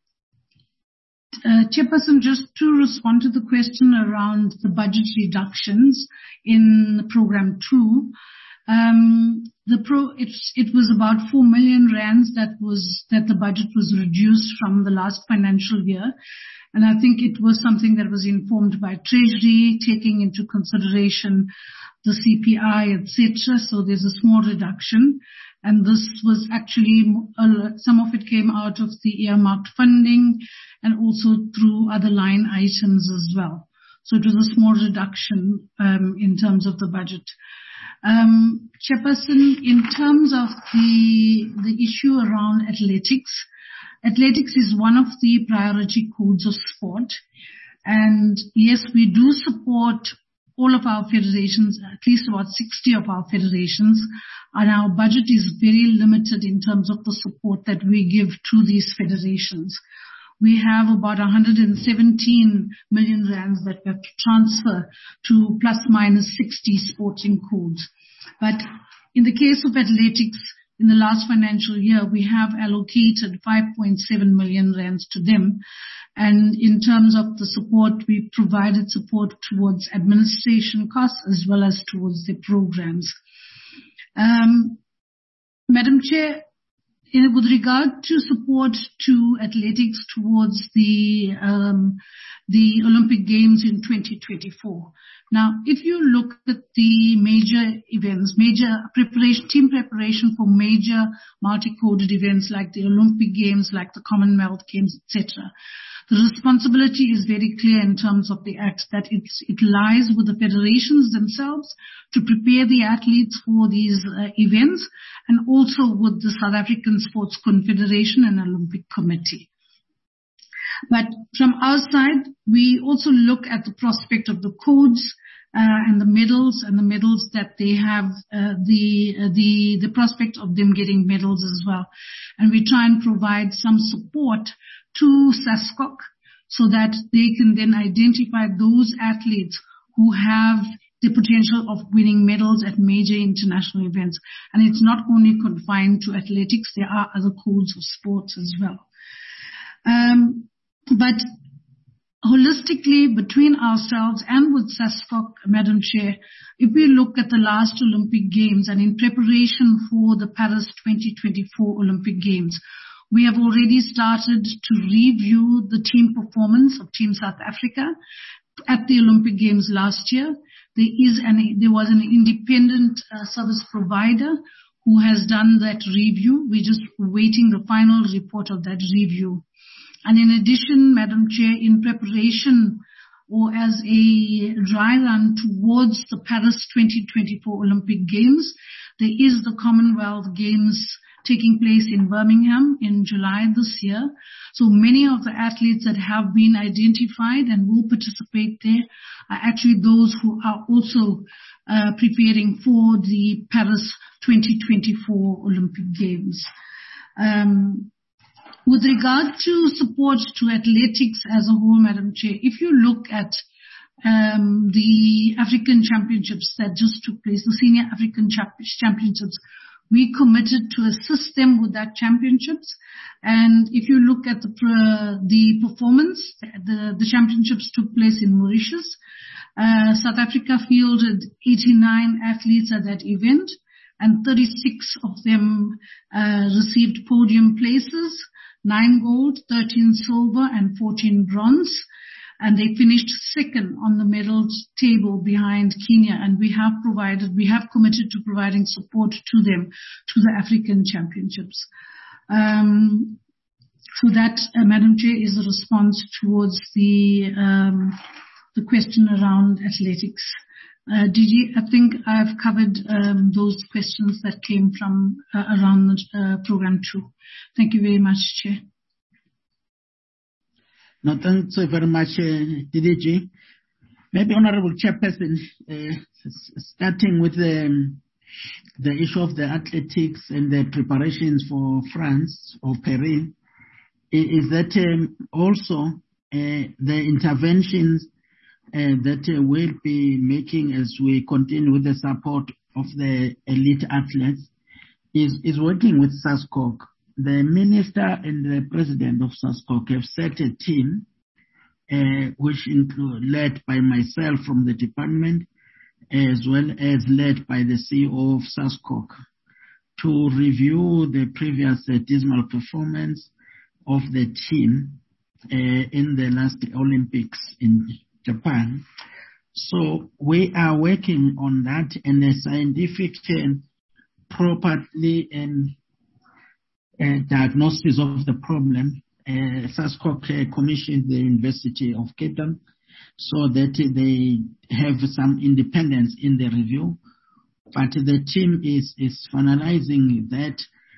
uh, chairperson, just to respond to the question around the budget reductions in program two, um, the pro, it, it was about four million rands that was, that the budget was reduced from the last financial year. And I think it was something that was informed by Treasury, taking into consideration the C P I, et cetera. So there's a small reduction. And this was actually, uh, some of it came out of the earmarked funding and also through other line items as well. So it was a small reduction um, in terms of the budget. Um, Chairperson, in terms of the, the issue around athletics, athletics is one of the priority codes of sport. And yes, we do support all of our federations, at least about sixty of our federations, and our budget is very limited in terms of the support that we give to these federations. We have about one hundred seventeen million rands that we have to transfer to plus minus sixty sporting codes. But in the case of athletics, in the last financial year, we have allocated five point seven million rands to them. And in terms of the support, we provided support towards administration costs as well as towards the programs. Um, Madam Chair, in, with regard to support to athletics towards the um, the Olympic Games in twenty twenty-four. Now, if you look at the major events, major preparation, team preparation for major multi-coded events like the Olympic Games, like the Commonwealth Games, et cetera, the responsibility is very clear in terms of the Act that it's, it lies with the federations themselves to prepare the athletes for these uh, events, and also with the South African Sports Confederation and Olympic Committee. But from our side, we also look at the prospect of the codes uh, and the medals and the medals that they have, uh, the, uh, the, the prospect of them getting medals as well. And we try and provide some support to SASCOC so that they can then identify those athletes who have the potential of winning medals at major international events. And it's not only confined to athletics, there are other codes of sports as well. Um, but holistically, between ourselves and with SASCOC, Madam Chair, if we look at the last Olympic Games and in preparation for the Paris twenty twenty-four Olympic Games, we have already started to review the team performance of Team South Africa at the Olympic Games last year. There is an, there was an independent uh, service provider who has done that review. We're just waiting the final report of that review. And in addition, Madam Chair, in preparation or as a dry run towards the Paris twenty twenty-four Olympic Games, there is the Commonwealth Games taking place in Birmingham in July this year. So many of the athletes that have been identified and will participate there are actually those who are also uh, preparing for the Paris twenty twenty-four Olympic Games. Um, with regard to support to athletics as a whole, Madam Chair, if you look at um, the African Championships that just took place, the Senior African Championships, we committed to assist them with that championships. And if you look at the uh, the performance, the, the championships took place in Mauritius. Uh, South Africa fielded eighty-nine athletes at that event, and thirty-six of them uh, received podium places, nine gold, thirteen silver, and fourteen bronze. And they finished second on the medal table behind Kenya. And we have provided, we have committed to providing support to them to the African Championships. Um, so that, uh, Madam Chair, is a response towards the um, the question around athletics. Uh, D G, I think I've covered um, those questions that came from uh, around the uh, program two. Thank you very much, Chair. No, thanks very much, uh, D D G. Maybe Honorable Chairperson, uh, starting with the, the issue of the athletics and the preparations for France or Paris, is that um, also uh, the interventions uh, that uh, we'll be making as we continue with the support of the elite athletes is, is working with SASCOC. The minister and the president of SASCOC have set a team uh, which include, led by myself from the department, as well as led by the C E O of SASCOC, to review the previous uh, dismal performance of the team uh, in the last Olympics in Japan. So we are working on that, and a scientific and properly and uh, diagnosis of the problem. Uh, SASCOC uh, commissioned the University of Cape Town so that they have some independence in the review. But the team is, is finalizing that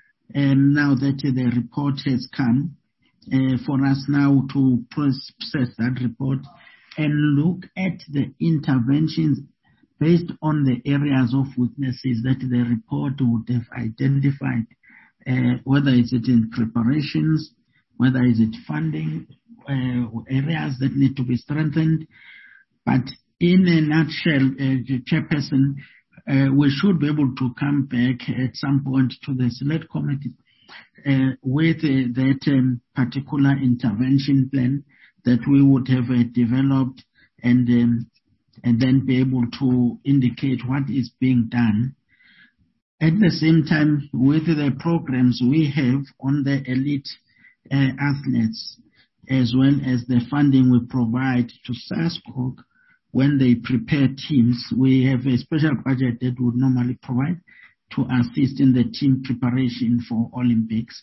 um, now that the report has come uh, for us now to process that report and look at the interventions based on the areas of weaknesses that the report would have identified, uh, whether it's in preparations, whether it's it funding, uh, areas that need to be strengthened. But in a nutshell, uh, Chairperson, uh, we should be able to come back at some point to the select committee uh, with uh, that um, particular intervention plan that we would have uh, developed, and um, and then be able to indicate what is being done. At the same time, with the programs we have on the elite uh, athletes, as well as the funding we provide to SASCOC when they prepare teams, we have a special budget that would normally provide to assist in the team preparation for Olympics.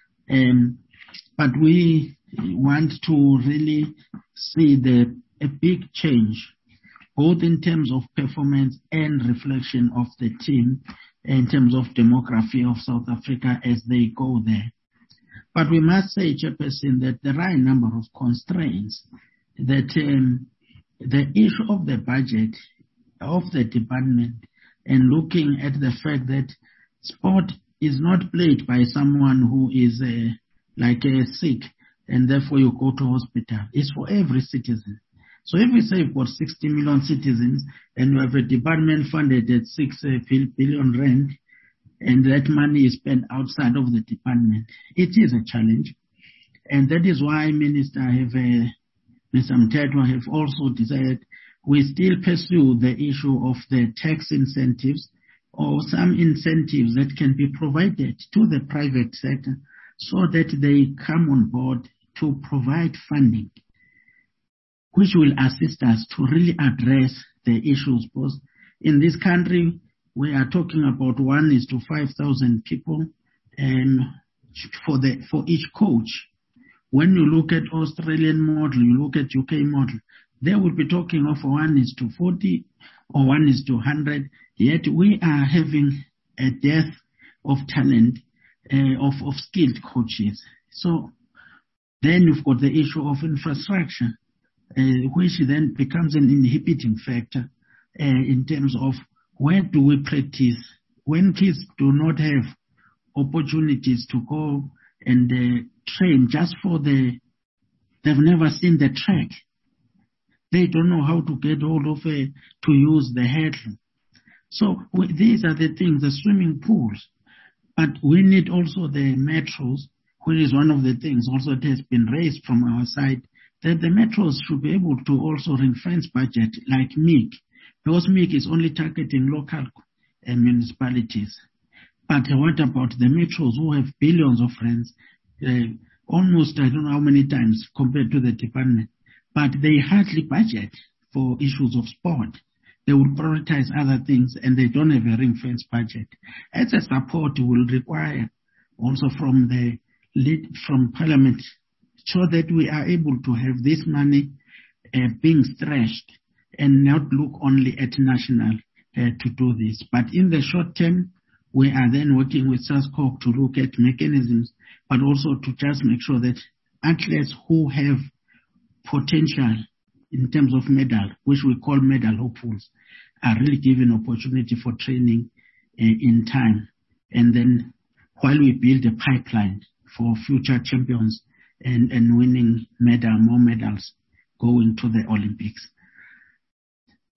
Um, but we want to really see the a big change, both in terms of performance and reflection of the team, in terms of demography of South Africa as they go there. But we must say, Chairperson, that there are a number of constraints, that um, the issue of the budget of the department, and looking at the fact that sport is not played by someone who is uh, like uh, sick, and therefore you go to hospital. It's for every citizen. So if we say you've got sixty million citizens and you have a department funded at six uh, billion rand, and that money is spent outside of the department, it is a challenge. And that is why Minister have, uh, Mister Mthethwa have also decided we still pursue the issue of the tax incentives or some incentives that can be provided to the private sector so that they come on board to provide funding, which will assist us to really address the issues. Because in this country, we are talking about one is to five thousand people and for the for each coach. When you look at Australian model, you look at U K model, they will be talking of one is to forty or one is to one hundred. Yet we are having a dearth of talent, uh, of, of skilled coaches. So then you've got the issue of infrastructure, uh, which then becomes an inhibiting factor uh, in terms of where do we practice. When kids do not have opportunities to go and uh, train just for the, they've never seen the track. They don't know how to get hold of a, to use the hurdle. So we, these are the things, the swimming pools. But we need also the metros, which is one of the things also that has been raised from our side, that the metros should be able to also ring-fence budget like M I C, because M I C is only targeting local uh, municipalities. But what about the metros who have billions of rands, uh, almost I don't know how many times compared to the department, but they hardly budget for issues of sport. They will prioritize other things and they don't have a ring-fence budget. As a support, we will require also from the lead, from Parliament, so that we are able to have this money uh, being stretched and not look only at national uh, to do this. But in the short term, we are then working with SASCOC to look at mechanisms, but also to just make sure that athletes who have potential in terms of medal, which we call medal hopefuls, are really given opportunity for training uh, in time. And then while we build a pipeline for future champions and, and winning medal, more medals going to the Olympics.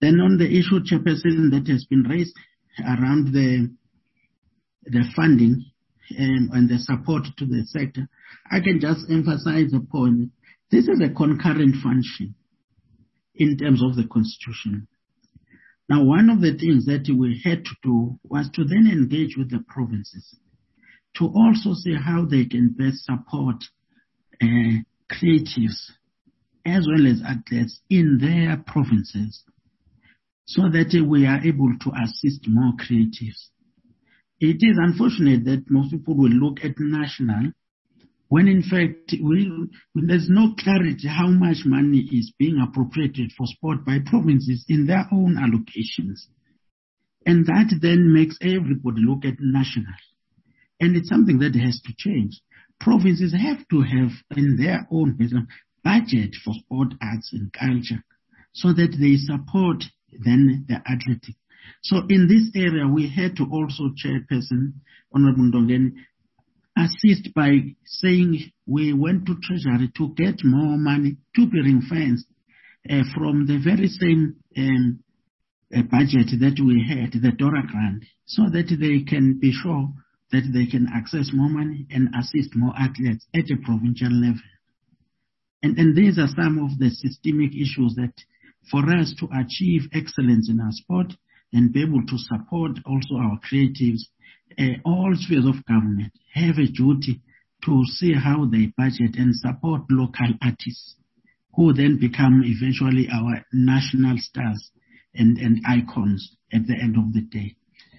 Then on the issue, Chairperson, that has been raised around the the funding um, and the support to the sector, I can just emphasize the point. This is a concurrent function in terms of the Constitution. Now, one of the things that we had to do was to then engage with the provinces to also see how they can best support uh, creatives as well as athletes in their provinces so that uh, we are able to assist more creatives. It is unfortunate that most people will look at national when in fact we, there's no clarity how much money is being appropriated for sport by provinces in their own allocations. And that then makes everybody look at national. And it's something that has to change. Provinces have to have in their own budget for sport, arts and culture so that they support then the athletic. So in this area, we had to also, Chairperson, Honorable Ndongeni, assist by saying we went to Treasury to get more money to be ring-fenced uh, from the very same um, uh, budget that we had, the DORA grant, so that they can be sure that they can access more money and assist more athletes at a provincial level. And, and these are some of the systemic issues that for us to achieve excellence in our sport and be able to support also our creatives, uh, all spheres of government have a duty to see how they budget and support local artists who then become eventually our national stars and, and icons at the end of the day.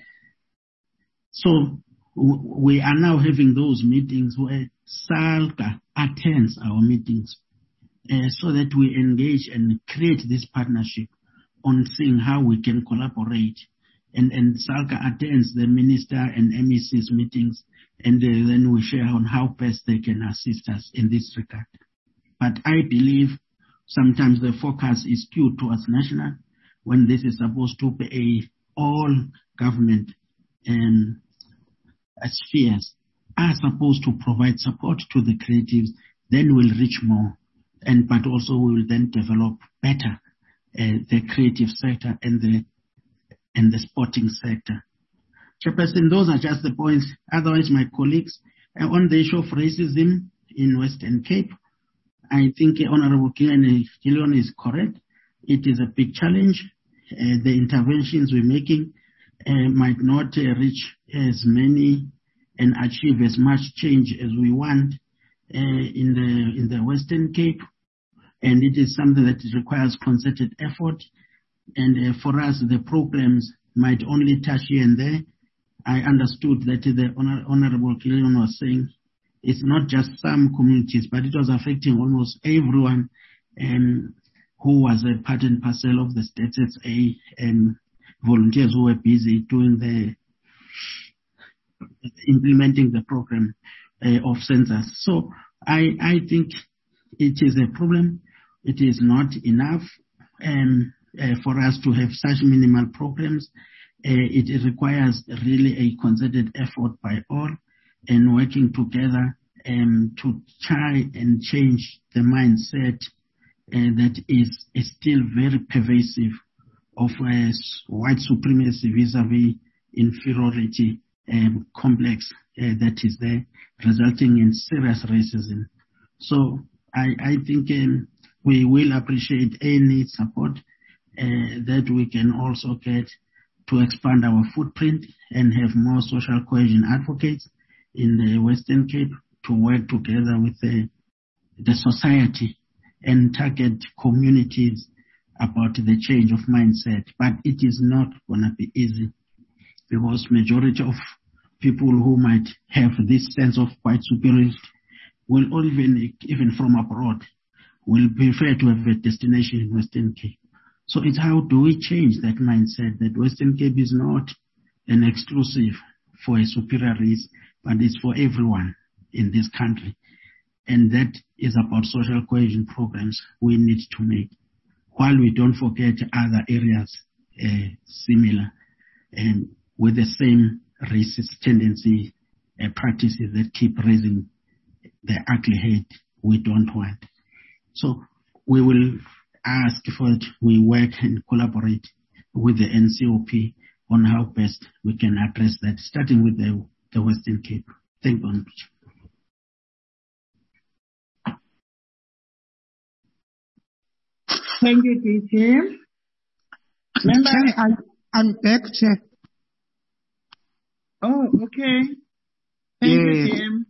So w- we are now having those meetings where SALGA attends our meetings uh, so that we engage and create this partnership on seeing how we can collaborate. And, and SALGA attends the minister and M E C's meetings, and uh, then we share on how best they can assist us in this regard. But I believe sometimes the focus is skewed towards national when this is supposed to be a all government um, spheres are supposed to provide support to the creatives, then we'll reach more, and but also we will then develop better uh, the creative sector and the and the sporting sector. Chairperson, those are just the points. Otherwise, my colleagues, uh, on the issue of racism in Western Cape, I think uh, Honorable Gillion is correct. It is a big challenge. Uh, the interventions we're making uh, might not uh, reach as many and achieve as much change as we want uh, in the in the Western Cape, and it is something that requires concerted effort. And uh, for us, the programs might only touch here and there. I understood that the honor, Honorable Gillion was saying it's not just some communities, but it was affecting almost everyone um, who was a part and parcel of the State S A and volunteers who were busy doing the implementing the program uh, of census. So I, I think it is a problem. It is not enough um, uh, for us to have such minimal programs. Uh, it, it requires really a concerted effort by all and working together um, to try and change the mindset uh, that is, is still very pervasive of uh, white supremacy vis-a-vis inferiority um, complex uh, that is there, resulting in serious racism. So I, I think um, we will appreciate any support uh, that we can also get to expand our footprint and have more social cohesion advocates in the Western Cape to work together with the, the society and target communities about the change of mindset. But it is not going to be easy because majority of people who might have this sense of white superiority will, or even, even from abroad, will prefer to have a destination in Western Cape. So it's how do we change that mindset that Western Cape is not an exclusive for a superior race, but it's for everyone in this country. And that is about social cohesion programs we need to make, while we don't forget other areas uh, similar and with the same racist tendency uh, practices that keep raising the ugly head we don't want. So we will ask for it, we work and collaborate with the N C O P on how best we can address that, starting with the, the Western Cape. Thank you. Thank you, D J. Member, I'm, I'm back, Chair. Oh, okay. Thank Yeah. you, Tim.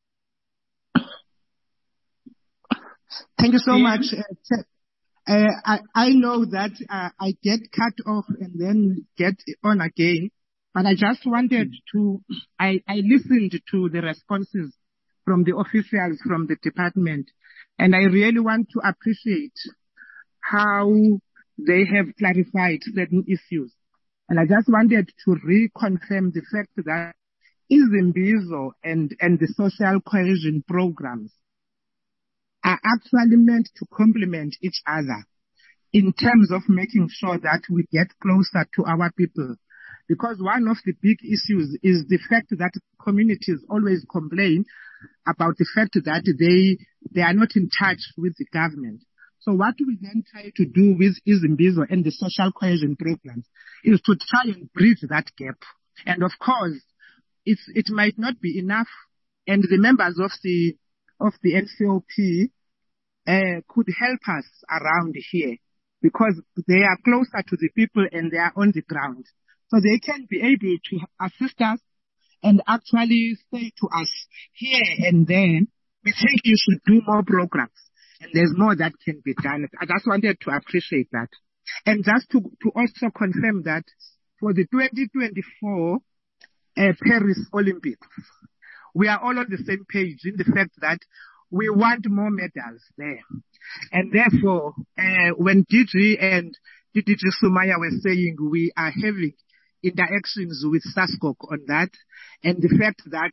Thank you so Tim? much. Uh, Chair. Uh, I, I know that uh, I get cut off and then get on again, but I just wanted to, I, I listened to the responses from the officials from the department, and I really want to appreciate how they have clarified certain issues. And I just wanted to reconfirm the fact that Izimbizo and, and the social cohesion programs are actually meant to complement each other in terms of making sure that we get closer to our people. Because one of the big issues is the fact that communities always complain about the fact that they, they are not in touch with the government. So what we then try to do with Izimbizo and the social cohesion programs is to try and bridge that gap. And of course, it's, it might not be enough, and the members of the of the N C O P uh, could help us around here because they are closer to the people and they are on the ground. So they can be able to assist us and actually say to us here and then, we think you should do more programs. And there's more that can be done. I just wanted to appreciate that. And just to, to also confirm that for the twenty twenty-four uh, Paris Olympics, we are all on the same page in the fact that we want more medals there. And therefore, uh, when D G and D D G Sumaya were saying we are having interactions with SASCOC on that, and the fact that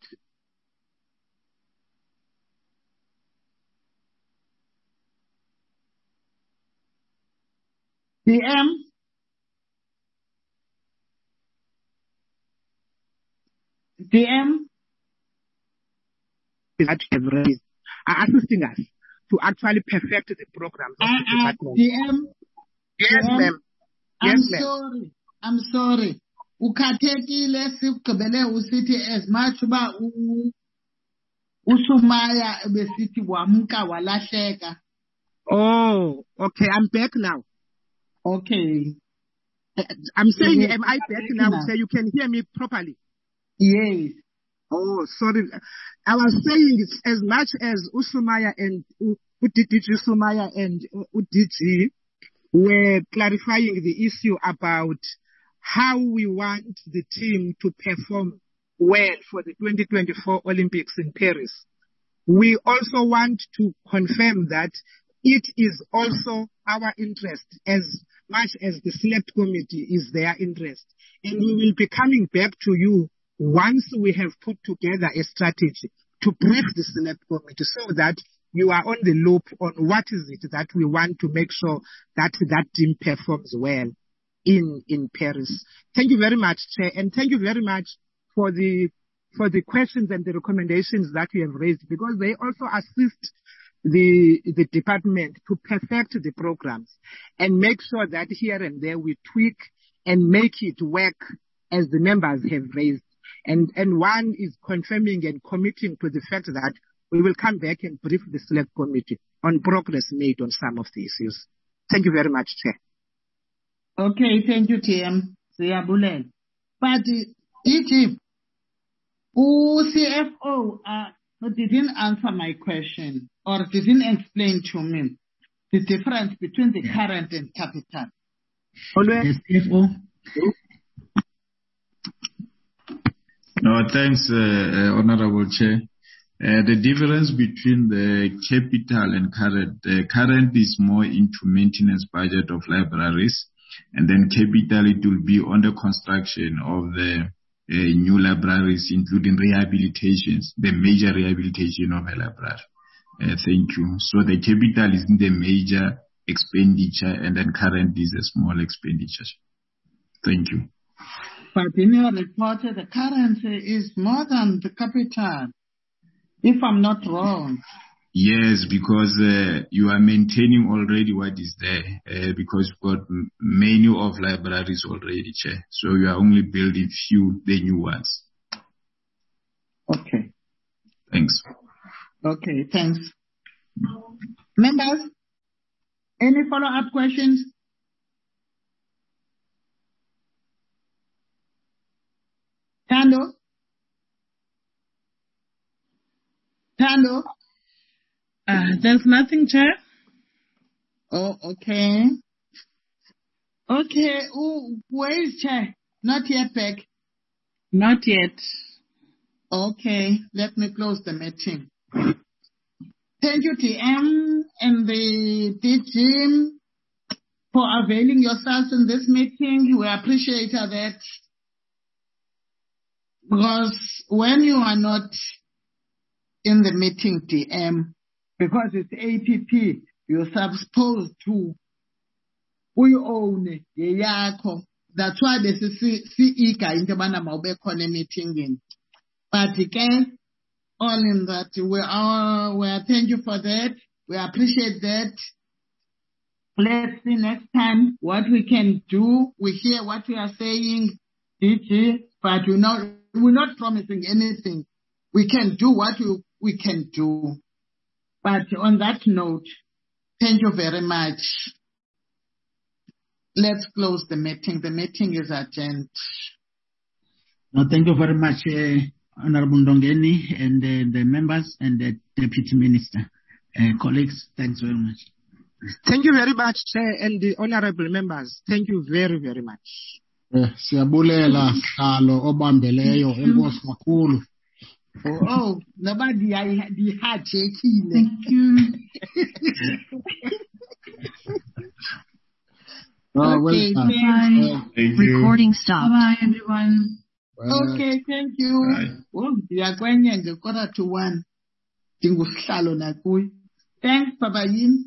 D M. D M. That have raised are assisting us to actually perfect the programs of uh, the department. D M. Yes, D M, ma'am. I'm Yes, ma'am. sorry. I'm sorry. Ukhathekile sikugqibele usithi as much uba uSumaya besithi wamka walahleka. Oh, okay. I'm back now. Okay. I'm saying, Yes, am I back back now? now. So you can hear me properly. Yes. Oh, sorry. I was saying it's as much as Usumaya and Udidiji Sumaya and Udiji were clarifying the issue about how we want the team to perform well for the twenty twenty-four Olympics in Paris. We also want to confirm that it is also our interest as much as the select committee is their interest. And we will be coming back to you once we have put together a strategy to brief the select committee so that you are on the loop on what is it that we want to make sure that that team performs well in, in Paris. Thank you very much, Chair, and thank you very much for the, for the questions and the recommendations that you have raised, because they also assist the, the department to perfect the programs and make sure that here and there we tweak and make it work as the members have raised. And, and one is confirming and committing to the fact that we will come back and brief the select committee on progress made on some of the issues. Thank you very much, Chair. Okay, thank you, T M. Siyabulela. But D G, who C F O uh, didn't answer my question or didn't explain to me the difference between the current and capital. The C F O. No, thanks, uh, uh, Honorable Chair. Uh, the difference between the capital and current, the uh, current is more into maintenance budget of libraries, and then capital, it will be on the construction of the uh, new libraries, including rehabilitations, the major rehabilitation of a library. Uh, thank you. So the capital is in the major expenditure, and then current is a small expenditure. Thank you. But in your report, the currency is more than the capital, if I'm not wrong. Yes, because uh, you are maintaining already what is there, uh, because you've got m- many of libraries already, Chair. So you are only building few, the new ones. Okay. Thanks. Okay, thanks. Members, any follow-up questions? Tando? Tando? Uh, there's nothing, Chair. Oh, okay. Okay, Ooh, where is Chair? Not yet back. Not yet. Okay, let me close the meeting. Thank you, T M and the D G, for availing yourselves in this meeting. We appreciate that. Because when you are not in the meeting, T M, because it's A P P, you're supposed to we own it. That's why this is C E K into Banamaube meeting in. But again, all in that, we are, we are, thank you for that. We appreciate that. Let's see next time what we can do. We hear what we are saying, D G, but we're not, we're not promising anything. We can do what we, we can do. But on that note, thank you very much. Let's close the meeting. The meeting is adjourned. No, thank you very much, uh, Honorable Ndongeni and uh, the members and the Deputy Minister. Uh, colleagues, thanks very much. Thank you very much, Chair, and the honorable members. Thank you very, very much. Eh, siyabulela Sihlalo obambeleyo enkosi kakhulu. Oh, oh, nobody I the heart shaking. Thank you. Oh, Okay, well, thanks. uh, Thank you. Recording stopped. Bye, everyone. well, Okay, thank you. Bye. Oh, ndiyakwenye nje quarter to one. Ndingusihlalo nakuyi. Thanks, Baba Yim.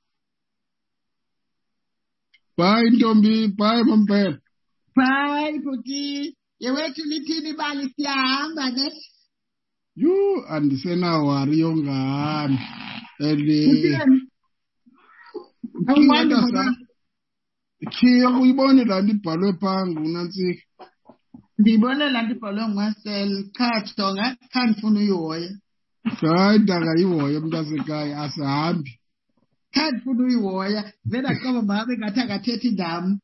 bye Ntombi, bye Mampela. Bye, Puti. Yewethu lithini bali siyahamba ne? You andisenawari yongani. And Uthini? Awumandi baba. Khiya uyibone la ndibhalwe phansi unantsika. Ndibone la ndibhalwe ngwasel khathonga khanifuna uyihoya. Hayi ndakayihoya mntasekhaya asihambi. Khanifuna uyihoya. Vela qoba mabe ngathi akathethi ndam.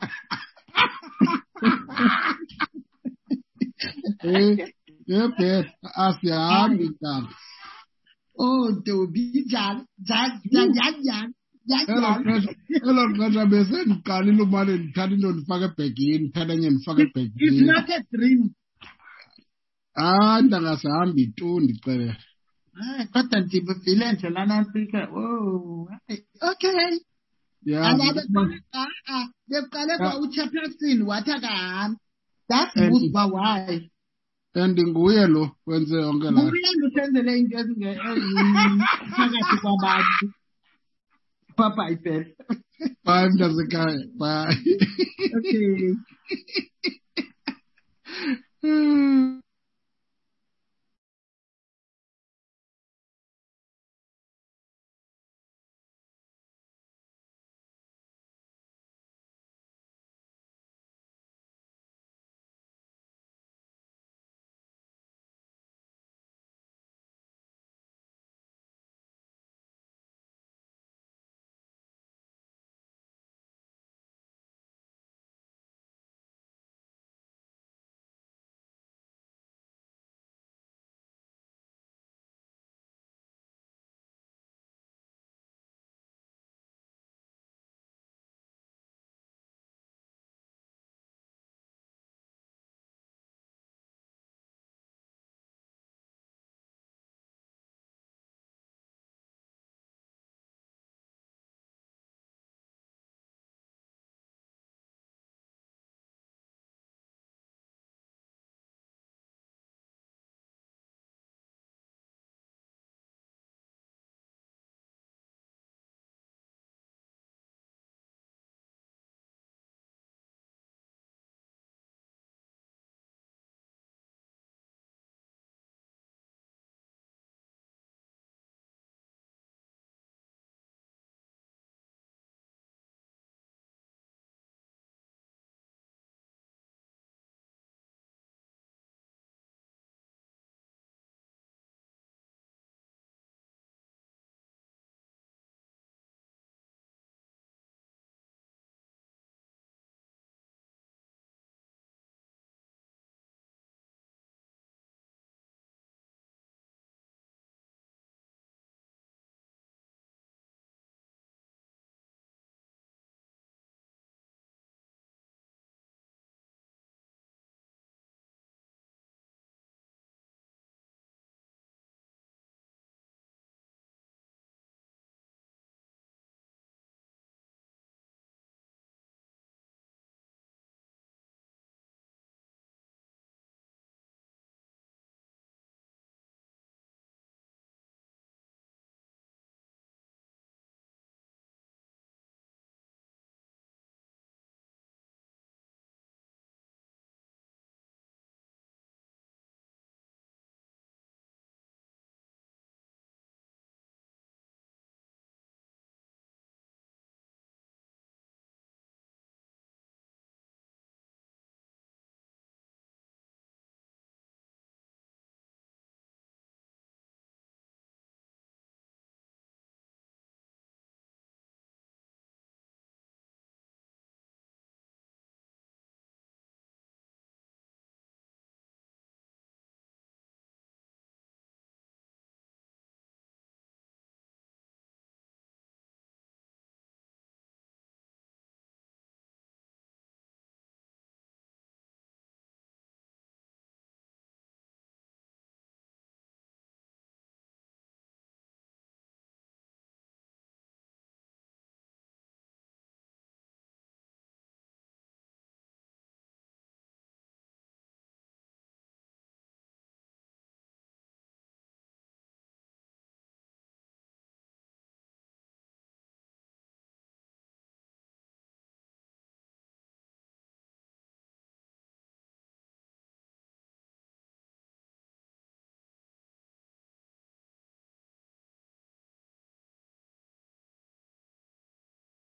Eh, eh, asihambi kani. Oh, Ntombi njani? Njani njani njani? Elo xesha bese ndiqalile umane ndithatha into ndifake ebhegini, ndithatha enye ndifake It's ebhegini. not a dream. Hayi ndangasihambi tu ndicela. Ah, kodwa ndibuvile nje lana mfika. Oh, okay. Yeah. Alabe ah ah, beqale kwa uchairperson wathi akahambi. That's And- Musba why. And nguye lo wenze yonke la. Nguye lusenzele into ezinge phakathi kwabantu. Papa iphethe. Bye mntasekhaya. Bye. Okay.